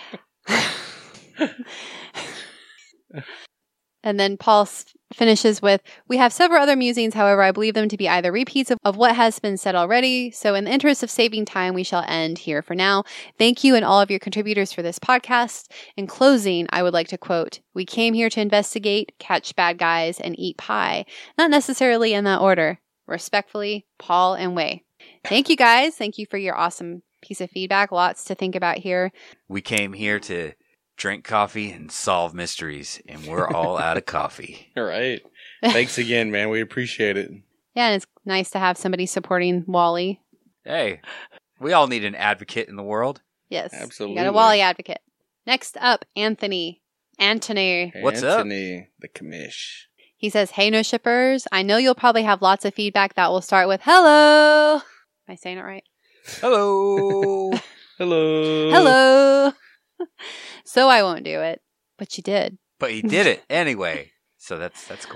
[SPEAKER 3] and then Paul s- finishes with, "We have several other musings. However, I believe them to be either repeats of, of what has been said already. So, in the interest of saving time, we shall end here for now. Thank you and all of your contributors for this podcast. In closing, I would like to quote: We came here to investigate, catch bad guys, and eat pie. Not necessarily in that order. Respectfully, Paul and Wei." Thank you guys. Thank you for your awesome piece of feedback. Lots to think about here.
[SPEAKER 1] We came here to drink coffee and solve mysteries, and we're all out of coffee.
[SPEAKER 2] All right. Thanks again, man. We appreciate it.
[SPEAKER 3] Yeah, and it's nice to have somebody supporting Wally.
[SPEAKER 1] Hey, we all need an advocate in the world.
[SPEAKER 3] Yes. You got
[SPEAKER 2] Absolutely.
[SPEAKER 3] a Wally advocate. Next up, Anthony. Antony.
[SPEAKER 1] What's up?
[SPEAKER 2] Anthony, the commish.
[SPEAKER 3] He says, "Hey, no shippers. I know you'll probably have lots of feedback that will start with hello. Am I saying it right?
[SPEAKER 1] Hello.
[SPEAKER 2] Hello.
[SPEAKER 3] Hello. So I won't do it. But you did.
[SPEAKER 1] But he did it anyway, so that's that's cool.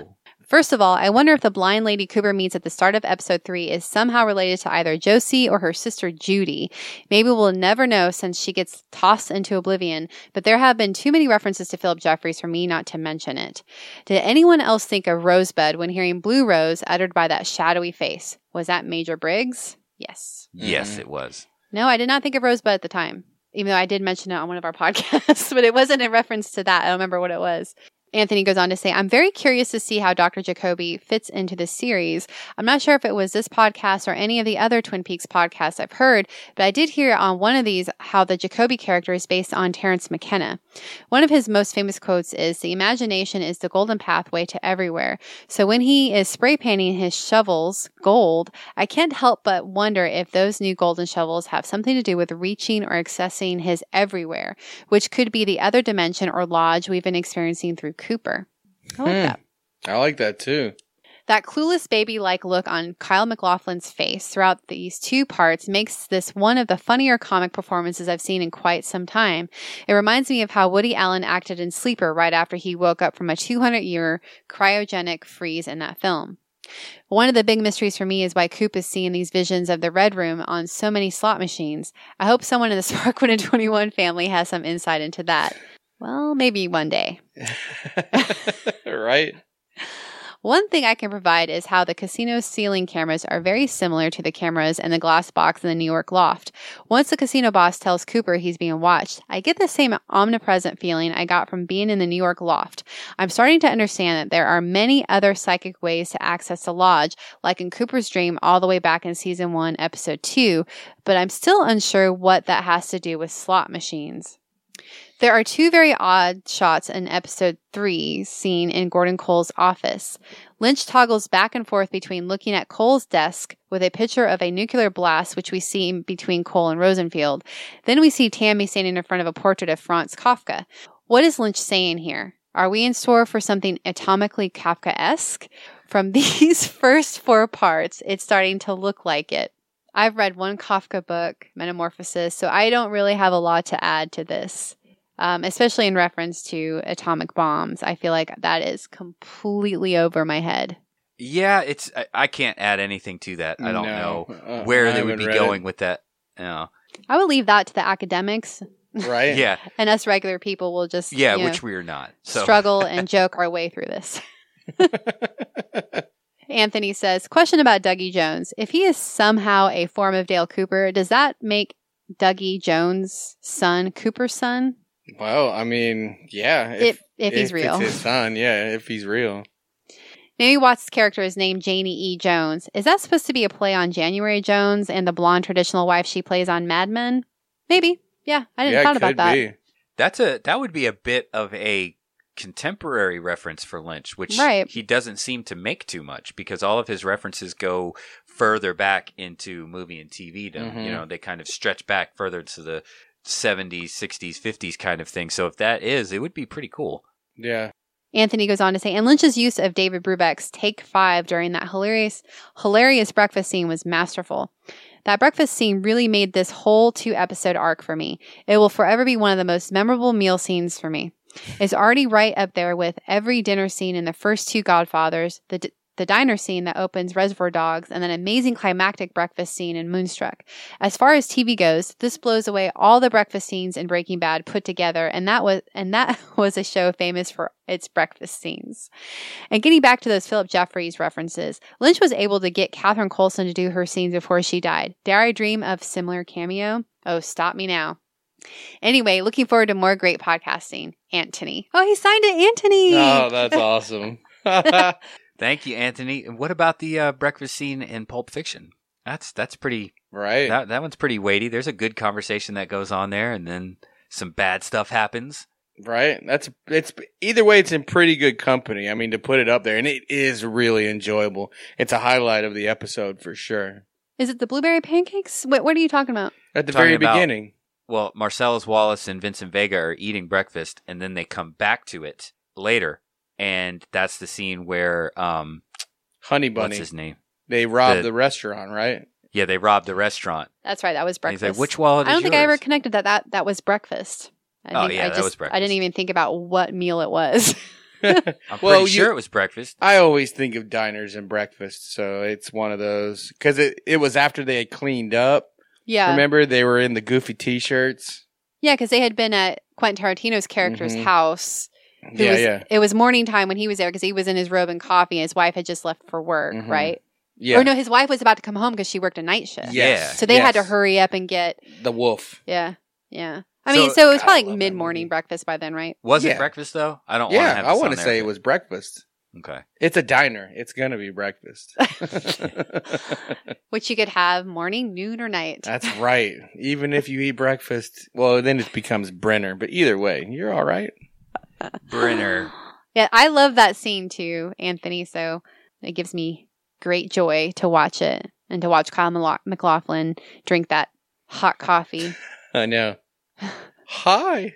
[SPEAKER 3] First of all, I wonder if the blind lady Cooper meets at the start of episode three is somehow related to either Josie or her sister Judy. Maybe we'll never know since she gets tossed into oblivion, but there have been too many references to Philip Jeffries for me not to mention it. Did anyone else think of Rosebud when hearing Blue Rose uttered by that shadowy face? Was that Major Briggs? Yes.
[SPEAKER 1] Yes,
[SPEAKER 2] Mhm.
[SPEAKER 1] it was.
[SPEAKER 3] No, I did not think of Rosebud at the time, even though I did mention it on one of our podcasts, but it wasn't in reference to that. I don't remember what it was. Anthony goes on to say, I'm very curious to see how Doctor Jacoby fits into this series. I'm not sure if it was this podcast or any of the other Twin Peaks podcasts I've heard, but I did hear on one of these how the Jacoby character is based on Terrence McKenna. One of his most famous quotes is, the imagination is the golden pathway to everywhere. So when he is spray painting his shovels gold, I can't help but wonder if those new golden shovels have something to do with reaching or accessing his everywhere, which could be the other dimension or lodge we've been experiencing through Cooper. I like
[SPEAKER 2] Hmm.
[SPEAKER 3] that.
[SPEAKER 2] I like that too.
[SPEAKER 3] That clueless baby-like look on Kyle MacLachlan's face throughout these two parts makes this one of the funnier comic performances I've seen in quite some time. It reminds me of how Woody Allen acted in Sleeper right after he woke up from a two hundred year cryogenic freeze in that film. One of the big mysteries for me is why Coop is seeing these visions of the Red Room on so many slot machines. I hope someone in the Sparkwood twenty-one family has some insight into that. Well, maybe one day.
[SPEAKER 2] Right?
[SPEAKER 3] One thing I can provide is how the casino ceiling cameras are very similar to the cameras in the glass box in the New York loft. Once the casino boss tells Cooper he's being watched, I get the same omnipresent feeling I got from being in the New York loft. I'm starting to understand that there are many other psychic ways to access the lodge, like in Cooper's dream all the way back in season one, episode two, but I'm still unsure what that has to do with slot machines. There are two very odd shots in episode three seen in Gordon Cole's office. Lynch toggles back and forth between looking at Cole's desk with a picture of a nuclear blast, which we see between Cole and Rosenfield. Then we see Tammy standing in front of a portrait of Franz Kafka. What is Lynch saying here? Are we in store for something atomically Kafkaesque? From these first four parts, it's starting to look like it. I've read one Kafka book, Metamorphosis, so I don't really have a lot to add to this. Um, especially in reference to atomic bombs. I feel like that is completely over my head.
[SPEAKER 1] Yeah, it's. I, I can't add anything to that. I don't
[SPEAKER 2] No.
[SPEAKER 1] know
[SPEAKER 2] Uh,
[SPEAKER 1] where
[SPEAKER 2] I
[SPEAKER 1] they would
[SPEAKER 2] haven't
[SPEAKER 1] be
[SPEAKER 2] read
[SPEAKER 1] going
[SPEAKER 2] it.
[SPEAKER 1] with that. No.
[SPEAKER 3] I would leave that to the academics,
[SPEAKER 2] Right?
[SPEAKER 1] Yeah,
[SPEAKER 3] and us regular people will just
[SPEAKER 1] yeah,
[SPEAKER 3] you know,
[SPEAKER 1] which we're not. So
[SPEAKER 3] struggle and joke our way through this. Anthony says, question about Dougie Jones. If he is somehow a form of Dale Cooper, does that make Dougie Jones' son Cooper's son?
[SPEAKER 2] Well, I mean, yeah.
[SPEAKER 3] If, if he's real.
[SPEAKER 2] It's his son, yeah, if he's real.
[SPEAKER 3] Naomi Watts' character is named Janie E. Jones. Is that supposed to be a play on January Jones and the blonde traditional wife she plays on Mad Men? Maybe. Yeah, I didn't
[SPEAKER 2] yeah,
[SPEAKER 3] thought
[SPEAKER 2] it
[SPEAKER 3] about
[SPEAKER 2] could
[SPEAKER 3] that.
[SPEAKER 2] be.
[SPEAKER 1] that's a that would be a bit of a contemporary reference for Lynch, which
[SPEAKER 3] Right.
[SPEAKER 1] he doesn't seem to make too much because all of his references go further back into movie and T V.
[SPEAKER 2] Mhm.
[SPEAKER 1] You know, they kind of stretch back further to the seventies, sixties, fifties kind of thing. So if that is, it would be pretty cool.
[SPEAKER 2] Yeah.
[SPEAKER 3] Anthony goes on to say, and Lynch's use of David Brubeck's Take Five during that hilarious, hilarious breakfast scene was masterful. That breakfast scene really made this whole two-episode arc for me. It will forever be one of the most memorable meal scenes for me. It's already right up there with every dinner scene in the first two Godfathers, the d- the diner scene that opens Reservoir Dogs, and an amazing climactic breakfast scene in Moonstruck. As far as T V goes, this blows away all the breakfast scenes in Breaking Bad put together, and that was and that was a show famous for its breakfast scenes. And getting back to those Philip Jeffries references, Lynch was able to get Catherine Coulson to do her scenes before she died. Dare I dream of similar cameo? Oh, stop me now. Anyway, looking forward to more great podcasting. Anthony. Oh, he signed it, Anthony.
[SPEAKER 2] Oh, that's awesome.
[SPEAKER 1] Thank you, Anthony. And what about the uh, breakfast scene in Pulp Fiction? That's that's pretty.
[SPEAKER 2] Right.
[SPEAKER 1] That that one's pretty weighty. There's a good conversation that goes on there, and then some bad stuff happens.
[SPEAKER 2] Right. That's it's either way. It's in pretty good company. I mean, to put it up there, and it is really enjoyable. It's a highlight of the episode for sure.
[SPEAKER 3] Is it the blueberry pancakes? What, what are you talking about?
[SPEAKER 2] At the
[SPEAKER 1] Talking
[SPEAKER 2] very
[SPEAKER 1] about-
[SPEAKER 2] beginning.
[SPEAKER 1] Well, Marcellus Wallace and Vincent Vega are eating breakfast, and then they come back to it later, and that's the scene where um,
[SPEAKER 2] Honey
[SPEAKER 1] what's
[SPEAKER 2] Bunny.
[SPEAKER 1] his name?
[SPEAKER 2] They robbed
[SPEAKER 1] The-
[SPEAKER 2] the restaurant, right?
[SPEAKER 1] Yeah, they robbed the restaurant.
[SPEAKER 3] That's right. That was
[SPEAKER 1] And
[SPEAKER 3] breakfast.
[SPEAKER 1] he's like, "Which wallet
[SPEAKER 3] I don't
[SPEAKER 1] is
[SPEAKER 3] think I ever
[SPEAKER 1] yours?"
[SPEAKER 3] connected that that that was breakfast. I
[SPEAKER 1] Oh,
[SPEAKER 3] think
[SPEAKER 1] yeah,
[SPEAKER 3] I
[SPEAKER 1] that
[SPEAKER 3] just,
[SPEAKER 1] was
[SPEAKER 3] I
[SPEAKER 1] breakfast.
[SPEAKER 3] didn't even think about what meal it was.
[SPEAKER 1] I'm pretty
[SPEAKER 2] Well,
[SPEAKER 1] sure
[SPEAKER 2] you-
[SPEAKER 1] it was breakfast.
[SPEAKER 2] I always think of diners and breakfast, so it's one of those. Because it, it was after they had cleaned up.
[SPEAKER 3] Yeah.
[SPEAKER 2] Remember, they were in the goofy T-shirts.
[SPEAKER 3] Yeah, because they had been at Quentin Tarantino's character's
[SPEAKER 2] Mhm.
[SPEAKER 3] house. who
[SPEAKER 2] Yeah,
[SPEAKER 3] was,
[SPEAKER 2] yeah.
[SPEAKER 3] It was morning time when he was there because he was in his robe and coffee and his wife had just left for work,
[SPEAKER 2] Mhm.
[SPEAKER 3] right?
[SPEAKER 2] Yeah.
[SPEAKER 3] Or no, his wife was about to come home because she worked a night shift.
[SPEAKER 2] Yes.
[SPEAKER 3] So they had to
[SPEAKER 2] yes.
[SPEAKER 3] hurry up and get,
[SPEAKER 2] The wolf.
[SPEAKER 3] yeah, yeah. I
[SPEAKER 1] So-
[SPEAKER 3] mean, so it was
[SPEAKER 2] God, I
[SPEAKER 3] probably
[SPEAKER 2] love that
[SPEAKER 3] mid-morning
[SPEAKER 2] movie.
[SPEAKER 3] breakfast by then, right?
[SPEAKER 1] Was it
[SPEAKER 2] Yeah.
[SPEAKER 1] breakfast though? I don't want to
[SPEAKER 2] Yeah,
[SPEAKER 1] have
[SPEAKER 2] I
[SPEAKER 1] this
[SPEAKER 2] want
[SPEAKER 1] on
[SPEAKER 2] to
[SPEAKER 1] there,
[SPEAKER 2] say it
[SPEAKER 1] but-
[SPEAKER 2] was breakfast.
[SPEAKER 1] Okay.
[SPEAKER 2] It's a diner. It's going to be breakfast.
[SPEAKER 3] Which you could have morning, noon, or night.
[SPEAKER 2] That's right. Even if you eat breakfast, well, then it becomes Brenner. But either way, you're all right.
[SPEAKER 1] Brenner.
[SPEAKER 3] Yeah, I love that scene too, Anthony. So it gives me great joy to watch it and to watch Kyle Malo- MacLachlan drink that hot coffee.
[SPEAKER 2] I know. Hi.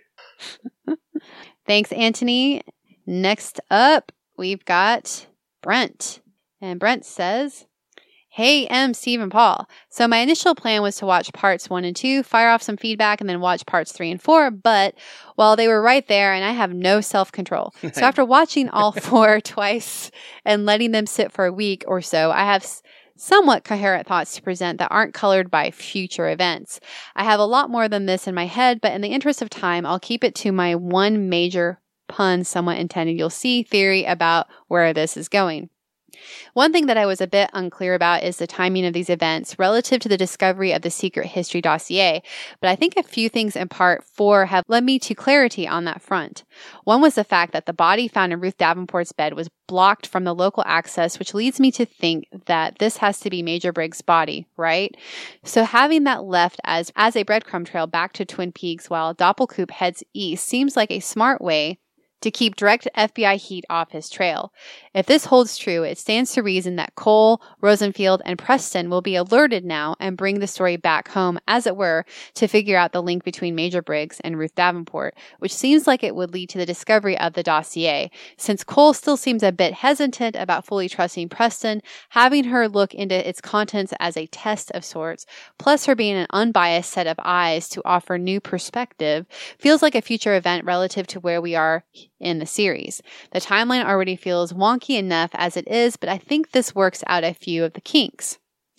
[SPEAKER 3] Thanks, Anthony. Next up, we've got Brent. And Brent says, Hey, M, Steve, and Paul. So my initial plan was to watch parts one and two, fire off some feedback, and then watch parts three and four. But, well, they were right there, and I have no self-control. So after watching all four twice and letting them sit for a week or so, I have s- somewhat coherent thoughts to present that aren't colored by future events. I have a lot more than this in my head, but in the interest of time, I'll keep it to my one major pun somewhat intended you'll see theory about where this is going. One thing that I was a bit unclear about is the timing of these events relative to the discovery of the secret history dossier, but I think a few things in part four have led me to clarity on that front. One was the fact that the body found in Ruth Davenport's bed was blocked from the local access, which leads me to think that this has to be Major Briggs' body, right? So having that left as, as a breadcrumb trail back to Twin Peaks while Doppelkoop heads east seems like a smart way to keep direct F B I heat off his trail. If this holds true, it stands to reason that Cole, Rosenfield, and Preston will be alerted now and bring the story back home, as it were, to figure out the link between Major Briggs and Ruth Davenport, which seems like it would lead to the discovery of the dossier. Since Cole still seems a bit hesitant about fully trusting Preston, having her look into its contents as a test of sorts, plus her being an unbiased set of eyes to offer new perspective, feels like a future event relative to where we are in the series. The timeline already feels wonky enough as it is, but I think this works out a few of the kinks.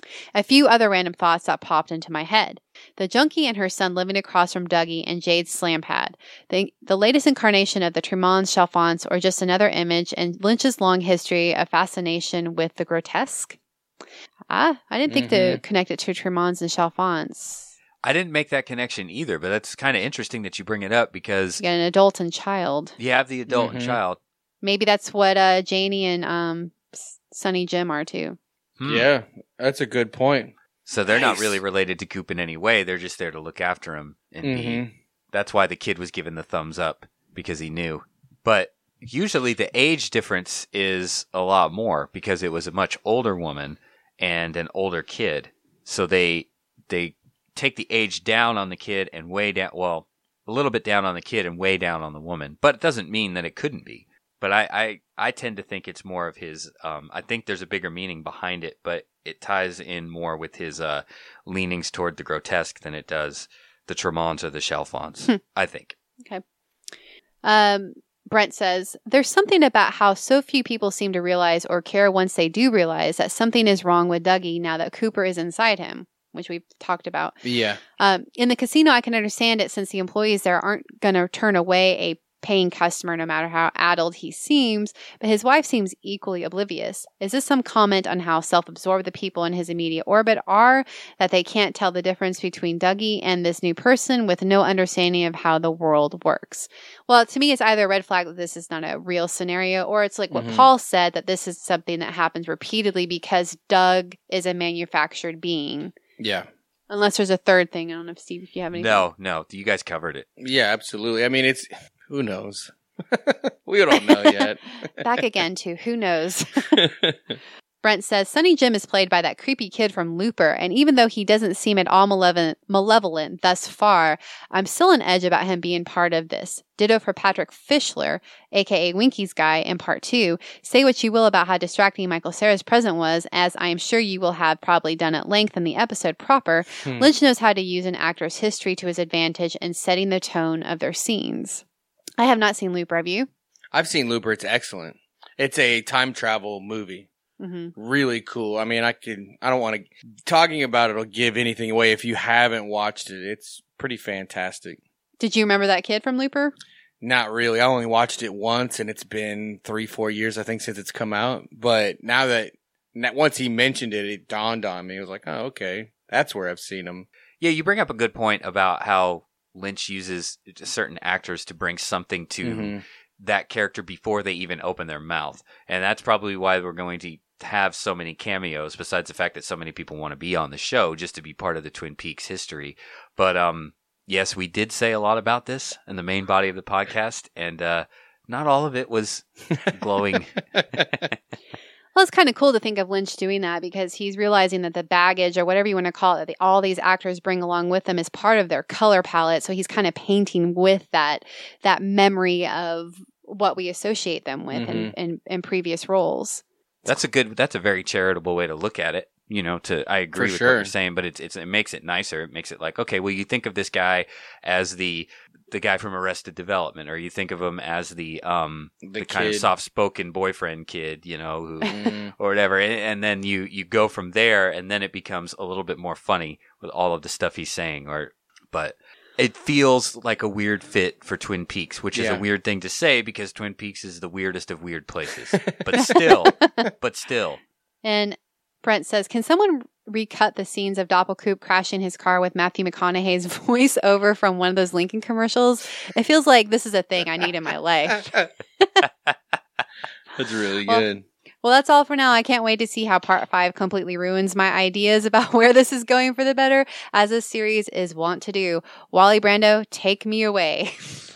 [SPEAKER 3] A few other random thoughts that popped into my head. The junkie and her son living across from Dougie and Jade's slam pad. The, the latest incarnation of the Tremonds, Chalfonts, or just another image in Lynch's long history of fascination with the grotesque. Ah, I didn't think
[SPEAKER 2] Mhm.
[SPEAKER 3] to connect it to Tremonds and Chalfonts.
[SPEAKER 1] I didn't make that connection either, but that's kind of interesting that you bring it up because
[SPEAKER 3] You got an adult and child.
[SPEAKER 1] you have the adult
[SPEAKER 2] Mhm.
[SPEAKER 1] and child.
[SPEAKER 3] Maybe that's what uh, Janie and um, Sonny Jim are too.
[SPEAKER 1] Hmm.
[SPEAKER 2] Yeah, that's a good point.
[SPEAKER 1] So they're not
[SPEAKER 2] Nice.
[SPEAKER 1] really related to Coop in any way. They're just there to look after him. And be,
[SPEAKER 2] Mhm.
[SPEAKER 1] that's why the kid was given the thumbs up, because he knew. But usually the age difference is a lot more because it was a much older woman and an older kid. So they they take the age down on the kid and way down, well, a little bit down on the kid and way down on the woman. But it doesn't mean that it couldn't be. But I, I, I tend to think it's more of his, um, I think there's a bigger meaning behind it, but it ties in more with his uh, leanings toward the grotesque than it does the Tremonds or the Chalfonts,
[SPEAKER 3] Hmm.
[SPEAKER 1] I think.
[SPEAKER 3] Okay. Um, Brent says, there's something about how so few people seem to realize or care once they do realize that something is wrong with Dougie now that Cooper is inside him, which we've talked about.
[SPEAKER 2] Yeah.
[SPEAKER 3] Um, in the casino, I can understand it since the employees there aren't going to turn away a paying customer no matter how addled he seems, but his wife seems equally oblivious. Is this some comment on how self-absorbed the people in his immediate orbit are, that they can't tell the difference between Dougie and this new person with no understanding of how the world works? Well, to me, it's either a red flag that this is not a real scenario, or it's like what
[SPEAKER 2] Mhm.
[SPEAKER 3] Paul said, that this is something that happens repeatedly because Doug is a manufactured being.
[SPEAKER 2] Yeah.
[SPEAKER 3] Unless there's a third thing. I don't know if Steve, if you have anything.
[SPEAKER 1] No, no, you guys covered it.
[SPEAKER 2] Yeah, absolutely. I mean, it's, who knows? We don't know yet.
[SPEAKER 3] Back again to who knows. Brent says, Sonny Jim is played by that creepy kid from Looper, and even though he doesn't seem at all malevolent, malevolent thus far, I'm still on edge about him being part of this. Ditto for Patrick Fischler, aka Winky's guy, in part two. Say what you will about how distracting Michael Cera's present was, as I am sure you will have probably done at length in the episode proper.
[SPEAKER 2] Hmm.
[SPEAKER 3] Lynch knows how to use an actor's history to his advantage in setting the tone of their scenes. I have not seen Looper, have you?
[SPEAKER 2] I've seen Looper. It's excellent. It's a time travel movie.
[SPEAKER 3] Mm-hmm.
[SPEAKER 2] Really cool. I mean, I can, I don't want to, talking about it will give anything away if you haven't watched it. It's pretty fantastic.
[SPEAKER 3] Did you remember that kid from Looper?
[SPEAKER 2] Not really. I only watched it once and it's been three, four years, I think, since it's come out. But now that, once he mentioned it, it dawned on me. I was like, oh, okay. That's where I've seen him.
[SPEAKER 1] Yeah, you bring up a good point about how Lynch uses certain actors to bring something to
[SPEAKER 2] Mm-hmm.
[SPEAKER 1] that character before they even open their mouth. And that's probably why we're going to have so many cameos, besides the fact that so many people want to be on the show just to be part of the Twin Peaks history. But um, yes, we did say a lot about this in the main body of the podcast, and uh, not all of it was glowing.
[SPEAKER 3] Well, it's kind of cool to think of Lynch doing that because he's realizing that the baggage or whatever you want to call it, that all these actors bring along with them is part of their color palette. So he's kind of painting with that that memory of what we associate them with
[SPEAKER 2] Mm-hmm.
[SPEAKER 3] in, in, in previous roles.
[SPEAKER 1] That's a good. That's a very charitable way to look at it. You know, to I agree
[SPEAKER 2] For
[SPEAKER 1] with
[SPEAKER 2] sure.
[SPEAKER 1] what you're saying, but it's it's it makes it nicer. It makes it like, okay, well, you think of this guy as the the guy from Arrested Development, or you think of him as the um the,
[SPEAKER 2] The
[SPEAKER 1] kind of
[SPEAKER 2] kid.
[SPEAKER 1] soft spoken boyfriend kid, you know, who
[SPEAKER 2] Mm.
[SPEAKER 1] or whatever, and, and then you you go from there, and then it becomes a little bit more funny with all of the stuff he's saying, or but. It feels like a weird fit for Twin Peaks, which is
[SPEAKER 2] Yeah.
[SPEAKER 1] a weird thing to say because Twin Peaks is the weirdest of weird places. But still, but still.
[SPEAKER 3] And Brent says, can someone recut the scenes of Doppelkoop crashing his car with Matthew McConaughey's voice over from one of those Lincoln commercials? It feels like this is a thing I need in my life.
[SPEAKER 2] That's really
[SPEAKER 3] Well,
[SPEAKER 2] good.
[SPEAKER 3] Well, that's all for now. I can't wait to see how part five completely ruins my ideas about where this is going for the better, as this series is wont to do. Wally Brando, take me away.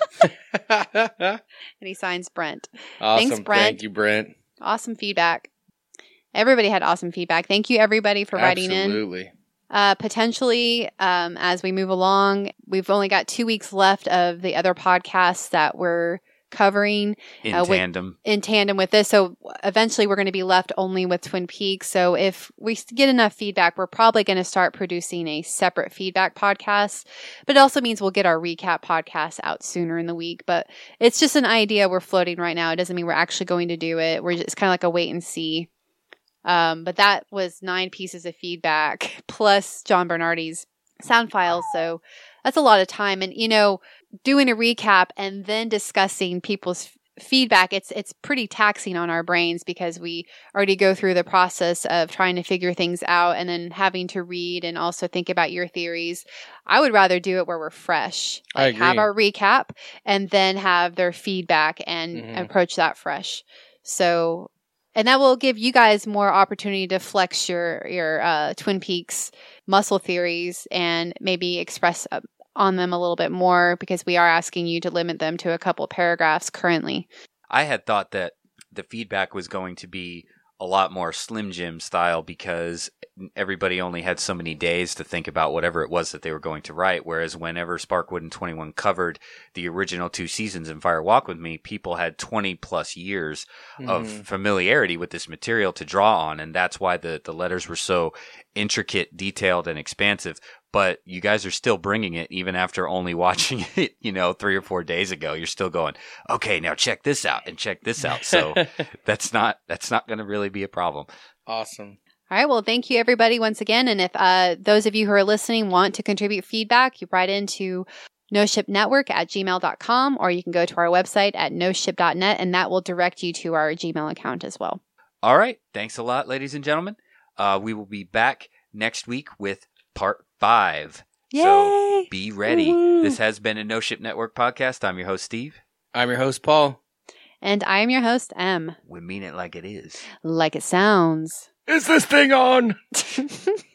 [SPEAKER 3] And he signs Brent.
[SPEAKER 2] Awesome.
[SPEAKER 3] Thanks, Brent.
[SPEAKER 2] Thank you, Brent.
[SPEAKER 3] Awesome feedback. Everybody had awesome feedback. Thank you, everybody, for writing in.
[SPEAKER 2] Absolutely.
[SPEAKER 3] Uh, potentially, um, as we move along, we've only got two weeks left of the other podcasts that we're covering
[SPEAKER 1] In
[SPEAKER 3] Uh, with-
[SPEAKER 1] tandem.
[SPEAKER 3] in tandem with this. So eventually we're going to be left only with Twin Peaks. So if we get enough feedback, we're probably going to start producing a separate feedback podcast, but it also means we'll get our recap podcast out sooner in the week. But it's just an idea we're floating right now. It doesn't mean we're actually going to do it. We're just kind of like a wait and see. Um, but that was nine pieces of feedback plus John Bernardi's sound files. So that's a lot of time. And, you know, doing a recap and then discussing people's f- feedback, it's it's pretty taxing on our brains because we already go through the process of trying to figure things out and then having to read and also think about your theories. I would rather do it where we're fresh.
[SPEAKER 2] I
[SPEAKER 3] Like have
[SPEAKER 2] agree.
[SPEAKER 3] our recap and then have their feedback and
[SPEAKER 2] Mhm.
[SPEAKER 3] approach that fresh. So, and that will give you guys more opportunity to flex your your uh, Twin Peaks muscle theories and maybe express uh, on them a little bit more because we are asking you to limit them to a couple paragraphs currently.
[SPEAKER 1] I had thought that the feedback was going to be a lot more Slim Jim style because everybody only had so many days to think about whatever it was that they were going to write. Whereas whenever Sparkwood and twenty-one covered the original two seasons in Fire Walk with Me, people had twenty plus years of
[SPEAKER 2] Mhm.
[SPEAKER 1] familiarity with this material to draw on. And that's why the, the letters were so intricate, detailed, and expansive. But you guys are still bringing it even after only watching it, you know, three or four days ago. You're still going, okay, now check this out and check this out. So that's not that's not going to really be a problem.
[SPEAKER 2] Awesome.
[SPEAKER 3] All right. Well, thank you everybody once again. And if uh, those of you who are listening want to contribute feedback, you write into noshipnetwork at gmail dot com, or you can go to our website at noship dot net, and that will direct you to our Gmail account as well.
[SPEAKER 1] All right. Thanks a lot, ladies and gentlemen. Uh, we will be back next week with part five. So
[SPEAKER 3] Yay!
[SPEAKER 1] be ready.
[SPEAKER 3] Woo-hoo.
[SPEAKER 1] This has been a No Ship Network podcast. I'm your host, Steve.
[SPEAKER 2] I'm your host, Paul.
[SPEAKER 3] And I am your host, M.
[SPEAKER 1] We mean it like it is.
[SPEAKER 3] Like it sounds.
[SPEAKER 2] Is this thing on?